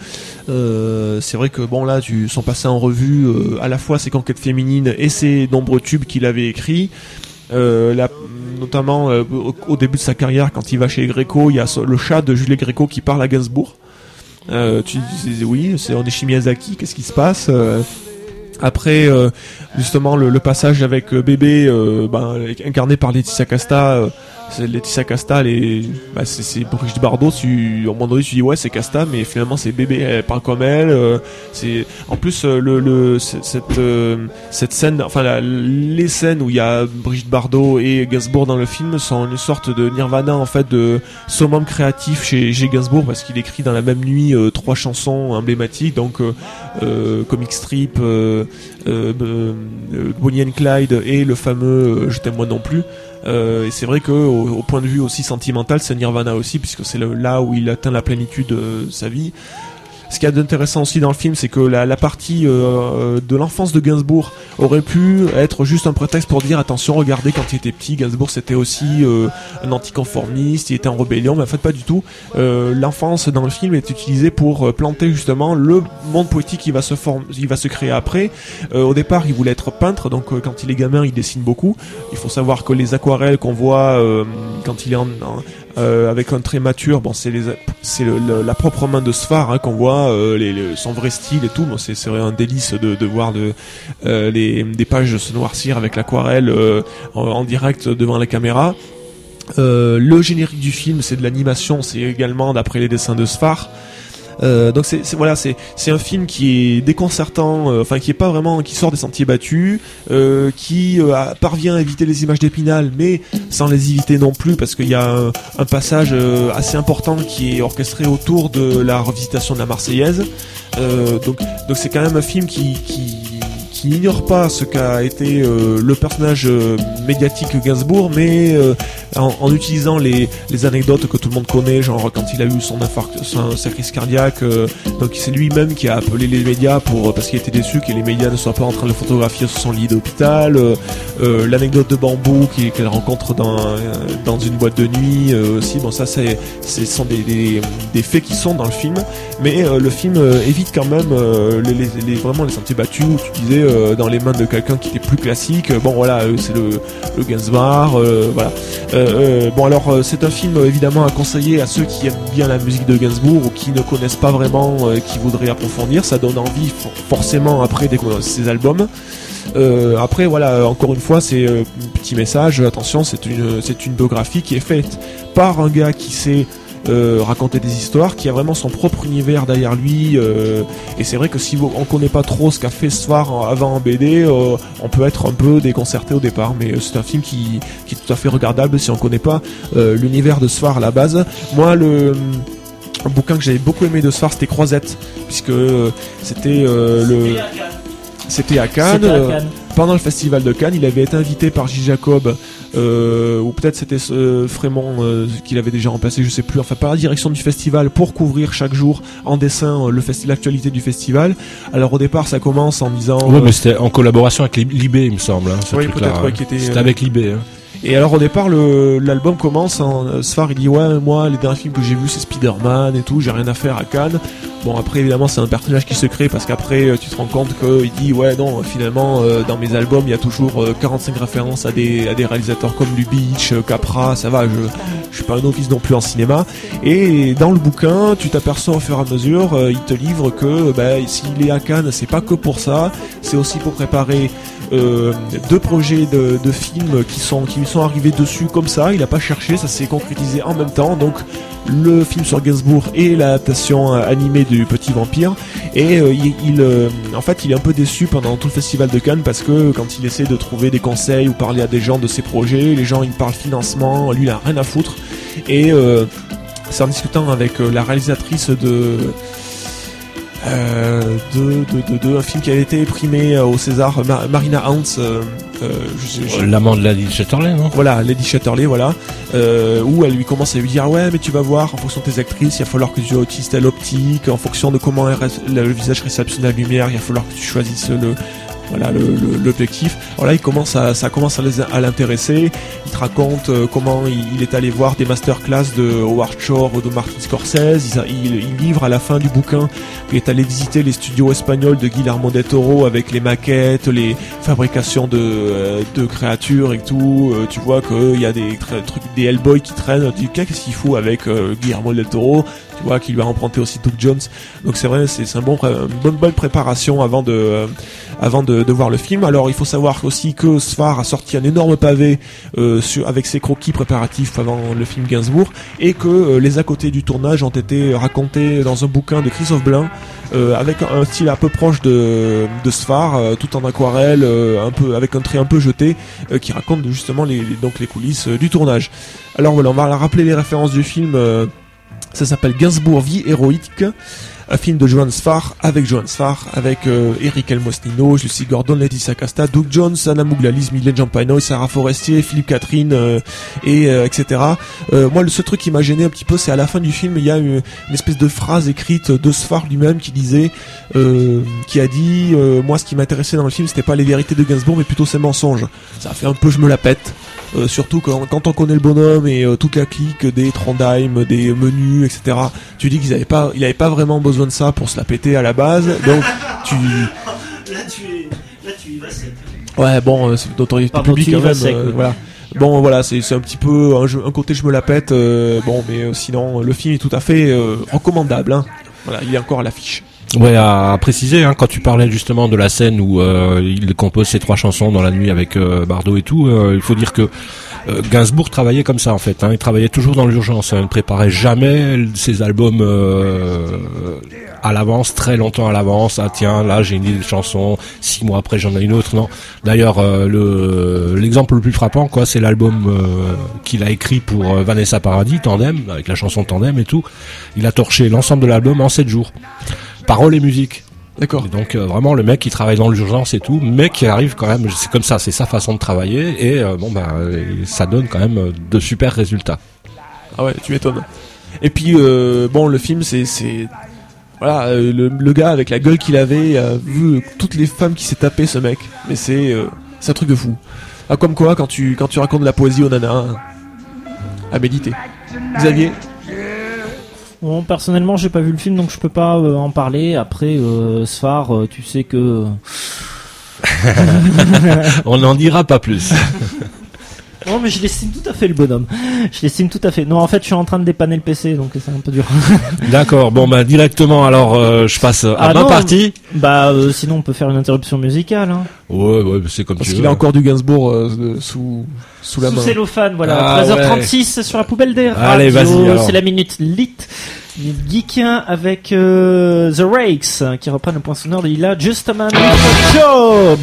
A: euh, c'est vrai que bon là tu sont passés en revue euh, à la fois ses conquêtes féminines et ses nombreux tubes qu'il avait écrits, euh, la, notamment euh, au, au début de sa carrière quand il va chez Gréco, il y a le chat de Julie Gréco qui parle à Gainsbourg. Euh, tu dis oui, c'est on est chez Miyazaki, qu'est-ce qui se passe? euh, Après, euh, justement, le, le passage avec euh, Bébé, euh, ben, incarné par Laetitia Casta, euh, c'est Laetitia Casta, les, bah, c'est, c'est Brigitte Bardot. Tu, au moment donné, tu dis ouais, c'est Casta, mais finalement, c'est Bébé. Elle parle comme elle. Euh, c'est, en plus, euh, le, le, cette, euh, cette scène, enfin, la, les scènes où il y a Brigitte Bardot et Gainsbourg dans le film sont une sorte de Nirvana, en fait, de summum créatif chez, chez Gainsbourg, parce qu'il écrit dans la même nuit euh, trois chansons emblématiques, donc euh, euh, Comic Strip. Euh, Euh, euh, Bonnie and Clyde et le fameux euh, Je t'aime moi non plus. Euh, et c'est vrai que au, au point de vue aussi sentimental, c'est Nirvana aussi, puisque c'est le, là où il atteint la plénitude de sa vie. Ce qu'il y a d'intéressant aussi dans le film, c'est que la, la partie euh, de l'enfance de Gainsbourg aurait pu être juste un prétexte pour dire attention, regardez, quand il était petit, Gainsbourg c'était aussi euh, un anticonformiste, il était en rébellion, mais en fait pas du tout. Euh, l'enfance dans le film est utilisée pour euh, planter justement le monde poétique qui va se former, il va se créer après. Euh, au départ, il voulait être peintre, donc euh, quand il est gamin, il dessine beaucoup. Il faut savoir que les aquarelles qu'on voit euh, quand il est en, en Euh, avec un trait mature, bon c'est les, c'est le, le, la propre main de Sfar hein, qu'on voit, euh, les, les, son vrai style et tout. Bon, c'est c'est un délice de, de voir de, euh, les des pages se noircir avec l'aquarelle euh, en, en direct devant la caméra. Euh, le générique du film, c'est de l'animation, c'est également d'après les dessins de Sfar. Euh, donc c'est, c'est voilà, c'est c'est un film qui est déconcertant, euh, enfin qui est pas vraiment, qui sort des sentiers battus, euh, qui euh, parvient à éviter les images d'Épinal, mais sans les éviter non plus, parce qu'il y a un, un passage euh, assez important qui est orchestré autour de la revisitation de la Marseillaise. Euh, donc donc c'est quand même un film qui qui qui n'ignore pas ce qu'a été euh, le personnage euh, médiatique Gainsbourg, mais euh, en, en utilisant les, les anecdotes que tout le monde connaît, genre quand il a eu son infarct, son, sa crise cardiaque, euh, donc c'est lui-même qui a appelé les médias pour parce qu'il était déçu que les médias ne soient pas en train de le photographier sur son lit d'hôpital. Euh, euh, l'anecdote de Bambou qu'il, qu'elle rencontre dans euh, dans une boîte de nuit euh, aussi. Bon, ça c'est ce sont des, des des faits qui sont dans le film, mais euh, le film euh, évite quand même euh, les, les, les vraiment les sentiers battus où tu disais euh, dans les mains de quelqu'un qui était plus classique. Bon voilà, euh, c'est le, le Gainsbourg, euh, voilà. Euh, euh, bon alors euh, c'est un film euh, évidemment à conseiller à ceux qui aiment bien la musique de Gainsbourg ou qui ne connaissent pas vraiment, euh, qui voudraient approfondir. Ça donne envie for- forcément après découvrir ses albums. Euh, après voilà, encore une fois c'est euh, un petit message, attention, c'est une c'est une biographie qui est faite par un gars qui sait euh, raconter des histoires, qui a vraiment son propre univers derrière lui, euh, et c'est vrai que si vous, on connaît pas trop ce qu'a fait Sfar avant en B D, euh, on peut être un peu déconcerté au départ, mais c'est un film qui, qui est tout à fait regardable si on connaît pas euh, l'univers de Sfar à la base. Moi le un bouquin que j'avais beaucoup aimé de Sfar, c'était Croisette, puisque euh, c'était euh, le C'était à Cannes,
C: C'était à
A: euh,
C: Cannes.
A: pendant le festival de Cannes. Il avait été invité par J. Jacob, euh, ou peut-être c'était euh, Frémont euh, qu'il avait déjà remplacé, je sais plus. Enfin, par la direction du festival pour couvrir chaque jour en dessin euh, le festi- l'actualité du festival. Alors au départ, ça commence en disant.
F: Ouais,
A: euh,
F: mais c'était en collaboration avec Lib- Libé, il me semble. Hein, ce
A: Oui,
F: truc-là,
A: peut-être, ouais,
F: hein.
A: qui était,
F: C'était
A: euh,
F: avec Libé. Hein.
A: Et alors au départ le, l'album commence en euh, Sfar il dit ouais moi les derniers films que j'ai vus c'est Spider-Man et tout, j'ai rien à faire à Cannes. Bon après évidemment c'est un personnage qui se crée parce qu'après euh, tu te rends compte qu'il dit ouais non finalement euh, dans mes albums il y a toujours euh, quarante-cinq références à des, à des réalisateurs comme Lubitsch, euh, Capra, ça va, je, je suis pas un novice non plus en cinéma. Et dans le bouquin tu t'aperçois au fur et à mesure, euh, il te livre que bah, s'il est à Cannes c'est pas que pour ça, c'est aussi pour préparer Euh, deux projets de, de films qui sont qui lui sont arrivés dessus comme ça. Il a pas cherché, ça s'est concrétisé en même temps. Donc le film sur Gainsbourg et l'adaptation euh, animée du Petit Vampire. Et euh, il, il euh, en fait, il est un peu déçu pendant tout le festival de Cannes parce que quand il essaie de trouver des conseils ou parler à des gens de ses projets, les gens ils parlent financement, lui il a rien à foutre. Et euh, c'est en discutant avec euh, la réalisatrice de Euh, de, de, de, de un film qui avait été primé euh, au César, Mar- Marina Hans, euh, euh, je, je,
F: L'amant de Lady Chatterley, non?
A: voilà, Lady Chatterley, voilà, euh, où elle lui commence à lui dire ouais mais tu vas voir en fonction de tes actrices, il va falloir que tu utilises telle optique, en fonction de comment elle ré- le, le visage réceptionne la lumière, il va falloir que tu choisisses le voilà le, le, l'objectif. Alors là il commence à, ça commence à, les, à l'intéresser. Il te raconte euh, comment il, il est allé voir des masterclass de Howard Shore ou de Martin Scorsese. Il, il, il livre à la fin du bouquin qu'il est allé visiter les studios espagnols de Guillermo del Toro avec les maquettes, les fabrications de, euh, de créatures et tout. Euh, tu vois qu'il y a des tra- trucs, des Hellboy qui traînent. Tu dis qu'est-ce qu'il fout avec euh, Guillermo del Toro? Tu vois qu'il lui a emprunté aussi Doug Jones. Donc c'est vrai, c'est, c'est un bon, une bonne bonne préparation avant de euh, avant de, de voir le film. Alors il faut savoir aussi que Sfar a sorti un énorme pavé euh, sur, avec ses croquis préparatifs avant le film Gainsbourg, et que euh, les à côté du tournage ont été racontés dans un bouquin de Christophe Blain euh, avec un style un peu proche de, de Sfar, euh, tout en aquarelle, euh, un peu avec un trait un peu jeté, euh, qui raconte justement les, les donc les coulisses euh, du tournage. Alors voilà, on va rappeler les références du film. euh, Ça s'appelle Gainsbourg, vie héroïque, un film de Johann Sfar, avec Johann Sfar, avec euh, Eric Elmosnino, Lucy Gordon, Laetitia Casta, Doug Jones, Anna Mouglalis, Mylène Jampanoy, Sarah Forestier, Philippe Catherine, euh, et euh, et cetera. Euh, moi, le seul truc qui m'a gêné un petit peu, c'est à la fin du film, il y a une, une espèce de phrase écrite de Sfar lui-même qui disait, euh, qui a dit, euh, moi, ce qui m'intéressait dans le film, c'était pas les vérités de Gainsbourg, mais plutôt ses mensonges. Ça a fait un peu, je me la pète. Euh, surtout quand, quand on connaît le bonhomme et euh, toute la clique des Trondheim, des menus, et cetera. Tu dis qu'ils avaient pas, il avait pas vraiment besoin de ça pour se la péter à la base. Donc tu.
C: Là tu es, là tu y vas sec.
A: Ouais, bon, euh, c'est d'autorité
C: Pardon,
A: publique
C: tu y
A: quand
C: vas
A: même.
C: sec,
A: euh,
C: oui.
A: voilà. Bon, voilà, c'est c'est un petit peu un, jeu- un côté je me la pète. Euh, bon, mais euh, sinon le film est tout à fait euh, recommandable. Hein. Voilà, il est encore à l'affiche.
F: Ouais, à, à préciser, hein, quand tu parlais justement de la scène où euh, il compose ses trois chansons dans la nuit avec euh, Bardot et tout, euh, il faut dire que euh, Gainsbourg travaillait comme ça en fait. Hein, il travaillait toujours dans l'urgence. Hein, il ne préparait jamais ses albums euh, à l'avance, très longtemps à l'avance. Ah tiens, là j'ai une idée de chanson. Six mois après j'en ai une autre. Non. D'ailleurs, euh, le l'exemple le plus frappant, quoi, c'est l'album euh, qu'il a écrit pour euh, Vanessa Paradis, Tandem, avec la chanson Tandem et tout. Il a torché l'ensemble de l'album en sept jours. Paroles et musique.
A: D'accord.
F: Et donc euh, vraiment le mec qui travaille dans l'urgence et tout, mais qui arrive quand même, c'est comme ça, c'est sa façon de travailler, et euh, bon bah euh, ça donne quand même euh, de super résultats.
A: Ah ouais, tu m'étonnes. Et puis euh, bon, le film c'est c'est voilà, euh, le, le gars avec la gueule qu'il avait, a vu toutes les femmes qui s'est tapé ce mec, mais c'est euh, c'est un truc de fou. Ah, comme quoi quand tu quand tu racontes de la poésie aux nanas, hein, à méditer. Xavier.
C: Bon, personnellement, j'ai pas vu le film, donc je peux pas euh, en parler. Après, euh, Sfar, euh, tu sais que
F: On n'en dira pas plus.
C: Non, mais je l'estime tout à fait, le bonhomme. Je l'estime tout à fait. Non, en fait, je suis en train de dépanner le P C, donc c'est un peu dur.
F: D'accord. Bon, bah directement. Alors, euh, je passe à
C: ah
F: ma
C: non,
F: partie.
C: Bah, euh, sinon, on peut faire une interruption musicale. Hein.
F: Ouais, ouais, c'est comme
A: Parce
F: tu
A: qu'il
F: veux.
A: a encore du Gainsbourg euh, sous sous la
C: Sous
A: main.
C: cellophane, voilà.
F: Ah,
C: treize heures trente-six sur la poubelle des radios.
F: Allez, vas-y, alors.
C: C'est la minute lit. Minute geek avec euh, The Rakes qui reprennent le point sonore de Ila Just a Man with a Job.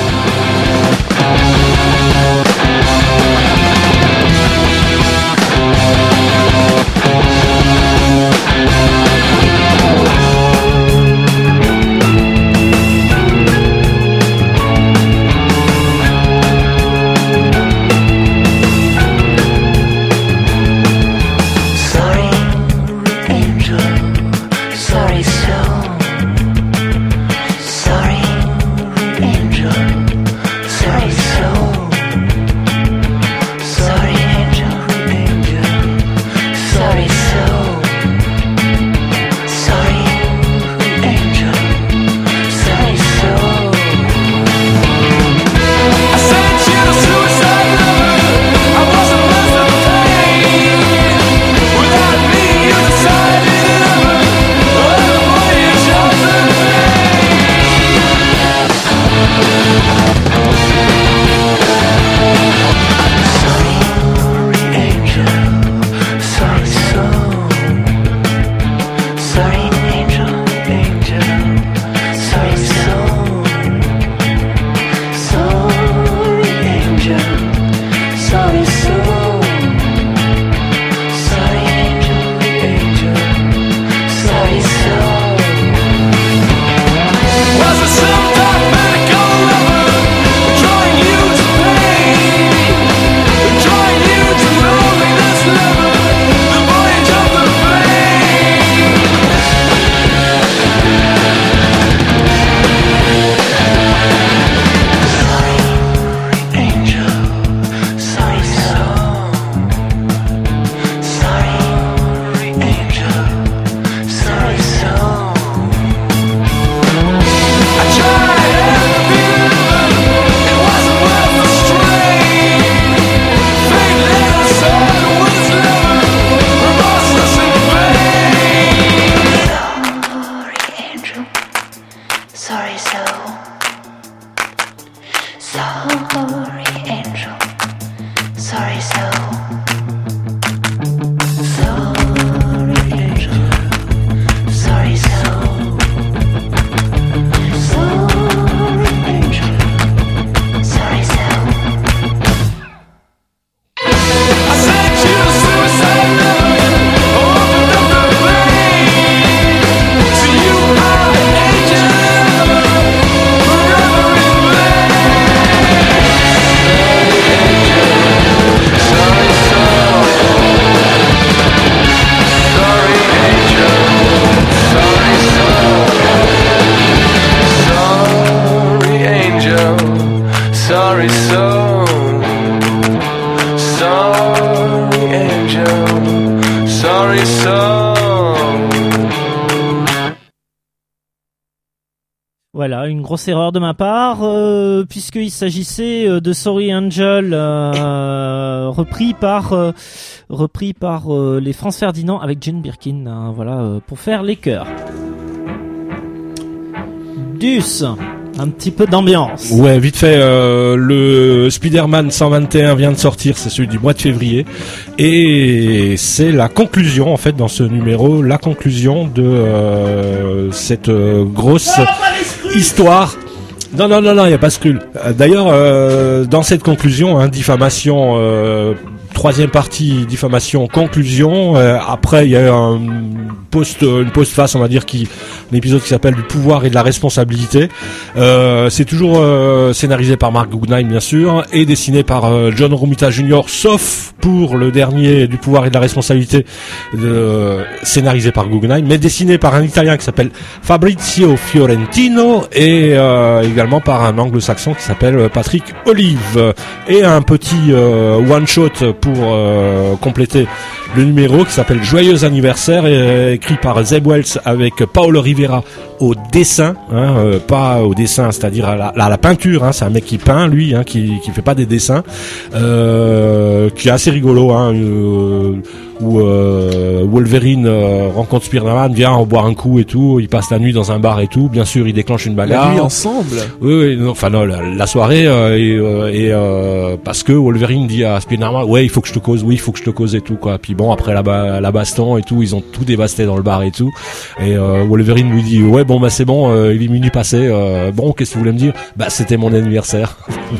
C: Voilà, une grosse erreur de ma part, euh, puisqu'il s'agissait de Sorry Angel, euh, repris par euh, repris par euh, les Franz Ferdinand avec Jane Birkin, hein, voilà, euh, pour faire les chœurs. Dus, un petit peu d'ambiance.
F: Ouais, vite fait, euh, le Spider-Man cent vingt et un vient de sortir, c'est celui du mois de février, et c'est la conclusion, en fait, dans ce numéro, la conclusion de euh, cette euh, grosse histoire. Non, non, non, non, il n'y a pas Skrull. D'ailleurs, euh, dans cette conclusion, hein, diffamation, euh, troisième partie, diffamation, conclusion. Euh, après, il y a un post, une postface, on va dire, qui, un épisode qui s'appelle du pouvoir et de la responsabilité. Euh, c'est toujours euh, scénarisé par Mark Guggenheim, bien sûr, et dessiné par euh, John Romita Junior, sauf pour le dernier du pouvoir et de la responsabilité, euh, scénarisé par Guggenheim, mais dessiné par un Italien qui s'appelle Fabrizio Fiorentino et euh, également par un anglo-saxon qui s'appelle Patrick Olive. Et un petit euh, one-shot pour euh, compléter le numéro qui s'appelle Joyeux anniversaire, et, euh, écrit par Zeb Wells avec Paolo Rivera au dessin, hein, euh, pas au dessin, c'est-à-dire à la, à la peinture. Hein, c'est un mec qui peint, lui, hein, qui qui fait pas des dessins, euh, qui est assez rigolo. Hein, euh, où euh, Wolverine euh, rencontre Spider-Man, vient on boire un coup et tout, il passe la nuit dans un bar et tout, bien sûr il déclenche une bagarre.
A: La nuit ensemble.
F: Oui, oui, non, enfin non, la, la soirée euh, et, euh, et euh, parce que Wolverine dit à Spider-Man, ouais il faut que je te cause, oui il faut que je te cause et tout quoi. Puis bon après la, ba- la baston et tout, ils ont tout dévasté dans le bar et tout. Et euh, Wolverine lui dit, ouais bon bah c'est bon, euh, il est minuit passé, euh, bon qu'est-ce que vous voulez me dire? Bah c'était mon anniversaire.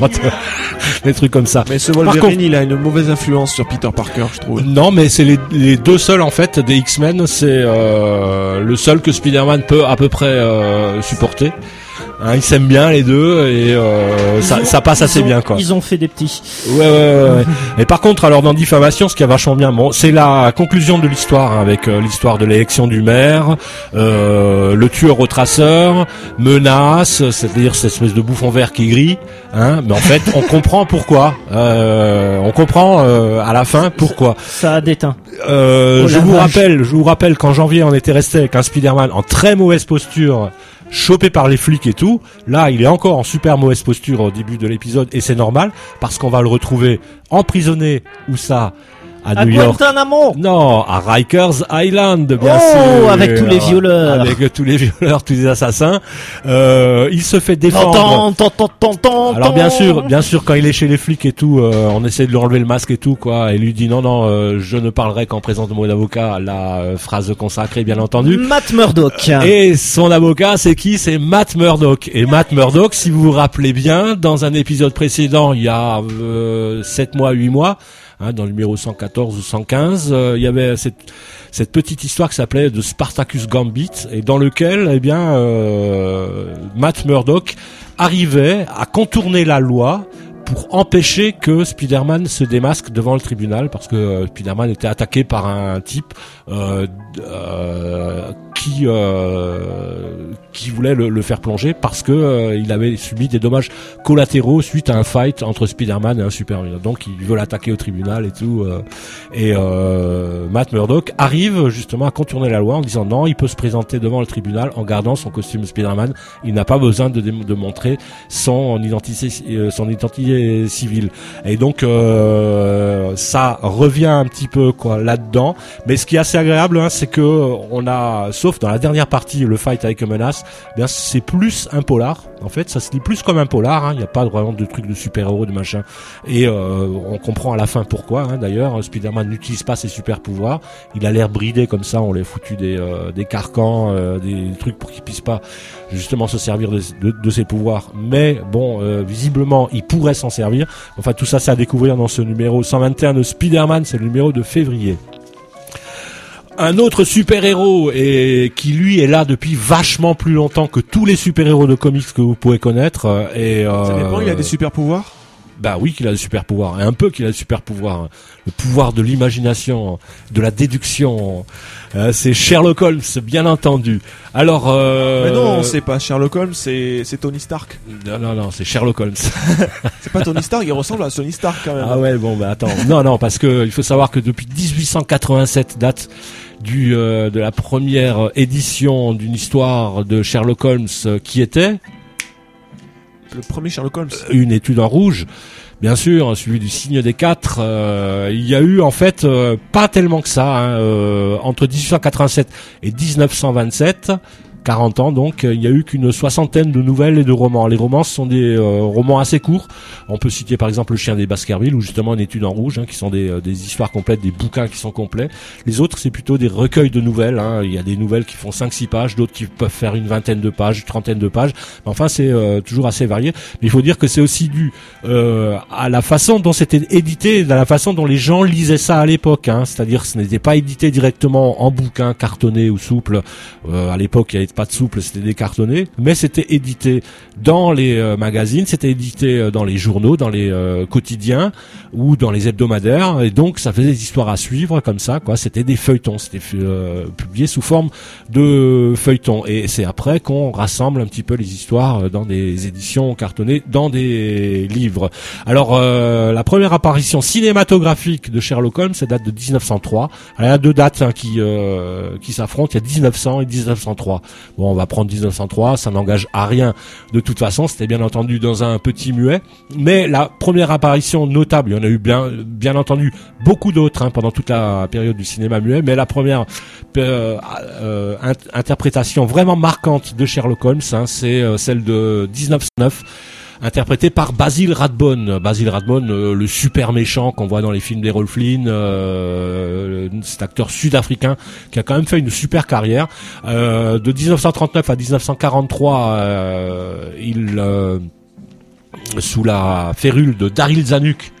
F: Des trucs comme ça.
A: Mais ce Wolverine contre, il a une mauvaise influence sur Peter Parker je trouve.
F: Non mais c'est les, les deux seuls en fait des X-Men, c'est euh, le seul que Spider-Man peut à peu près euh, supporter. Hein, ils s'aiment bien les deux et euh, ça,
C: ont,
F: ça passe assez
C: ont,
F: bien quoi.
C: Ils ont fait des petits.
F: Ouais ouais ouais. ouais. Et par contre alors dans Diffamation, ce qui est vachement bien, bon, c'est la conclusion de l'histoire hein, avec euh, l'histoire de l'élection du maire, euh, le tueur au traceur, menace, c'est-à-dire cette espèce de bouffon vert qui grille. Hein, mais en fait on comprend pourquoi. Euh, on comprend euh, à la fin pourquoi.
C: Ça a déteint.
F: Euh,
C: oh,
F: je vous
C: vache.
F: rappelle, je vous rappelle qu'en janvier on était resté avec un Spider-Man en très mauvaise posture, chopé par les flics et tout. Là, il est encore en super mauvaise posture au début de l'épisode et c'est normal parce qu'on va le retrouver emprisonné où ça à,
C: à
F: New York.
C: Guantanamo.
F: Non, à Rikers Island, bien
C: oh,
F: sûr.
C: avec tous les violeurs.
F: Avec tous les violeurs, tous les assassins. Euh, il se fait défendre.
C: Tant, tant, tant, tant,
F: Alors bien sûr, bien sûr, quand il est chez les flics et tout, euh, on essaie de lui enlever le masque et tout, quoi. Et lui dit non, non, euh, je ne parlerai qu'en présence de mon avocat. La euh, phrase consacrée, bien entendu.
C: Matt Murdock.
F: Et son avocat, c'est qui? C'est Matt Murdock. Et Matt Murdock, si vous vous rappelez bien, dans un épisode précédent, il y a euh, sept mois, huit mois. Hein, dans le numéro cent quatorze ou cent quinze, euh, il y avait cette, cette petite histoire qui s'appelait de Spartacus Gambit et dans lequel, eh bien, euh, Matt Murdock arrivait à contourner la loi pour empêcher que Spider-Man se démasque devant le tribunal parce que euh, Spider-Man était attaqué par un type euh, euh, qui euh, qui voulait le, le faire plonger parce que euh, il avait subi des dommages collatéraux suite à un fight entre Spider-Man et un super-héros. Donc il veut l'attaquer au tribunal et tout. Euh, et euh, Matt Murdock arrive justement à contourner la loi en disant non, il peut se présenter devant le tribunal en gardant son costume Spider-Man. Il n'a pas besoin de, de montrer son identité, son identité civile. Et donc euh, ça revient un petit peu quoi là-dedans. Mais ce qui est assez agréable, hein, c'est que on a, sauf dans la dernière partie, le fight avec Menace, eh bien c'est plus un polar. En fait, ça se lit plus comme un polar. Il hein. n'y a pas vraiment de trucs de super-héros, de machin. Et euh, on comprend à la fin pourquoi. Hein, d'ailleurs, Spider-Man n'utilise pas ses super-pouvoirs. Il a l'air bridé comme ça. On lui a foutu des, euh, des carcans, euh, des trucs pour qu'il puisse pas justement se servir de, de, de ses pouvoirs. Mais bon, euh, visiblement, il pourrait s'en servir. Enfin, tout ça, c'est à découvrir dans ce numéro cent vingt et un de Spider-Man. C'est le numéro de février. Un autre super-héros et qui lui est là depuis vachement plus longtemps que tous les super-héros de comics que vous pouvez connaître. Et euh,
A: ça dépend, il a des super-pouvoirs.
F: Bah oui qu'il a des super-pouvoirs, et un peu qu'il a des super-pouvoirs. Le pouvoir de l'imagination, de la déduction. Euh, c'est Sherlock Holmes, bien entendu. Alors... Euh...
A: Mais non, c'est pas Sherlock Holmes, c'est, c'est Tony Stark.
F: Non, non, non, c'est Sherlock Holmes.
A: C'est pas Tony Stark, il ressemble à Tony Stark quand même.
F: Ah ouais, bon bah attends. Non, non, parce que il faut savoir que depuis dix-huit cent quatre-vingt-sept, date du euh, de la première édition d'une histoire de Sherlock Holmes euh, qui était...
A: Le premier Sherlock Holmes.
F: Une étude en rouge, bien sûr, suivi du signe des quatre. Euh, il y a eu en fait euh, pas tellement que ça, hein, euh, entre dix-huit cent quatre-vingt-sept et dix-neuf cent vingt-sept, quarante ans donc, il y a eu qu'une soixantaine de nouvelles et de romans. Les romans ce sont des euh, romans assez courts. On peut citer par exemple Le Chien des Baskerville ou justement Une étude en rouge, hein, qui sont des, euh, des histoires complètes, des bouquins qui sont complets. Les autres c'est plutôt des recueils de nouvelles, hein. Il y a des nouvelles qui font cinq six pages, d'autres qui peuvent faire une vingtaine de pages, une trentaine de pages. Mais enfin c'est euh, toujours assez varié. Mais il faut dire que c'est aussi dû euh, à la façon dont c'était édité, à la façon dont les gens lisaient ça à l'époque, hein. C'est-à-dire que ce n'était pas édité directement en bouquin cartonné ou souple. Euh, à l'époque il y avait pas de souple, c'était décartonné, mais c'était édité dans les euh, magazines, c'était édité euh, dans les journaux, dans les euh, quotidiens ou dans les hebdomadaires, et donc ça faisait des histoires à suivre comme ça, quoi. C'était des feuilletons, c'était euh, publié sous forme de feuilletons, et c'est après qu'on rassemble un petit peu les histoires dans des éditions cartonnées, dans des livres. Alors euh, la première apparition cinématographique de Sherlock Holmes, ça date de dix-neuf cent trois. Alors, il y a deux dates hein, qui euh, qui s'affrontent, il y a dix-neuf cents et dix-neuf cent trois. Bon, on va prendre dix-neuf cent trois, ça n'engage à rien. De toute façon, c'était bien entendu dans un petit muet. Mais la première apparition notable, il y en a eu bien, bien entendu beaucoup d'autres hein, pendant toute la période du cinéma muet, mais la première euh, euh, int- interprétation vraiment marquante de Sherlock Holmes, hein, c'est euh, celle de dix-neuf cent neuf. Interprété par Basil Rathbone. Basil Rathbone, euh, le super méchant qu'on voit dans les films d'Errol Flynn, euh, cet acteur sud-africain qui a quand même fait une super carrière. Euh, de dix-neuf cent trente-neuf à dix-neuf cent quarante-trois, euh, il, euh, sous la férule de Daryl Zanuck,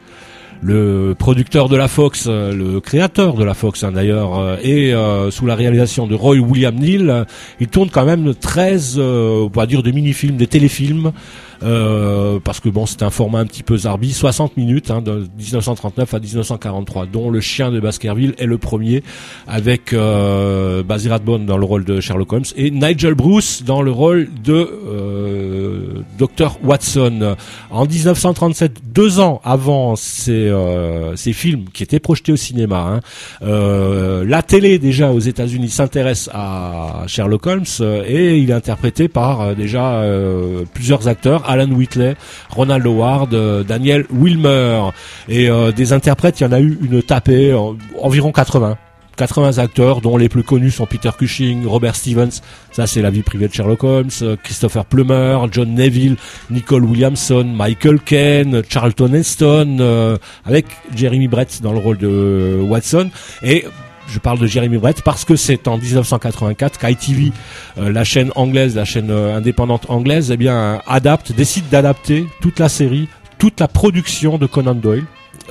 F: le producteur de la Fox, le créateur de la Fox hein, d'ailleurs, et euh, sous la réalisation de Roy William Neill, il tourne quand même treize, euh, on va dire des mini-films, des téléfilms, euh, parce que bon, c'est un format un petit peu zarbi, soixante minutes, hein, de dix-neuf cent trente-neuf à dix-neuf cent quarante-trois, dont Le Chien de Baskerville est le premier, avec euh, Basil Rathbone dans le rôle de Sherlock Holmes et Nigel Bruce dans le rôle de euh, docteur Watson. En dix-neuf cent trente-sept, deux ans avant ces, euh, ces films qui étaient projetés au cinéma, hein, euh, la télé déjà aux États-Unis s'intéresse à Sherlock Holmes euh, et il est interprété par euh, déjà euh, plusieurs acteurs, Alan Whitley, Ronald Howard, euh, Daniel Wilmer, et euh, des interprètes, il y en a eu une tapée, euh, environ quatre-vingts. quatre-vingts acteurs, dont les plus connus sont Peter Cushing, Robert Stevens, ça c'est la vie privée de Sherlock Holmes, Christopher Plummer, John Neville, Nicole Williamson, Michael Caine, Charlton Heston, euh, avec Jeremy Brett dans le rôle de Watson. Et je parle de Jeremy Brett parce que c'est en dix-neuf cent quatre-vingt-quatre qu'I T V, euh, la chaîne anglaise, la chaîne euh, indépendante anglaise, eh bien adapte, décide d'adapter toute la série, toute la production de Conan Doyle.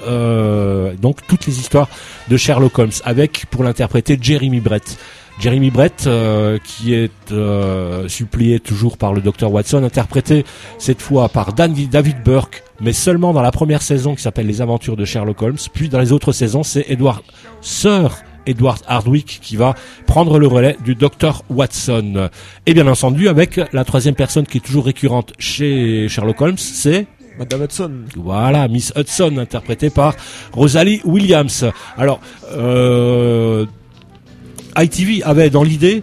F: Euh, donc toutes les histoires de Sherlock Holmes avec pour l'interpréter Jeremy Brett. Jeremy Brett euh, qui est euh, supplié toujours par le docteur Watson, interprété cette fois par Dan- David Burke, mais seulement dans la première saison qui s'appelle Les Aventures de Sherlock Holmes. Puis dans les autres saisons, c'est Edward Sir Edward Hardwicke qui va prendre le relais du docteur Watson. Et bien entendu, avec la troisième personne qui est toujours récurrente chez Sherlock Holmes, c'est
A: Madame Hudson.
F: Voilà, Miss Hudson, interprétée par Rosalie Williams. Alors, euh, I T V avait dans l'idée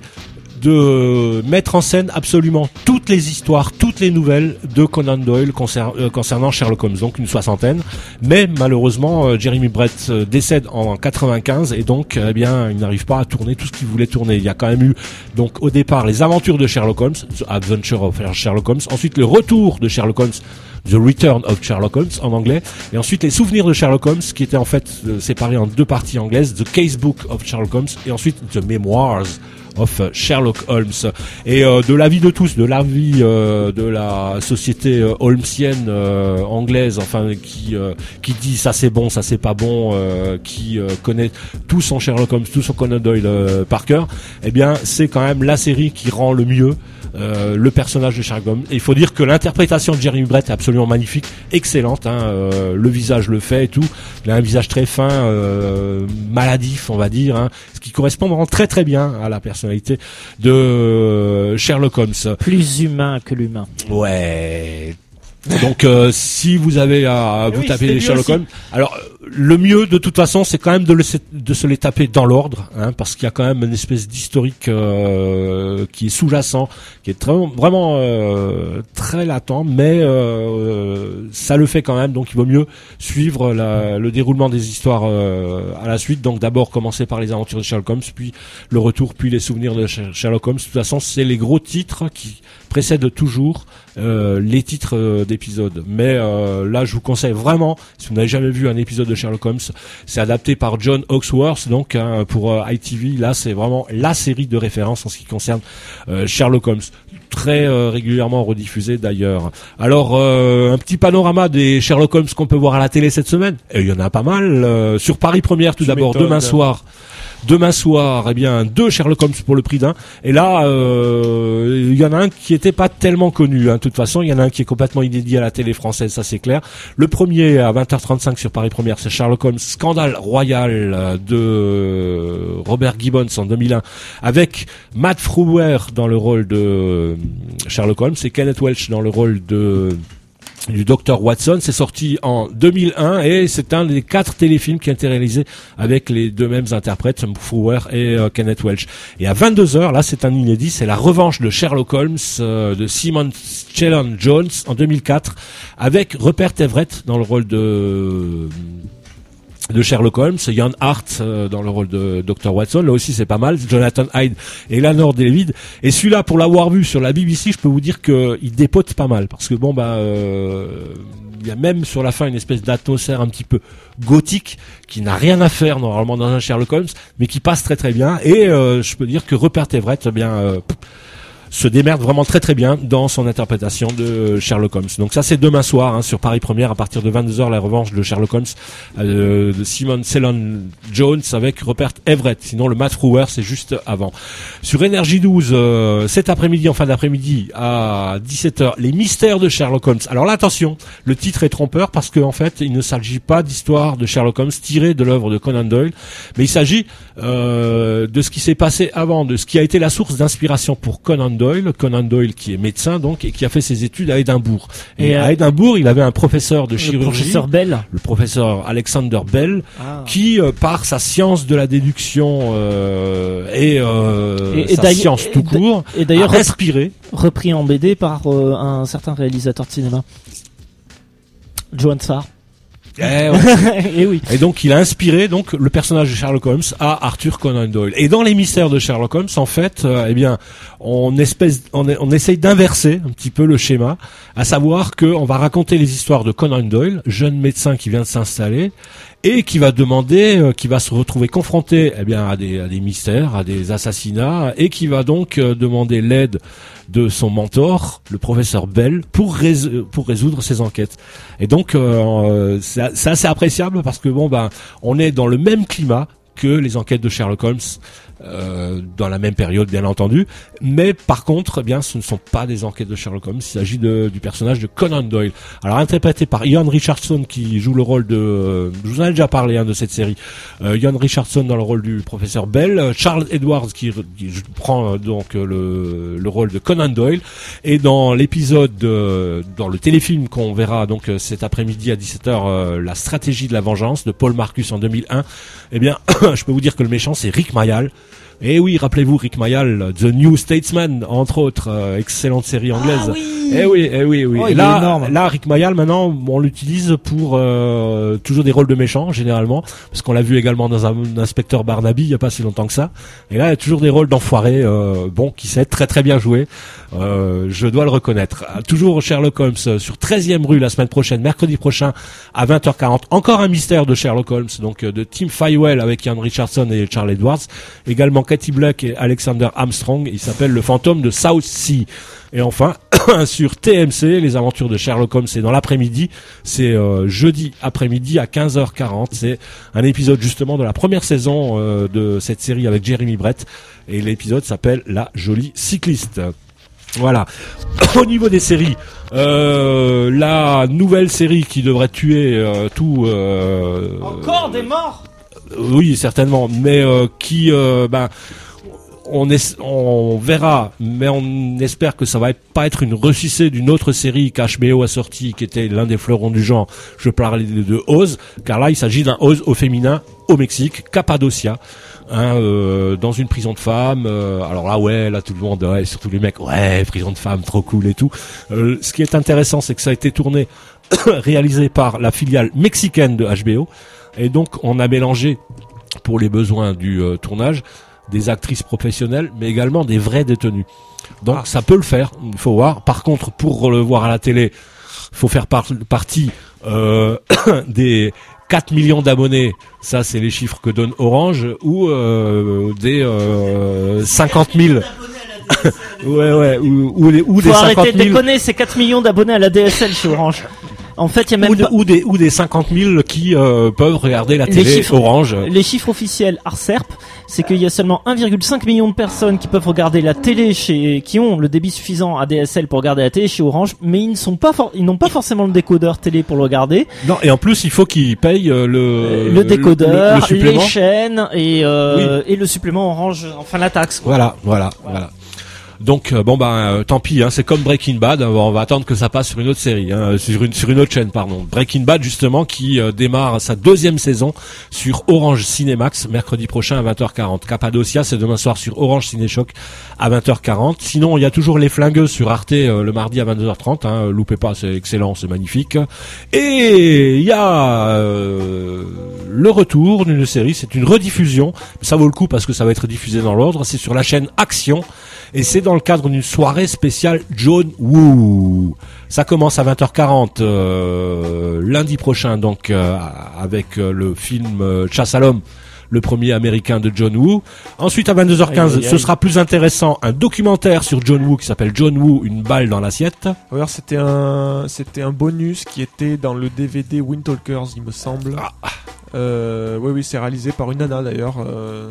F: de mettre en scène absolument toutes les histoires, toutes les nouvelles de Conan Doyle concer- euh, concernant Sherlock Holmes, donc une soixantaine. Mais malheureusement, euh, Jeremy Brett euh, décède en quatre-vingt-quinze et donc, eh bien, il n'arrive pas à tourner tout ce qu'il voulait tourner. Il y a quand même eu, donc, au départ, les aventures de Sherlock Holmes, The Adventure of Sherlock Holmes. Ensuite, le retour de Sherlock Holmes, The Return of Sherlock Holmes en anglais, et ensuite les souvenirs de Sherlock Holmes qui étaient en fait euh, séparés en deux parties anglaises, The Casebook of Sherlock Holmes et ensuite The Memoirs of Sherlock Holmes. Et euh, de l'avis de tous, de l'avis euh, de la société euh, holmesienne euh, anglaise, enfin qui euh, qui dit ça c'est bon, ça c'est pas bon, euh, qui euh, connaît tout son Sherlock Holmes, tout son Conan Doyle euh, par cœur, eh bien c'est quand même la série qui rend le mieux Euh, le personnage de Sherlock Holmes. Et il faut dire que l'interprétation de Jeremy Brett est absolument magnifique, excellente, hein, euh, le visage le fait et tout. Il a un visage très fin, euh, maladif, on va dire, hein, ce qui correspond vraiment très très bien à la personnalité de euh, Sherlock Holmes.
C: Plus humain que l'humain.
F: Ouais. Donc euh, si vous avez à vous
C: oui,
F: taper les Sherlock
C: aussi.
F: Holmes, alors le mieux de toute façon c'est quand même de, le, de se les taper dans l'ordre, hein, parce qu'il y a quand même une espèce d'historique euh, qui est sous-jacent, qui est très, vraiment euh, très latent, mais euh, ça le fait quand même, donc il vaut mieux suivre la, le déroulement des histoires euh, à la suite. Donc d'abord commencer par les aventures de Sherlock Holmes, puis le retour, puis les souvenirs de Sherlock Holmes. De toute façon c'est les gros titres qui précèdent toujours euh, les titres euh, d'épisodes. Mais euh, là je vous conseille vraiment, si vous n'avez jamais vu un épisode de Sherlock Holmes, c'est adapté par John Hawksworth, donc hein, pour euh, I T V. Là c'est vraiment la série de référence en ce qui concerne euh, Sherlock Holmes, très euh, régulièrement rediffusé d'ailleurs. Alors euh, un petit panorama des Sherlock Holmes qu'on peut voir à la télé cette semaine, et il y en a pas mal, euh, sur Paris Première tout
A: Tu
F: d'abord,
A: m'étonnes.
F: demain soir Demain soir, eh bien, deux Sherlock Holmes pour le prix d'un. Et là, euh, il y en a un qui était pas tellement connu, hein. De toute façon, il y en a un qui est complètement inédit à la télé française, ça c'est clair. Le premier à vingt heures trente-cinq sur Paris Première, c'est Sherlock Holmes, Scandale Royal de Robert Gibbons en deux mille un, avec Matt Frewer dans le rôle de Sherlock Holmes et Kenneth Welch dans le rôle de du docteur Watson. C'est sorti en deux mille un et c'est un des quatre téléfilms qui a été réalisé avec les deux mêmes interprètes, Fowler et euh, Kenneth Welch. Et à vingt-deux heures, là c'est un inédit, c'est la revanche de Sherlock Holmes euh, de Simon Sheldon Jones en deux mille quatre avec Rupert Everett dans le rôle de de Sherlock Holmes, Ian Hart euh, dans le rôle de docteur Watson, là aussi c'est pas mal, Jonathan Hyde et Eleanor David, et celui-là pour l'avoir vu sur la B B C, je peux vous dire que il dépote pas mal, parce que bon bah euh, il y a même sur la fin une espèce d'atmosphère un petit peu gothique qui n'a rien à faire normalement dans un Sherlock Holmes, mais qui passe très très bien, et euh, je peux dire que Rupert Everett eh bien euh, se démerde vraiment très très bien dans son interprétation de Sherlock Holmes. Donc ça c'est demain soir hein, sur Paris Première à partir de vingt-deux heures, la revanche de Sherlock Holmes euh, de Simon Sheldon Jones avec Rupert Everett. Sinon le Matt Frewer c'est juste avant. Sur Énergie douze euh, cet après-midi, en fin d'après-midi à dix-sept heures, les mystères de Sherlock Holmes. Alors là attention, le titre est trompeur parce que en fait il ne s'agit pas d'histoire de Sherlock Holmes tirée de l'œuvre de Conan Doyle, mais il s'agit euh, de ce qui s'est passé avant, de ce qui a été la source d'inspiration pour Conan Doyle, Conan Doyle qui est médecin donc et qui a fait ses études à Édimbourg. Et, et à Édimbourg, il avait un professeur de
C: le
F: chirurgie,
C: professeur Bell,
F: le professeur Alexander Bell, ah. qui euh, par sa science de la déduction euh, et, euh, et, et sa science tout court,
C: et d'ailleurs
F: a inspiré,
C: repris en B D par euh, un certain réalisateur de cinéma, Joan Farr.
F: Eh ouais.
C: et oui.
F: Et donc il a inspiré donc le personnage de Sherlock Holmes à Arthur Conan Doyle. Et dans les mystères de Sherlock Holmes, en fait, euh, eh bien, on espèce, on, on essaye d'inverser un petit peu le schéma, à savoir que on va raconter les histoires de Conan Doyle, jeune médecin qui vient de s'installer et qui va demander, euh, qui va se retrouver confronté, eh bien, à des, à des mystères, à des assassinats, et qui va donc euh, demander l'aide de son mentor, le professeur Bell, pour rés- pour résoudre ses enquêtes. Et donc euh, c'est, c'est assez appréciable parce que bon ben on est dans le même climat que les enquêtes de Sherlock Holmes. Euh, dans la même période bien entendu, mais par contre eh bien ce ne sont pas des enquêtes de Sherlock Holmes, il s'agit de, du personnage de Conan Doyle, alors interprété par Ian Richardson qui joue le rôle de euh, je vous en ai déjà parlé hein, de cette série, euh, Ian Richardson dans le rôle du professeur Bell, euh, Charles Edwards qui, qui prend euh, donc euh, le, le rôle de Conan Doyle, et dans l'épisode euh, dans le téléfilm qu'on verra donc euh, cet après-midi à dix-sept heures, euh, La stratégie de la vengeance de Paul Marcus en deux mille un, eh bien je peux vous dire que le méchant c'est Rick Mayall. Et oui, rappelez-vous Rick Mayall, The New Statesman, entre autres, euh, excellente série anglaise. Ah
C: oui.
F: Eh oui, eh oui, oui.
C: Oh,
F: et là, là, Rick Mayall, maintenant, on l'utilise pour euh, toujours des rôles de méchants, généralement, parce qu'on l'a vu également dans un, un inspecteur Barnaby, il y a pas si longtemps que ça. Et là, il y a toujours des rôles d'enfoirés, euh, bon, qui sait très très bien jouer. Euh, je dois le reconnaître. Toujours Sherlock Holmes sur treizième rue la semaine prochaine, mercredi prochain à vingt heures quarante. Encore un mystère de Sherlock Holmes, donc de Tim Fywell avec Ian Richardson et Charles Edwards. Également Katie Black et Alexander Armstrong. Il s'appelle Le Fantôme de South Sea. Et enfin, sur T M C, les aventures de Sherlock Holmes, c'est dans l'après-midi. C'est euh, jeudi après-midi à quinze heures quarante. C'est un épisode justement de la première saison euh, de cette série avec Jeremy Brett. Et l'épisode s'appelle La Jolie Cycliste. Voilà. Au niveau des séries, euh, la nouvelle série qui devrait tuer euh, tout... Euh,
C: Encore des morts.
F: Oui, certainement, mais euh, qui... Euh, ben, on, est, on verra, mais on espère que ça va pas être une ressucée d'une autre série qu'H B O a sortie, qui était l'un des fleurons du genre. Je parlais de Oz, car là il s'agit d'un Oz au féminin au Mexique, Cappadocia, hein, euh, dans une prison de femmes. Euh, alors là, ouais, là tout le monde, ouais, surtout les mecs, ouais, prison de femmes, trop cool et tout. Euh, ce qui est intéressant, c'est que ça a été tourné, réalisé par la filiale mexicaine de H B O, et donc on a mélangé pour les besoins du euh, tournage des actrices professionnelles, mais également des vrais détenus. Donc ah. ça peut le faire, il faut voir. Par contre, pour le voir à la télé, faut faire par- partie euh, des quatre millions d'abonnés, ça c'est les chiffres que donne Orange, ou euh, des euh, cinquante mille. ouais ouais, ou, ou, les, ou des cinquante mille.
C: Faut arrêter de déconner, c'est quatre millions d'abonnés à la D S L chez Orange. En fait, il y a même
F: ou, de, ou des ou des cinquante mille qui euh, peuvent regarder la télé
C: chiffres,
F: Orange.
C: Les chiffres officiels Arcerp, c'est qu'il y a seulement un virgule cinq million de personnes qui peuvent regarder la télé chez qui ont le débit suffisant à D S L pour regarder la télé chez Orange, mais ils ne sont pas for- ils n'ont pas forcément le décodeur télé pour le regarder.
F: Non, et en plus, il faut qu'ils payent euh, le
C: le décodeur,
F: le, le, le
C: les chaînes et euh,
F: oui.
C: et le supplément Orange, enfin la taxe.
F: Quoi. Voilà, voilà, voilà. Donc euh, bon bah euh, tant pis, hein, c'est comme Breaking Bad, hein, on va attendre que ça passe sur une autre série, hein, sur une sur une autre chaîne pardon. Breaking Bad justement qui euh, démarre sa deuxième saison sur Orange Cinemax mercredi prochain à vingt heures quarante. Cappadocia c'est demain soir sur Orange Cinéchoc à vingt heures quarante. Sinon il y a toujours Les Flingueuses sur Arte euh, le mardi à vingt-deux heures trente, hein, loupez pas, c'est excellent, c'est magnifique. Et il y a euh, le retour d'une série, c'est une rediffusion, ça vaut le coup parce que ça va être diffusé dans l'ordre, c'est sur la chaîne Action. Et c'est dans le cadre d'une soirée spéciale John Woo. Ça commence à vingt heures quarante euh, lundi prochain, donc euh, avec euh, le film euh, Chasse à l'homme, le premier américain de John Woo. Ensuite à vingt-deux heures quinze, aïe, aïe, aïe. Ce sera plus intéressant, un documentaire sur John Woo qui s'appelle John Woo, une balle dans l'assiette.
A: Alors c'était un c'était un bonus qui était dans le D V D Wind Talkers, il me semble. Ah. Euh, oui oui, c'est réalisé par une nana d'ailleurs. Euh...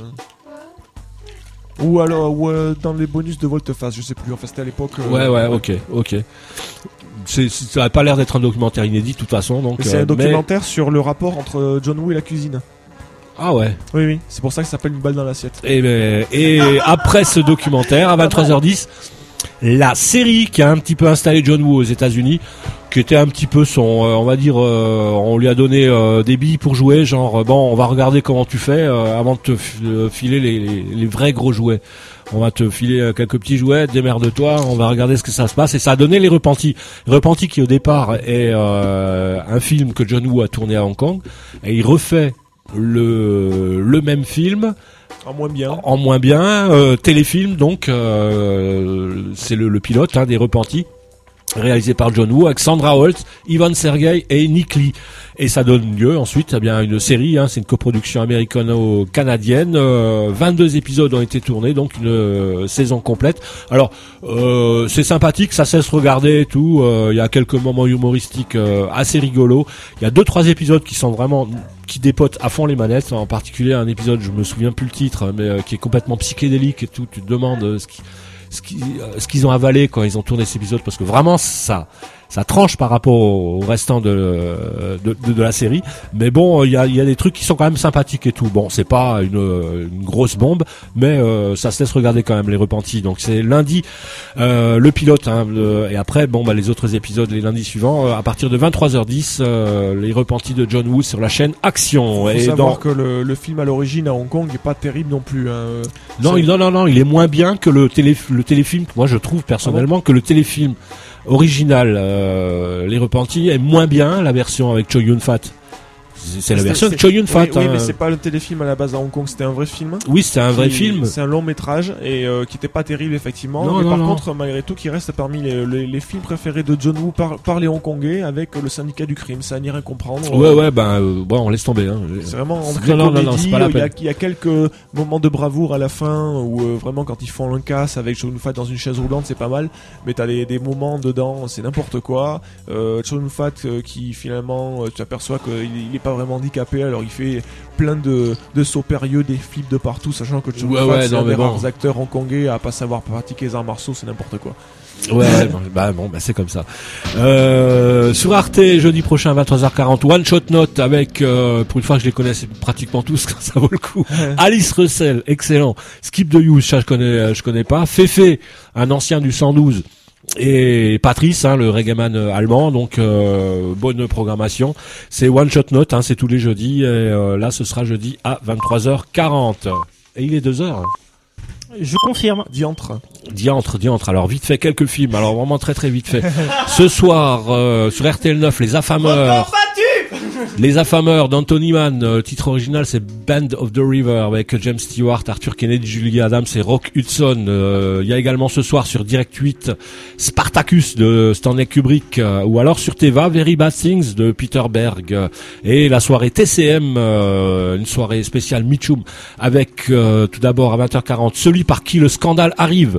A: Ou alors ou, euh, dans les bonus de Volteface, je sais plus. Enfin, c'était à l'époque. Euh,
F: ouais, ouais, ok, ok. C'est, ça n'a pas l'air d'être un documentaire inédit de toute façon. Donc,
A: c'est
F: euh,
A: un documentaire
F: mais...
A: sur le rapport entre John Woo et la cuisine.
F: Ah ouais.
A: Oui, oui. C'est pour ça que ça s'appelle Une balle dans l'assiette.
F: Et, ben, et après ce documentaire, à vingt-trois heures dix, la série qui a un petit peu installé John Woo aux États-Unis, qui était un petit peu son, euh, on va dire, euh, on lui a donné euh, des billes pour jouer, genre euh, bon, on va regarder comment tu fais euh, avant de te f- euh, filer les, les, les vrais gros jouets. On va te filer euh, quelques petits jouets, démerde-toi, on va regarder ce que ça se passe. Et ça a donné Les Repentis. Les Repentis qui au départ est euh, un film que John Woo a tourné à Hong Kong, et il refait le le même film.
A: En moins bien.
F: En moins bien, euh, téléfilm donc, euh, c'est le, le pilote hein, des Repentis, réalisé par John Woo avec Sandra Holt, Ivan Sergei et Nick Lee. Et ça donne lieu ensuite eh bien, à une série, hein, c'est une coproduction américano-canadienne. Euh, vingt-deux épisodes ont été tournés, donc une euh, saison complète. Alors, euh, c'est sympathique, ça cesse regarder et tout. Il euh, y a quelques moments humoristiques euh, assez rigolos. Il y a deux trois épisodes qui sont vraiment... qui dépotent à fond les manettes, en particulier un épisode, je me souviens plus le titre, mais euh, qui est complètement psychédélique et tout. Tu te demandes euh, ce qui... Ce qu'ils, ce qu'ils ont avalé quand ils ont tourné cet épisode, parce que vraiment ça ça tranche par rapport au restant de de, de, de la série, mais bon il y a il y a des trucs qui sont quand même sympathiques et tout. Bon, c'est pas une, une grosse bombe, mais euh, ça se laisse regarder quand même. Les Repentis, donc c'est lundi euh, le pilote hein, le, et après bon bah les autres épisodes les lundis suivants euh, à partir de vingt-trois heures dix, euh, les Repentis de John Woo sur la chaîne Action.
A: Faut
F: et
A: savoir
F: dans...
A: que le, le film à l'origine à Hong Kong est pas terrible non plus hein.
F: non, il, non non non il est moins bien que le télé le téléfilm. Moi je trouve personnellement ah bon que le téléfilm original euh, Les Repentis est moins bien la version avec Chow Yun-fat. C'est, c'est la version de Chow Yun-fat.
A: Oui, oui
F: hein.
A: mais c'est pas le téléfilm à la base à Hong Kong, c'était un vrai film.
F: Oui, c'était un
A: qui,
F: vrai film.
A: C'est un long métrage et euh, qui était pas terrible effectivement.
F: Non,
A: mais
F: non,
A: par
F: non.
A: contre, malgré tout, qui reste parmi les, les, les films préférés de John Woo par, par les Hongkongais avec le syndicat du crime. Ça n'y rien comprendre.
F: Ouais, ouais, ben euh, bon, on laisse tomber. Hein.
A: C'est vraiment en
F: non, non, non, non, c'est pas la
A: il, y a,
F: peine.
A: il y a quelques moments de bravoure à la fin où euh, vraiment quand ils font un casse avec Chow Yun-fat dans une chaise roulante, c'est pas mal. Mais t'as des, des moments dedans, c'est n'importe quoi. Euh, Chow Yun-fat euh, qui finalement, euh, tu aperçois qu'il il est pas vraiment handicapé. Alors il fait plein de, de sauts périlleux, des flips de partout, sachant que Chow
F: ouais,
A: Yun-fat
F: ouais,
A: c'est
F: non,
A: un des
F: bon.
A: rares acteurs hongkongais à pas savoir pratiquer les arts martiaux, c'est n'importe quoi.
F: Ouais, ouais bon, bah bon, bah c'est comme ça. Euh, sur Arte, jeudi prochain, vingt-trois heures quarante, One Shot Note avec, euh, pour une fois que je les connais, c'est pratiquement tous, ça vaut le coup. Alice Russell, excellent. Skip the Use, ça je connais, je connais pas. Féfé, un ancien du cent douze. Et Patrice, hein, le reggaeman allemand, donc euh, bonne programmation. C'est One Shot Note, hein, c'est tous les jeudis. Et euh, là, ce sera jeudi à vingt-trois heures quarante. Et il est deux heures.
C: Je confirme.
A: Diantre.
F: Diantre, diantre. Alors vite fait quelques films. Alors vraiment très très vite fait. Ce soir euh, sur R T L neuf, Les Affameurs. Les Affameurs d'Anthony Mann. Le titre original c'est Band of the River avec James Stewart, Arthur Kennedy, Julie Adams et Rock Hudson. Euh, il y a également ce soir sur Direct huit Spartacus de Stanley Kubrick, euh, ou alors sur Teva Very Bad Things de Peter Berg. Euh, et la soirée T C M, euh, une soirée spéciale Mitchum avec euh, tout d'abord à vingt heures quarante celui par qui le scandale arrive,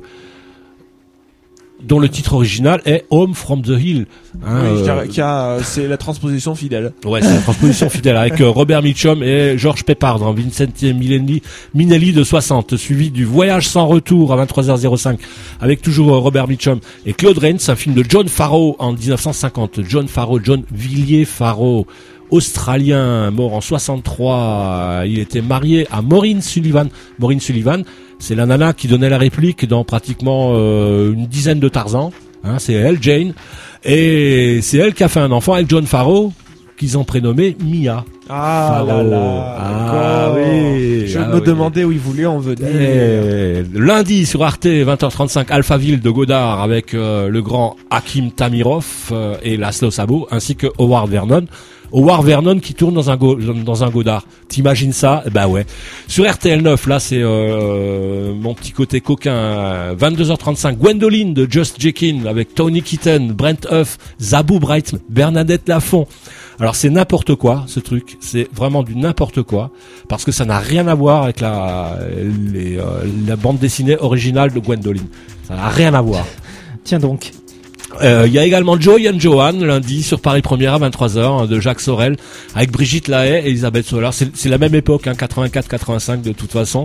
F: dont le titre original est Home from the Hill. Hein,
A: oui, qui a,
F: euh,
A: qui a, c'est la transposition fidèle.
F: Ouais, c'est la transposition fidèle avec euh, Robert Mitchum et Georges Peppard en Vincent Minelli, Minelli de soixante, suivi du Voyage sans retour à vingt-trois heures cinq avec toujours euh, Robert Mitchum et Claude Rains, un film de John Farrow en dix-neuf cent cinquante. John Farrow, John Villiers Farrow, australien, mort en soixante-trois. Il était marié à Maureen Sullivan. Maureen Sullivan, C'est la nana qui donnait la réplique dans pratiquement euh, une dizaine de Tarzan. Hein, c'est elle, Jane. Et c'est elle qui a fait un enfant avec John Farrow, qu'ils ont prénommé Mia.
A: Ah
F: Farrow.
A: là là.
F: Ah oui.
A: Je
F: ah
A: me
F: oui.
A: demandais où il voulait en venir.
F: Et lundi sur Arte, vingt heures trente-cinq, Alphaville de Godard avec euh, le grand Hakim Tamirov euh, et Laszlo Sabo, ainsi que Howard Vernon. Howard Vernon qui tourne dans un go- dans un Godard. T'imagines ça? Bah ouais. Sur R T L neuf, là c'est euh, mon petit côté coquin. vingt-deux heures trente-cinq, Gwendoline de Just Jekin avec Tony Keaton, Brent Huff, Zabou Brightman, Bernadette Lafont. Alors c'est n'importe quoi ce truc, c'est vraiment du n'importe quoi parce que ça n'a rien à voir avec la les, euh, la bande dessinée originale de Gwendoline. Ça n'a rien à voir.
C: Tiens donc.
F: Il euh, y a également Joey and Johan lundi sur Paris Première à vingt-trois heures hein, de Jacques Sorel avec Brigitte Lahaye et Elisabeth Solar. C'est, c'est la même époque, hein, quatre-vingt-quatre quatre-vingt-cinq de toute façon.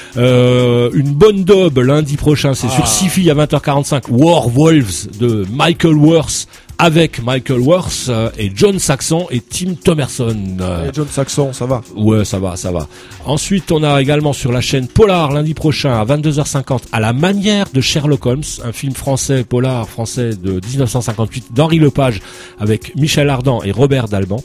F: Euh, une bonne daube lundi prochain, c'est ah. sur Sci-Fi à vingt heures quarante-cinq. War Wolves de Michael Worth avec Michael Worth euh, et John Saxon et Tim Thomerson. Euh,
A: et John Saxon, ça va.
F: Ouais, ça va, ça va. Ensuite, on a également sur la chaîne Polar lundi prochain à vingt-deux heures cinquante à la manière de Sherlock Holmes, un film français, Polar français de dix-neuf cent cinquante-huit d'Henri Lepage avec Michel Ardan et Robert Dalban.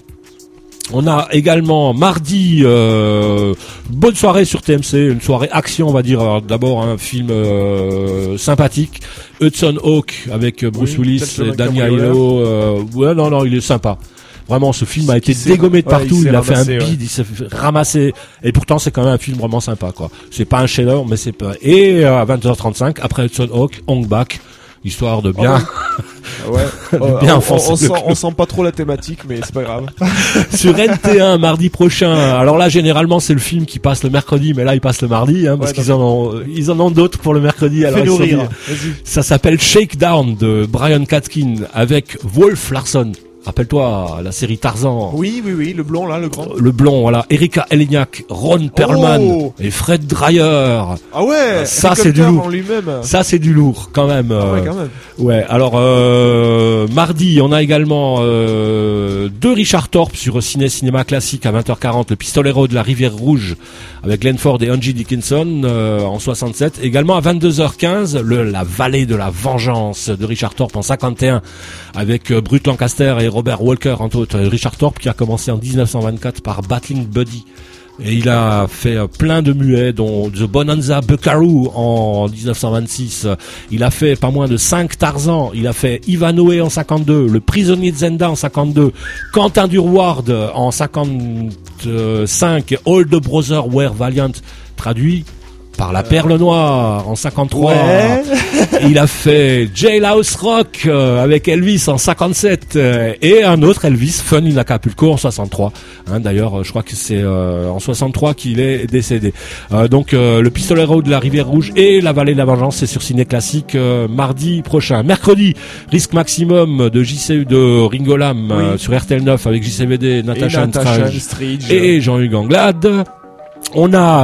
F: On a également mardi euh, bonne soirée sur T M C, une soirée action on va dire. Alors, d'abord un film euh, sympathique, Hudson Hawk avec Bruce
A: oui,
F: Willis et Danny Aiello. Euh, ouais non non il est sympa. Vraiment ce film a été dégommé de
A: ouais,
F: partout, il, il a
A: ramassé,
F: fait un bide,
A: ouais.
F: il s'est fait ramasser et pourtant c'est quand même un film vraiment sympa quoi. C'est pas un chef-d'œuvre mais c'est pas. Et euh, à vingt heures trente-cinq après Hudson Hawk, Hong Bak. Histoire de bien,
A: oh, ouais.
F: de bien
A: on,
F: enfoncer
A: on, on,
F: le
A: sent, on sent pas trop la thématique, mais c'est pas grave.
F: Sur N T un mardi prochain. Alors là, généralement, c'est le film qui passe le mercredi, mais là, il passe le mardi, hein, parce ouais, qu'ils en ont, ils en ont d'autres pour le mercredi. Alors
A: fais-nous rire.
F: Ça s'appelle Shakedown de Brian Katkin avec Wolf Larson. Rappelle-toi la série Tarzan.
A: Oui, oui, oui, le blond là, le grand.
F: Le blond, voilà. Erika Eleniak, Ron Perlman
A: oh
F: et Fred Dreyer.
A: Ah ouais.
F: Ça c'est du lourd.
A: Lui-même.
F: Ça c'est du lourd quand même.
A: Ah ouais, quand même.
F: Ouais. Alors euh, mardi, on a également euh, deux Richard Thorpe sur Ciné Cinéma Classique à vingt heures quarante, le Pistolero de la Rivière Rouge avec Glenn Ford et Angie Dickinson euh, en soixante-sept. Également à vingt-deux heures quinze, le La Vallée de la Vengeance de Richard Thorpe en cinquante et un avec euh, Brut Lancaster et Robert Walker, entre autres. Richard Thorpe qui a commencé en dix-neuf cent vingt-quatre par Battling Buddy. Et il a fait euh, plein de muets, dont The Bonanza Buckaroo en dix-neuf cent vingt-six. Il a fait pas moins de cinq Tarzan. Il a fait Ivanhoe en cinquante-deux, Le Prisonnier de Zenda en cinquante-deux, Quentin Durward en cinquante-cinq, All the Brothers Were Valiant, traduit par La Perle Noire en cinquante-trois.
A: Ouais.
F: Il a fait Jailhouse Rock euh, avec Elvis en cinquante-sept euh, et un autre Elvis, Fun in Acapulco en soixante-trois. Hein, d'ailleurs, je crois que c'est euh, en soixante-trois qu'il est décédé. Euh, donc euh, le Pistolero de la Rivière Rouge et La Vallée de la Vengeance, c'est sur Ciné Classique euh, mardi prochain. Mercredi, Risque Maximum de J C U de Ringo Lam oui. euh, sur R T L neuf avec J C V D, Natasha Stridge et Jean-Hugues Anglade. On a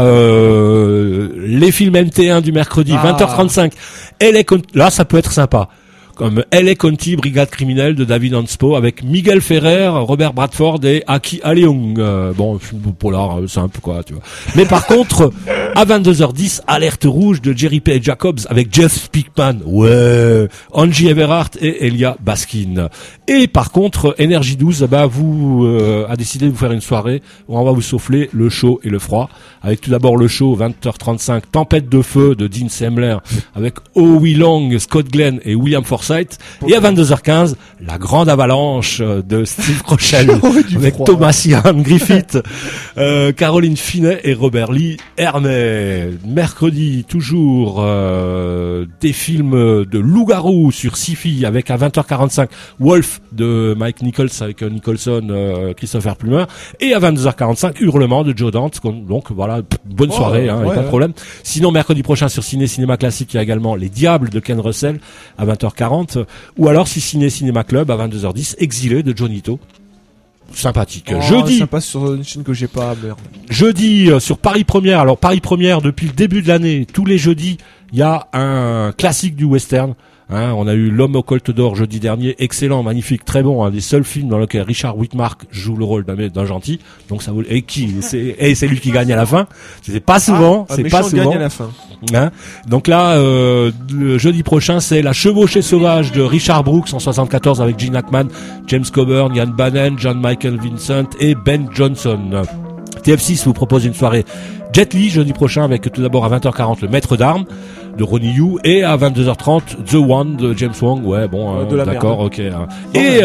F: euh, les films M T un du mercredi, ah. vingt heures trente-cinq. L A Conti, là ça peut être sympa. Comme L A Conti, Brigade criminelle de David Hanspo avec Miguel Ferrer, Robert Bradford et Aki Aleung. Euh, bon, film polar simple quoi, tu vois. Mais par contre, à vingt-deux heures dix, Alerte rouge de Jerry P. Jacobs avec Jeff Speakman, ouais, Angie Everhart et Elia Baskin. Et par contre, Énergie douze, bah vous euh, a décidé de vous faire une soirée où on va vous souffler le chaud et le froid. Avec tout d'abord le chaud, vingt heures trente-cinq, Tempête de feu de Dean Semler avec Howie Long, Scott Glenn et William Forsythe. Et à vingt-deux heures quinze, la grande avalanche de Steve Rochelle avec froid, Thomas Ian Griffith, euh, Caroline Finet et Robert Lee Hermé. Mercredi, toujours euh, des films de loup-garou sur Sci-Fi avec à vingt heures quarante-cinq Wolf de Mike Nichols avec Nicholson, euh, Christopher Plummer. Et à vingt-deux heures quarante-cinq, Hurlement de Joe Dante. Donc voilà, bonne oh, soirée, hein, ouais, pas de problème. Sinon, mercredi prochain sur Ciné Cinéma Classique, il y a également Les Diables de Ken Russell à vingt heures quarante. Ou alors si Ciné Cinéma Club à vingt-deux heures dix, Exilé de Johnny To. Sympathique.
A: Oh,
F: Jeudi.
A: Ça passe sur une chaîne que j'ai pas, merde.
F: Jeudi euh, sur Paris Première. Alors Paris Première depuis le début de l'année, tous les jeudis, il y a un classique du western Hein, on a eu L'Homme au Colt d'Or jeudi dernier, excellent, magnifique, très bon, un des seuls films dans lequel Richard Widmark joue le rôle d'un, d'un gentil. Donc ça vaut, et qui, c'est, et c'est lui qui gagne à la fin. C'est pas souvent,
A: ah,
F: c'est
A: un
F: pas
A: méchant
F: souvent.
A: gagne à la fin.
F: Hein, donc là, euh, le jeudi prochain, c'est La Chevauchée sauvage de Richard Brooks en soixante-quatorze avec Gene Hackman, James Coburn, Ian Bannon, John Michael Vincent et Ben Johnson. T F six vous propose une soirée Jet Li jeudi prochain avec tout d'abord à vingt heures quarante le Maître d'armes de Ronnie Yu et à vingt-deux heures trente The One de James Wong. Ouais, bon, euh,
A: de la
F: d'accord,
A: merde.
F: ok. Hein. Et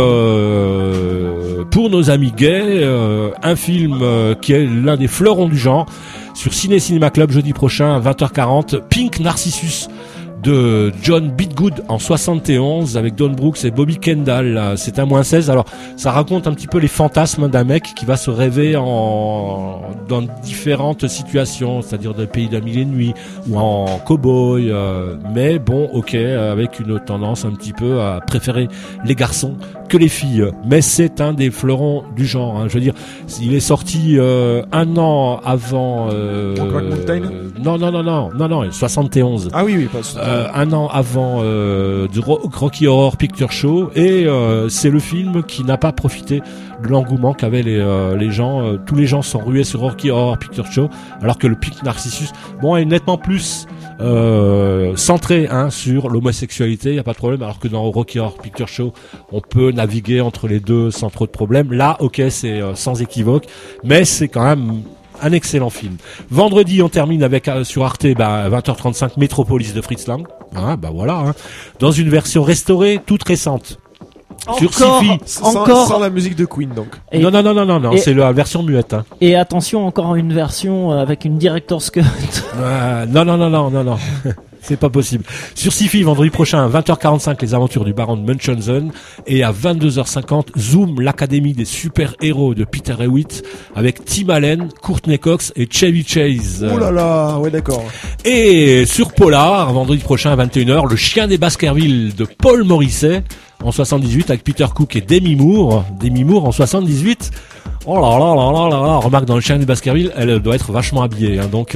F: euh, pour nos amis gays, euh, un film euh, qui est l'un des fleurons du genre sur Ciné Cinéma Club jeudi prochain à vingt heures quarante, Pink Narcissus de John Bitgood en soixante et onze avec Don Brooks et Bobby Kendall. C'est un moins seize. Alors ça raconte un petit peu les fantasmes d'un mec qui va se rêver en dans différentes situations, c'est-à-dire dans le pays d'un mille et une nuits ou en cow-boy, euh, mais bon, ok, avec une tendance un petit peu à préférer les garçons que les filles. Mais c'est un des fleurons du genre, hein. Je veux dire, il est sorti euh, un an avant euh,
A: Mountain
F: euh, non non non non non non soixante et onze.
A: Ah oui oui, pas
F: Euh, un an avant euh, du Rocky Horror Picture Show, et euh, c'est le film qui n'a pas profité de l'engouement qu'avaient les, euh, les gens. Euh, tous les gens sont rués sur Rocky Horror Picture Show, alors que le Pink Narcissus, bon, est nettement plus euh, centré hein, sur l'homosexualité, y a pas de problème, alors que dans Rocky Horror Picture Show, on peut naviguer entre les deux sans trop de problème. Là, ok, c'est euh, sans équivoque, mais c'est quand même un excellent film. Vendredi, on termine avec euh, sur Arte, bah, vingt heures trente-cinq, Metropolis de Fritz Lang. Hein, bah voilà, hein. Dans une version restaurée, toute récente. Sur
C: Encore,
F: Sci-Fi.
A: sans,
C: encore.
A: sans la musique de Queen donc.
C: Et-
F: Non, non, non, non, non, non,
C: et-
F: c'est la version muette. Hein.
C: Et attention, encore une version euh, avec une director's cut.
F: Euh, non, non, non, non, non, non. C'est pas possible. Sur Sci-Fi, vendredi prochain, à vingt heures quarante-cinq, les aventures du baron de Munchausen. Et à vingt-deux heures cinquante, Zoom, l'académie des super-héros de Peter Hewitt, avec Tim Allen, Courtney Cox et Chevy Chase.
A: Oh là là, ouais d'accord.
F: Et sur Polar, vendredi prochain à vingt et une heures, Le Chien des Baskerville de Paul Morisset, en soixante-dix-huit, avec Peter Cook et Demi Moore. Demi Moore en soixante-dix-huit. Oh là là là là là là, remarque, dans Le Chien des Baskerville, elle doit être vachement habillée, hein. Donc,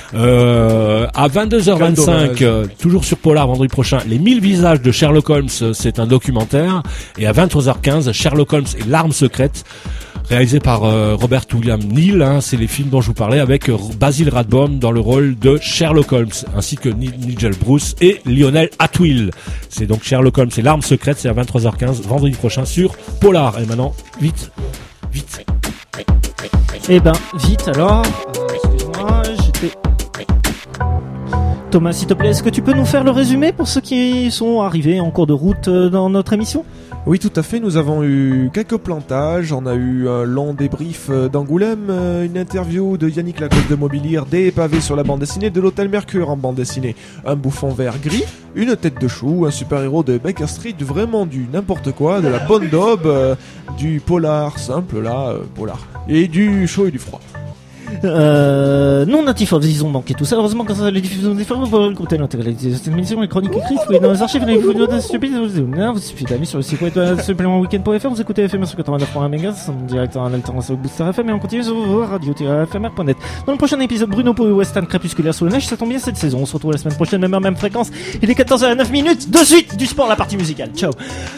F: euh, à vingt-deux heures vingt-cinq, euh, toujours sur Polar, vendredi prochain, Les mille visages de Sherlock Holmes, c'est un documentaire. Et à vingt-trois heures quinze, Sherlock Holmes et l'arme secrète, réalisé par euh, Robert William Neal, hein, c'est les films dont je vous parlais, avec euh, Basil Rathbone dans le rôle de Sherlock Holmes, ainsi que Ni- Nigel Bruce et Lionel Atwill. C'est donc Sherlock Holmes et l'arme secrète, c'est à vingt-trois heures quinze, vendredi prochain sur Polar. Et maintenant, vite, vite.
C: Eh ben, vite alors. Euh, excuse-moi, j'étais... Thomas, s'il te plaît, est-ce que tu peux nous faire le résumé pour ceux qui sont arrivés en cours de route euh, dans notre émission ?
A: Oui, tout à fait. Nous avons eu quelques plantages. On a eu un long débrief euh, d'Angoulême, euh, une interview de Yannick Lacoste de Mobilier, des pavés sur la bande dessinée, de l'Hôtel Mercure en bande dessinée, un bouffon vert gris, une tête de chou, un super-héros de Baker Street, vraiment du n'importe quoi, de la bonne daube, euh, du polar simple là, euh, polar, et du chaud et du froid.
C: Euh, non natif of disons donc et tout ça. Heureusement que ça les diffusions différentes pour écouter l'intégralité de cette émission, les chroniques écrites, vous dans les archives, les vidéos de stupide, vous suffit d'aller sur le site web supplément weekend point f r, vous écoutez F M R sur quatre-vingt-neuf point un mégahertz, en direct en alternance au Booster F M et on continue sur radio tiret f m r point net. Dans le prochain épisode, Bruno Pau et Western crépusculaire sous la neige, ça tombe bien cette saison. On se retrouve la semaine prochaine, même heure, même fréquence. Il est quatorze heures zéro neuf minutes. De suite, du sport, la partie musicale. Ciao.